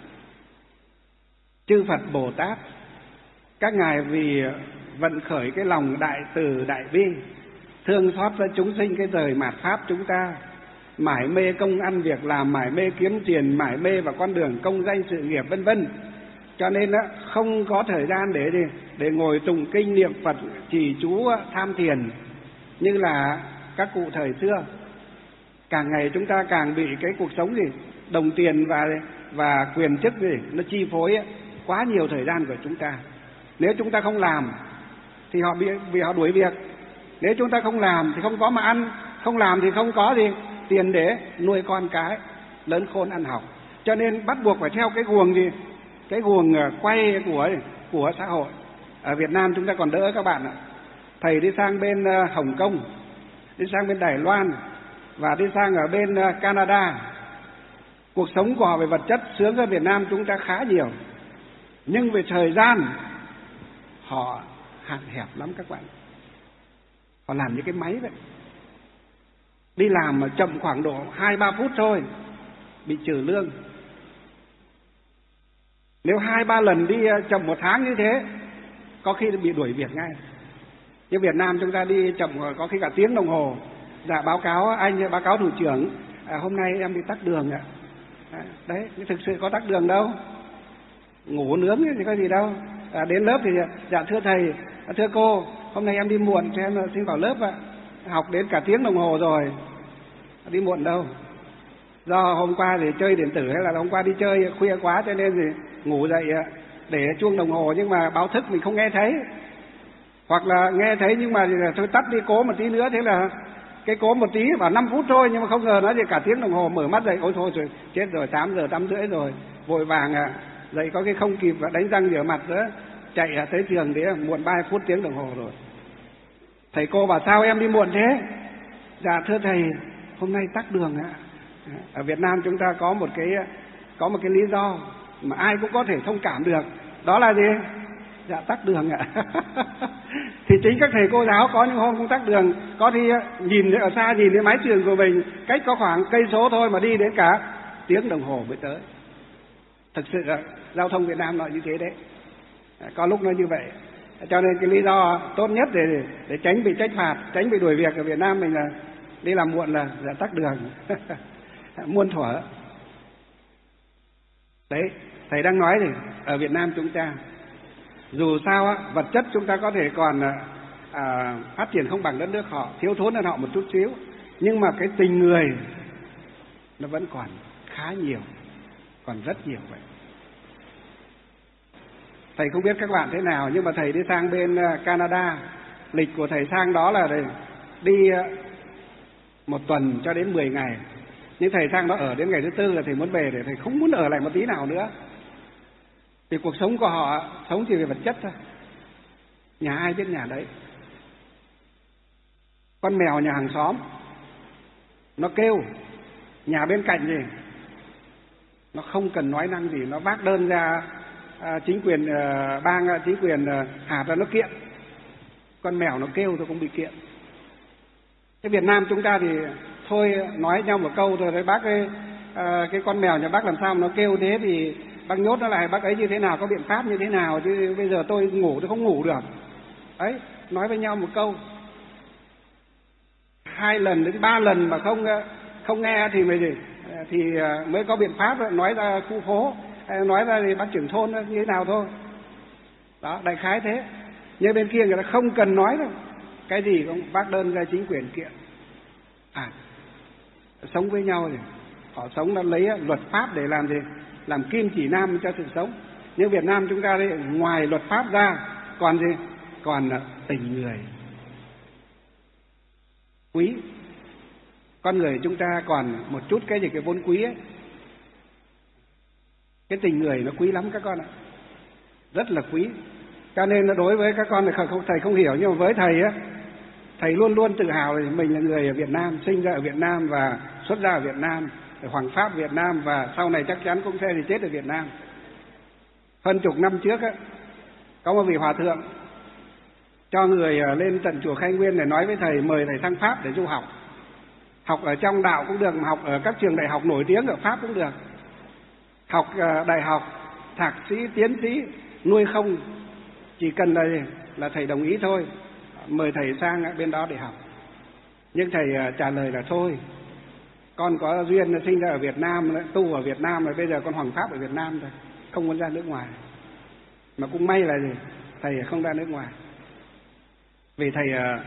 Chư Phật Bồ Tát, các ngài vì vận khởi cái lòng đại từ đại bi, thương xót cho chúng sinh cái đời mạt pháp chúng ta, mải mê công ăn việc làm, mải mê kiếm tiền, mải mê vào con đường công danh sự nghiệp vân vân, cho nên đó, không có thời gian để để ngồi tụng kinh niệm Phật trì chú tham thiền như là các cụ thời xưa. Càng ngày chúng ta càng bị cái cuộc sống gì đồng tiền và và quyền chức gì nó chi phối quá nhiều thời gian của chúng ta. Nếu chúng ta không làm thì họ bị vì họ đuổi việc. Nếu chúng ta không làm thì không có mà ăn, không làm thì không có gì tiền để nuôi con cái lớn khôn ăn học. Cho nên bắt buộc phải theo cái guồng gì, cái guồng quay của của xã hội. Ở Việt Nam chúng ta còn đỡ các bạn ạ. Thầy đi sang bên Hồng Kông, đi sang bên Đài Loan và đi sang ở bên Canada, cuộc sống của họ về vật chất sướng hơn Việt Nam chúng ta khá nhiều. Nhưng về thời gian họ hạn hẹp lắm các bạn. Họ làm như cái máy vậy. Đi làm mà chậm khoảng độ hai ba phút thôi bị trừ lương. Nếu hai ba lần đi chậm một tháng như thế có khi bị đuổi việc ngay. Nhưng Việt Nam chúng ta đi chậm có khi cả tiếng đồng hồ. Dạ báo cáo anh, báo cáo thủ trưởng, à, hôm nay em bị tắc đường ạ. À, đấy, thực sự có tắc đường đâu. Ngủ nướng thì có gì đâu. À, đến lớp thì dạ thưa thầy, thưa cô, hôm nay em đi muộn cho em xin vào lớp ạ. Học đến cả tiếng đồng hồ rồi, đi muộn đâu. Do hôm qua thì chơi điện tử hay là hôm qua đi chơi khuya quá cho nên thì ngủ dậy để chuông đồng hồ nhưng mà báo thức mình không nghe thấy. Hoặc là nghe thấy nhưng mà thôi tắt đi cố một tí nữa, thế là cái cố một tí vào năm phút thôi, nhưng mà không ngờ nó thì cả tiếng đồng hồ, mở mắt dậy ôi thôi rồi chết rồi, tám giờ tám rưỡi rồi, vội vàng à, dậy có cái không kịp và đánh răng rửa mặt nữa, chạy tới trường thì muộn ba phút tiếng đồng hồ rồi. Thầy cô bảo sao em đi muộn thế? Dạ thưa thầy, hôm nay tắc đường ạ. Ở Việt Nam chúng ta có một cái có một cái lý do mà ai cũng có thể thông cảm được, đó là gì? Dạ tắc đường ạ. Thì chính các thầy cô giáo có những hôm không tắc đường, có thì nhìn ở xa nhìn thấy mái trường của mình cách có khoảng cây số thôi mà đi đến cả tiếng đồng hồ mới tới. Thực sự là giao thông Việt Nam nó như thế đấy, có lúc nó như vậy. Cho nên cái lý do tốt nhất để để tránh bị trách phạt, tránh bị đuổi việc ở Việt Nam mình là đi làm muộn là dạ tắc đường. Muôn thuở. Đấy, thầy đang nói thì ở Việt Nam chúng ta dù sao á, vật chất chúng ta có thể còn à, phát triển không bằng đất nước họ, thiếu thốn hơn họ một chút xíu, nhưng mà cái tình người nó vẫn còn khá nhiều, còn rất nhiều vậy. Thầy không biết các bạn thế nào, nhưng mà thầy đi sang bên Canada, lịch của thầy sang đó là đi một tuần cho đến mười ngày. Nhưng thầy sang đó ở đến ngày thứ tư là thầy muốn về, để thầy không muốn ở lại một tí nào nữa. Vì cuộc sống của họ sống chỉ về vật chất thôi, nhà ai biết nhà đấy. Con mèo nhà hàng xóm nó kêu, nhà bên cạnh gì nó không cần nói năng gì, nó vác đơn ra à, chính quyền à, bang, chính quyền à, hạt ra nó kiện. Con mèo nó kêu tôi cũng bị kiện. Cái Việt Nam chúng ta thì thôi nói nhau một câu rồi đấy, bác ơi, à, cái con mèo nhà bác làm sao mà nó kêu thế thì bác nhốt nó lại, bác ấy như thế nào, có biện pháp như thế nào, chứ bây giờ tôi ngủ tôi không ngủ được. Ấy, nói với nhau một câu. Hai lần đến ba lần mà không không nghe thì mới gì thì mới có biện pháp nói ra khu phố, nói ra thì bác trưởng thôn như thế nào thôi. Đó, đại khái thế. Nhưng bên kia người ta không cần nói đâu, cái gì cũng bác đơn ra chính quyền kiện. À, sống với nhau thì họ sống nó lấy luật pháp để làm gì, làm kim chỉ nam cho sự sống. Nhưng Việt Nam chúng ta đây, ngoài luật pháp ra còn gì, còn tình người quý. Con người chúng ta còn một chút cái gì, cái vốn quý ấy, cái tình người nó quý lắm các con ạ, rất là quý. Cho nên đối với các con thì không, thầy không hiểu, nhưng mà với thầy á, thầy luôn luôn tự hào là mình là người ở Việt Nam, sinh ra ở Việt Nam và xuất ra ở Việt Nam, Hoàng pháp Việt Nam, và sau này chắc chắn cũng sẽ thì chết ở Việt Nam. Hơn chục năm trước á, có một vị hòa thượng cho người lên tận chùa Khai Nguyên để nói với thầy, mời thầy sang Pháp để du học. Học ở trong đạo cũng được, mà học ở các trường đại học nổi tiếng ở Pháp cũng được. Học đại học, thạc sĩ, tiến sĩ, nuôi không, chỉ cần là, là thầy đồng ý thôi, mời thầy sang bên đó để học. Nhưng thầy trả lời là thôi, con có duyên sinh ra ở Việt Nam, tu ở Việt Nam, rồi bây giờ con hoàng pháp ở Việt Nam thôi, không muốn ra nước ngoài. Mà cũng may là gì, thầy không ra nước ngoài, vì thầy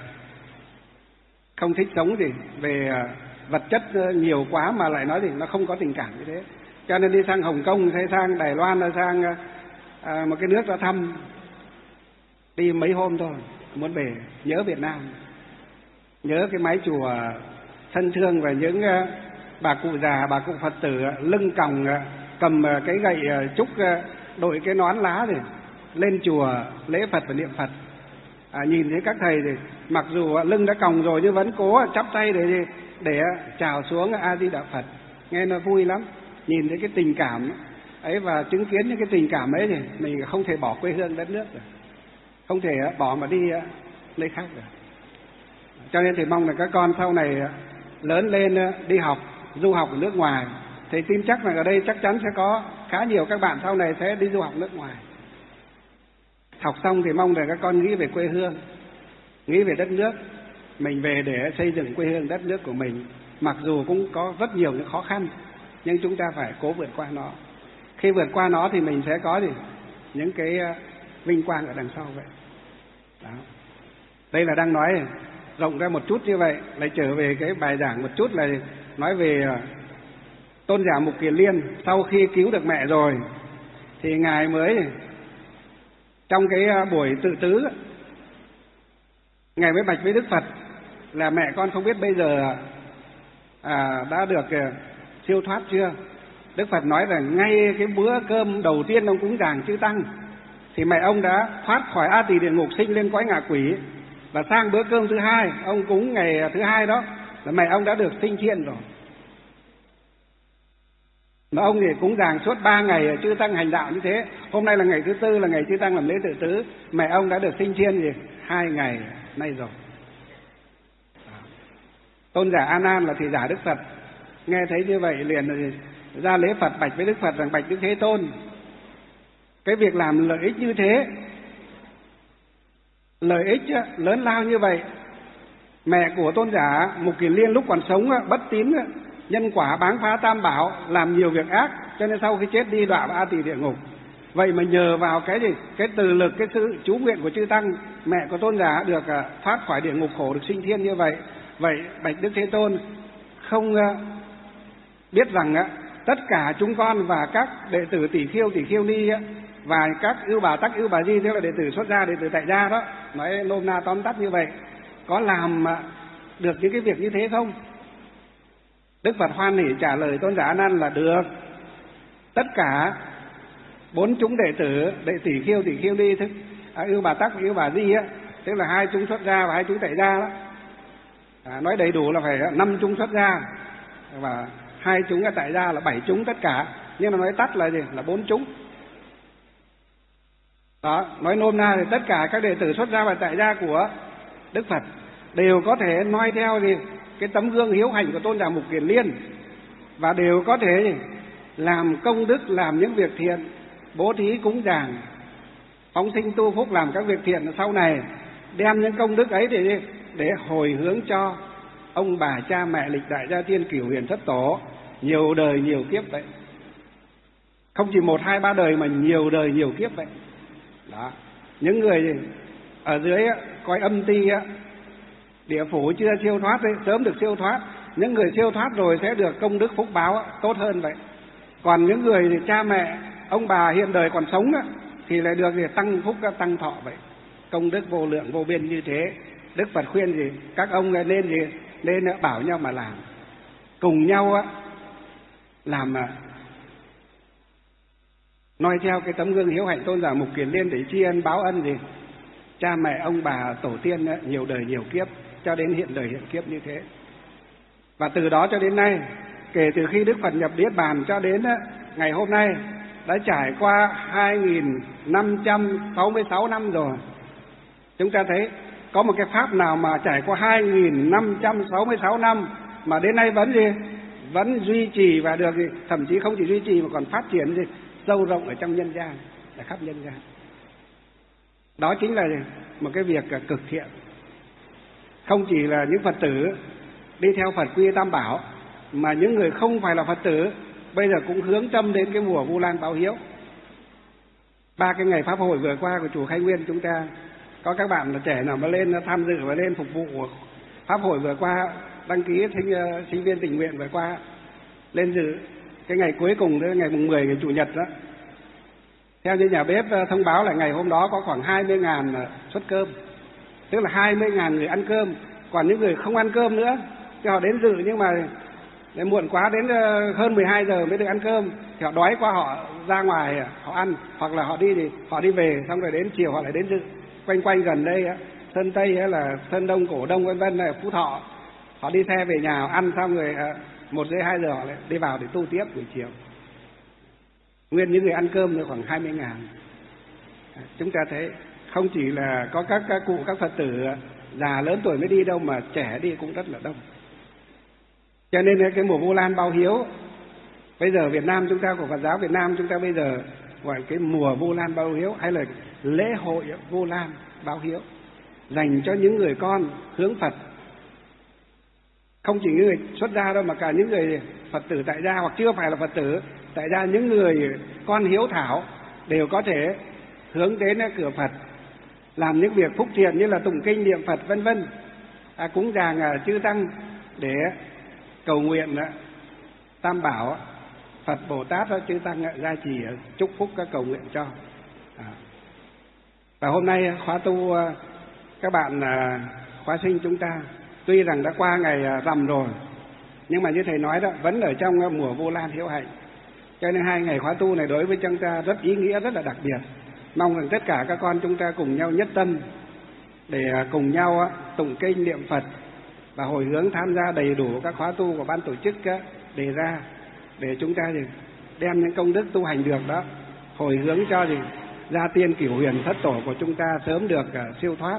không thích sống gì về vật chất nhiều quá, mà lại nói gì nó không có tình cảm như thế. Cho nên đi sang Hồng Kông hay sang Đài Loan hay sang à, một cái nước ra thăm, đi mấy hôm thôi, muốn về, nhớ Việt Nam, nhớ cái mái chùa thân thương và những uh, bà cụ già, bà cụ Phật tử lưng còng, uh, cầm uh, cái gậy uh, trúc, uh, đội cái nón lá thì lên chùa lễ Phật và niệm Phật. À, nhìn thấy các thầy thì mặc dù uh, lưng đã còng rồi nhưng vẫn cố uh, chắp tay để để uh, chào xuống A Di Đà Phật, nghe nó vui lắm. Nhìn thấy cái tình cảm ấy và chứng kiến những cái tình cảm ấy thì mình không thể bỏ quê hương đất nước được, không thể uh, bỏ mà đi uh, nơi khác được. Cho nên thì mong là các con sau này lớn lên đi học, du học ở nước ngoài. Thầy tin chắc là ở đây chắc chắn sẽ có khá nhiều các bạn sau này sẽ đi du học nước ngoài. Học xong thì mong là các con nghĩ về quê hương, nghĩ về đất nước. Mình về để xây dựng quê hương đất nước của mình. Mặc dù cũng có rất nhiều những khó khăn, nhưng chúng ta phải cố vượt qua nó. Khi vượt qua nó thì mình sẽ có gì? Những cái vinh quang ở đằng sau vậy. Đó. Đây là đang nói rộng ra một chút như vậy, lại trở về cái bài giảng một chút, là nói về tôn giả Mục Kiền Liên. Sau khi cứu được mẹ rồi thì ngài mới trong cái buổi tự tứ, ngài mới bạch với Đức Phật là mẹ con không biết bây giờ à, đã được siêu thoát chưa. Đức Phật nói rằng ngay cái bữa cơm đầu tiên ông cúng dường chư tăng thì mẹ ông đã thoát khỏi A Tỳ địa ngục, sinh lên cõi ngạ quỷ. Và sang bữa cơm thứ hai, ông cúng ngày thứ hai đó, là mẹ ông đã được sinh thiên rồi. Mà ông thì cúng dường suốt ba ngày chư tăng hành đạo như thế. Hôm nay là ngày thứ tư, là ngày chư tăng làm lễ tự tứ. Mẹ ông đã được sinh thiên gì? Hai ngày nay rồi. Tôn giả A Nan là thị giả Đức Phật, nghe thấy như vậy liền ra lễ Phật bạch với Đức Phật rằng: bạch Đức Thế Tôn, cái việc làm lợi ích như thế, lợi ích lớn lao như vậy, mẹ của tôn giả Mục Kiền Liên lúc còn sống bất tín, nhân quả báng phá tam bảo, làm nhiều việc ác, cho nên sau khi chết đi đọa vào A Tỳ địa ngục. Vậy mà nhờ vào cái gì, cái từ lực, cái sự chú nguyện của chư tăng, mẹ của tôn giả được thoát khỏi địa ngục khổ, được sinh thiên như vậy. Vậy bạch Đức Thế Tôn, không biết rằng á, tất cả chúng con và các đệ tử tỷ khiêu tỷ khiêu ni á, và các ưu bà tắc ưu bà di, tức là đệ tử xuất gia, đệ tử tại gia đó, nói nôm na tóm tắt như vậy, có làm được những cái việc như thế không? Đức Phật hoan hỉ trả lời tôn giả A Nan là được. Tất cả bốn chúng đệ tử, đệ tỷ khiêu tỷ khiêu ni, thức à, ưu bà tắc và ưu bà di á, tức là hai chúng xuất gia và hai chúng tại gia đó. À, nói đầy đủ là phải năm chúng xuất gia và hai chúng ở tại gia là bảy chúng tất cả, nhưng mà nói tắt là gì? Là bốn chúng. Đó, nói nôm na thì tất cả các đệ tử xuất gia và tại gia của Đức Phật đều có thể noi theo gì? Cái tấm gương hiếu hành của tôn giả Mục Kiền Liên, và đều có thể gì? Làm công đức, làm những việc thiện, bố thí cúng dường, phóng sinh tu phúc, làm các việc thiện sau này, đem những công đức ấy để để hồi hướng cho ông bà cha mẹ lịch đại gia tiên cửu huyền thất tổ nhiều đời nhiều kiếp vậy. Không chỉ một hai ba đời mà nhiều đời nhiều kiếp vậy. Đó, những người ở dưới coi âm ti địa phủ chưa siêu thoát ấy, sớm được siêu thoát. Những người siêu thoát rồi sẽ được công đức phúc báo tốt hơn vậy. Còn những người thì cha mẹ ông bà hiện đời còn sống đó, thì lại được thì tăng phúc tăng thọ vậy. Công đức vô lượng vô biên như thế. Đức Phật khuyên gì? Các ông nên gì? Nên bảo nhau mà làm, cùng nhau á làm mà noi theo cái tấm gương hiếu hạnh tôn giả Mục Kiền Liên để tri ân báo ân gì? Cha mẹ ông bà tổ tiên nhiều đời nhiều kiếp cho đến hiện đời hiện kiếp như thế. Và từ đó cho đến nay, kể từ khi Đức Phật nhập Niết Bàn cho đến ngày hôm nay đã trải qua hai nghìn năm trăm sáu mươi sáu năm rồi. Chúng ta thấy có một cái pháp nào mà trải qua hai nghìn năm trăm sáu mươi sáu năm mà đến nay vẫn gì? Vẫn duy trì và được gì? Thậm chí không chỉ duy trì mà còn phát triển gì? Sâu rộng ở trong nhân gian, ở khắp nhân gian. Đó chính là một cái việc cực thiện. Không chỉ là những Phật tử đi theo Phật quy Tam Bảo, mà những người không phải là Phật tử bây giờ cũng hướng tâm đến cái mùa Vu Lan báo hiếu. Ba cái ngày pháp hội vừa qua của chùa Khai Nguyên, chúng ta có các bạn là trẻ nào mà lên tham dự và lên phục vụ pháp hội vừa qua, đăng ký sinh, sinh viên tình nguyện vừa qua lên dự cái ngày cuối cùng, đó ngày mùng mười, ngày chủ nhật đó. Theo như nhà bếp thông báo là ngày hôm đó có khoảng hai mươi ngàn suất cơm, tức là hai mươi ngàn người ăn cơm. Còn những người không ăn cơm nữa thì họ đến dự, nhưng mà đến muộn quá, đến hơn mười hai giờ mới được ăn cơm, thì họ đói quá họ ra ngoài họ ăn, hoặc là họ đi thì họ đi về, xong rồi đến chiều họ lại đến dự. Quanh quanh gần đây Sơn Tây hay là Sơn Đông, Cổ Đông vân vân, Phú Thọ, họ đi xe về nhà, họ ăn xong rồi một rưỡi hai giờ họ lại đi vào để tu tiếp buổi chiều. Nguyên những người ăn cơm nữa khoảng hai mươi ngàn. Chúng ta thấy không chỉ là có các, các cụ, các Phật tử già lớn tuổi mới đi đâu, mà trẻ đi cũng rất là đông. Cho nên cái mùa Vu Lan báo hiếu bây giờ Việt Nam chúng ta, của Phật giáo Việt Nam chúng ta bây giờ gọi cái mùa Vu Lan báo hiếu, hay là lễ hội Vu Lan báo hiếu, dành cho những người con hướng Phật. Không chỉ những người xuất gia đâu, mà cả những người Phật tử tại gia hoặc chưa phải là Phật tử tại gia, những người con hiếu thảo đều có thể hướng đến cửa Phật, làm những việc phúc thiện như là tụng kinh niệm Phật vân vân, à, cúng dường chư tăng để cầu nguyện Tam Bảo, Phật Bồ Tát chư tăng gia trì chúc phúc các cầu nguyện cho. À. Và hôm nay khóa tu các bạn khóa sinh chúng ta tuy rằng đã qua ngày rằm rồi, nhưng mà như thầy nói đó, vẫn ở trong mùa Vu Lan hiếu hạnh. Cho nên hai ngày khóa tu này đối với chúng ta rất ý nghĩa, rất là đặc biệt. Mong rằng tất cả các con chúng ta cùng nhau nhất tâm để cùng nhau tụng kinh niệm Phật và hồi hướng tham gia đầy đủ các khóa tu của ban tổ chức đề ra, để chúng ta đem những công đức tu hành được đó hồi hướng cho gì gia tiên cửu huyền thất tổ của chúng ta sớm được siêu thoát.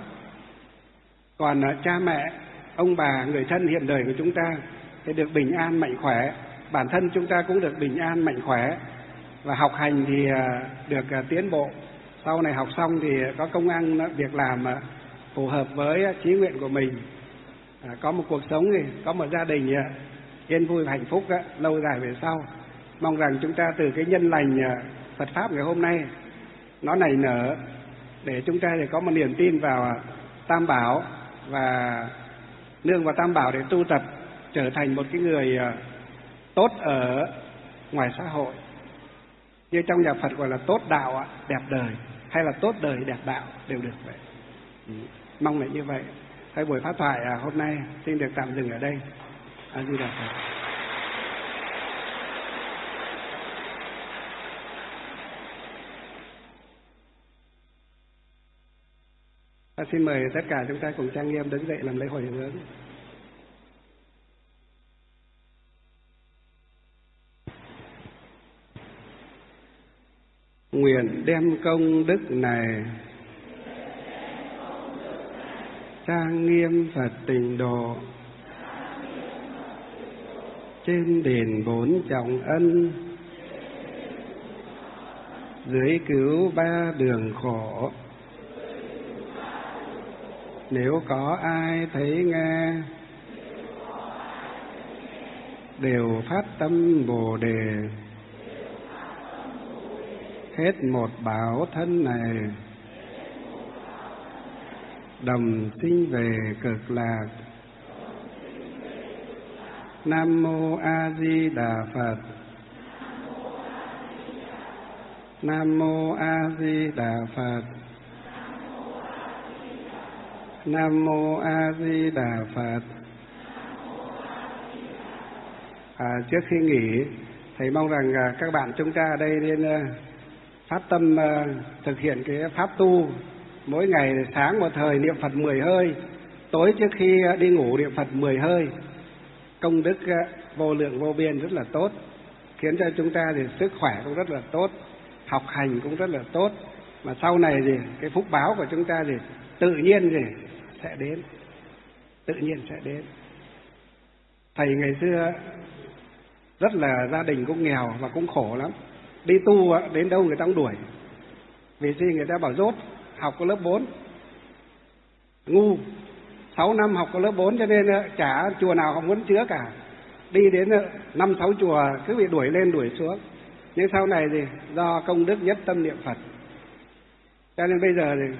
Còn cha mẹ, ông bà, người thân hiện đời của chúng ta thì được bình an mạnh khỏe, bản thân chúng ta cũng được bình an mạnh khỏe, và học hành thì được tiến bộ. Sau này học xong thì có công ăn việc làm phù hợp với chí nguyện của mình, có một cuộc sống thì có một gia đình yên vui và hạnh phúc lâu dài về sau. Mong rằng chúng ta từ cái nhân lành Phật pháp ngày hôm nay nó nảy nở, để chúng ta thì có một niềm tin vào Tam Bảo và nương vào Tam Bảo để tu tập, trở thành một cái người tốt ở ngoài xã hội, như trong nhà Phật gọi là tốt đạo đẹp đời, hay là tốt đời đẹp đạo đều được vậy. Ừ. Mong là như vậy. Cái buổi pháp thoại à, hôm nay xin được tạm dừng ở đây. A Di Đà Phật. À, xin mời tất cả chúng ta cùng trang nghiêm đứng dậy làm lễ hồi hướng. Nguyện đem công đức này trang nghiêm Phật tịnh độ, trên đền bốn trọng ân, dưới cứu ba đường khổ. Nếu có ai thấy nghe, đều phát tâm Bồ Đề, hết một báo thân này, đồng sinh về cực lạc. Nam mô A Di Đà Phật. Nam mô A Di Đà Phật. Nam mô A Di Đà Phật. À, trước khi nghỉ, thầy mong rằng à, các bạn chúng ta ở đây nên à, phát tâm à, thực hiện cái pháp tu. Mỗi ngày sáng một thời niệm Phật mười hơi, tối trước khi à, đi ngủ niệm Phật mười hơi. Công đức à, vô lượng vô biên rất là tốt, khiến cho chúng ta thì sức khỏe cũng rất là tốt, học hành cũng rất là tốt. Mà sau này thì cái phúc báo của chúng ta thì tự nhiên thì sẽ đến, tự nhiên sẽ đến. Thầy ngày xưa rất là gia đình cũng nghèo và cũng khổ lắm, đi tu đến đâu người ta cũng đuổi, vì gì người ta bảo dốt, học có lớp bốn, ngu, sáu năm học có lớp bốn cho nên chả chùa nào họ muốn chứa cả, đi đến năm sáu chùa cứ bị đuổi lên đuổi xuống. Nhưng sau này thì do công đức nhất tâm niệm Phật, cho nên bây giờ thì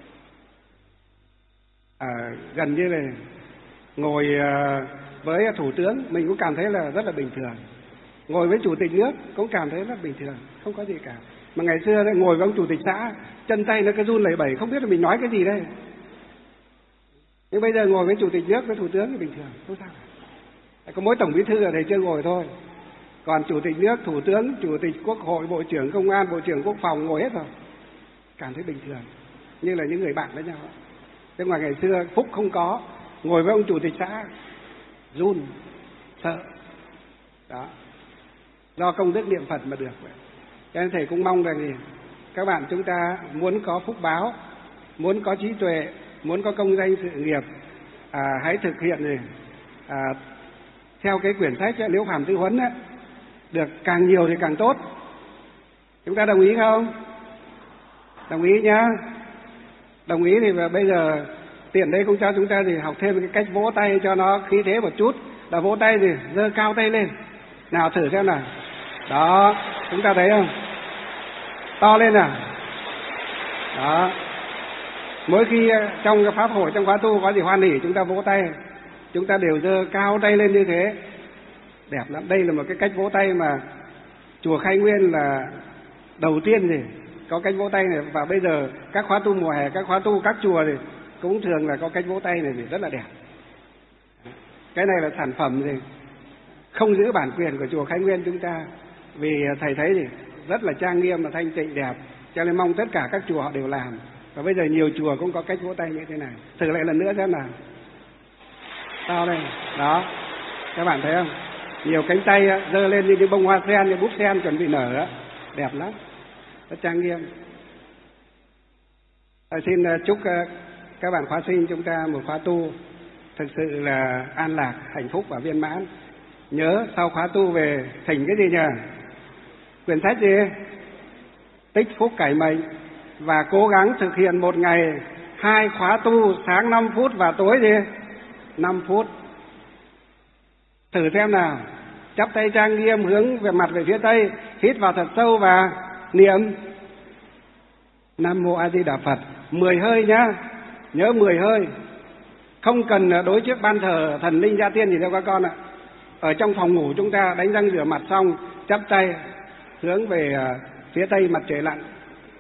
à, gần như là ngồi à, với thủ tướng mình cũng cảm thấy là rất là bình thường, ngồi với chủ tịch nước cũng cảm thấy rất bình thường, không có gì cả. Mà ngày xưa lại ngồi với ông chủ tịch xã, chân tay nó cứ run lẩy bẩy, không biết là mình nói cái gì đây. Nhưng bây giờ ngồi với chủ tịch nước với thủ tướng thì bình thường, không sao cả. Có mỗi tổng bí thư là thầy chưa ngồi thôi, còn chủ tịch nước, thủ tướng, chủ tịch quốc hội, bộ trưởng công an, bộ trưởng quốc phòng ngồi hết rồi, cảm thấy bình thường, như là những người bạn với nhau. Thế ngoài ngày xưa phúc không có, ngồi với ông chủ tịch xã run sợ đó, do công đức niệm Phật mà được vậy. Cho nên thầy cũng mong rằng gì các bạn chúng ta muốn có phúc báo, muốn có trí tuệ, muốn có công danh sự nghiệp, à, hãy thực hiện gì à, theo cái quyển sách Liễu Phàm Tư Huấn ấy, được càng nhiều thì càng tốt. Chúng ta đồng ý không? Đồng ý nhá. Đồng ý thì bây giờ tiện đây cũng cho chúng ta thì học thêm cái cách vỗ tay cho nó khí thế một chút. Là vỗ tay thì giơ cao tay lên, nào thử xem nào. Đó, chúng ta thấy không? To lên nào. Đó. Mỗi khi trong cái pháp hội, trong khóa tu có gì hoan hỉ chúng ta vỗ tay, chúng ta đều giơ cao tay lên như thế, đẹp lắm. Đây là một cái cách vỗ tay mà chùa Khai Nguyên là đầu tiên gì có cách vỗ tay này. Và bây giờ các khóa tu mùa hè, các khóa tu các chùa thì cũng thường là có cách vỗ tay này thì rất là đẹp. Cái này là sản phẩm gì không giữ bản quyền của chùa Khai Nguyên chúng ta, vì thầy thấy thì rất là trang nghiêm và thanh tịnh đẹp, cho nên mong tất cả các chùa họ đều làm. Và bây giờ nhiều chùa cũng có cách vỗ tay như thế này. Thử lại lần nữa xem nào. To đây. Đó. Các bạn thấy không? Nhiều cánh tay giơ lên như những bông hoa sen, như búp sen chuẩn bị nở đó. Đẹp lắm. Rất trang nghiêm. Tôi xin chúc các bạn khóa sinh chúng ta một khóa tu thực sự là an lạc, hạnh phúc và viên mãn. Nhớ sau khóa tu về thỉnh cái gì nhỉ? Quyển sách gì? Tích phúc cải mệnh. Và cố gắng thực hiện một ngày hai khóa tu, sáng năm phút và tối gì? năm phút. Thử xem nào. Chắp tay trang nghiêm hướng về mặt về phía Tây, hít vào thật sâu và niệm Nam Mô A Di Đà Phật. Mười hơi nhá. Nhớ mười hơi. Không cần đối trước ban thờ thần linh gia tiên gì đâu các con ạ. ở trong phòng ngủ chúng ta đánh răng rửa mặt xong, chắp tay hướng về phía tây mặt trời lặn.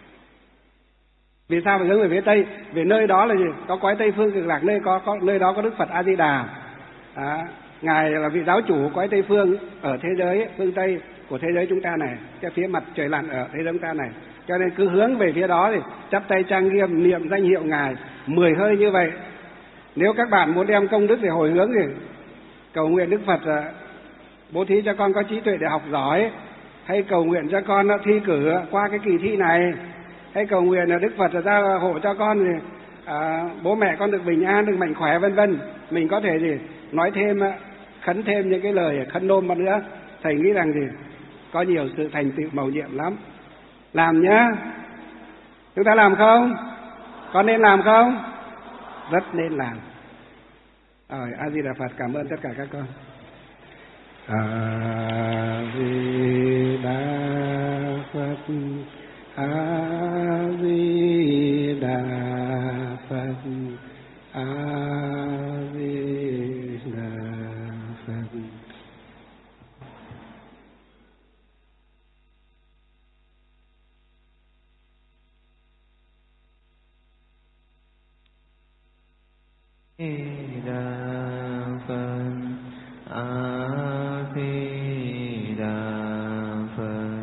Vì sao phải hướng về phía tây? Vì nơi đó là gì? Có cõi Tây Phương Cực Lạc, nơi có, có nơi đó có Đức Phật A Di Đà. À, ngài là vị giáo chủ cõi Tây Phương ở thế giới phương Tây của thế giới chúng ta này, cái phía mặt trời lặn ở thế giới chúng ta này. Cho nên cứ hướng về phía đó thì chắp tay trang nghiêm niệm danh hiệu ngài mười hơi như vậy. Nếu các bạn muốn đem công đức để hồi hướng thì cầu nguyện Đức Phật bố thí cho con có trí tuệ để học giỏi, hay cầu nguyện cho con thi cử qua cái kỳ thi này, hay cầu nguyện là Đức Phật ra hộ cho con thì à, bố mẹ con được bình an, được mạnh khỏe, vân vân. Mình có thể gì nói thêm, khấn thêm những cái lời khấn nôm mà nữa. Thầy nghĩ rằng gì có nhiều sự thành tựu mầu nhiệm lắm. Làm nhá. Chúng ta làm không? Có nên làm không? Rất nên làm. Rồi, A Di Đà Phật, cảm ơn tất cả các con. A Di Đà Phật, A Di Đà Phật, A Di Đà Phật. Ừ.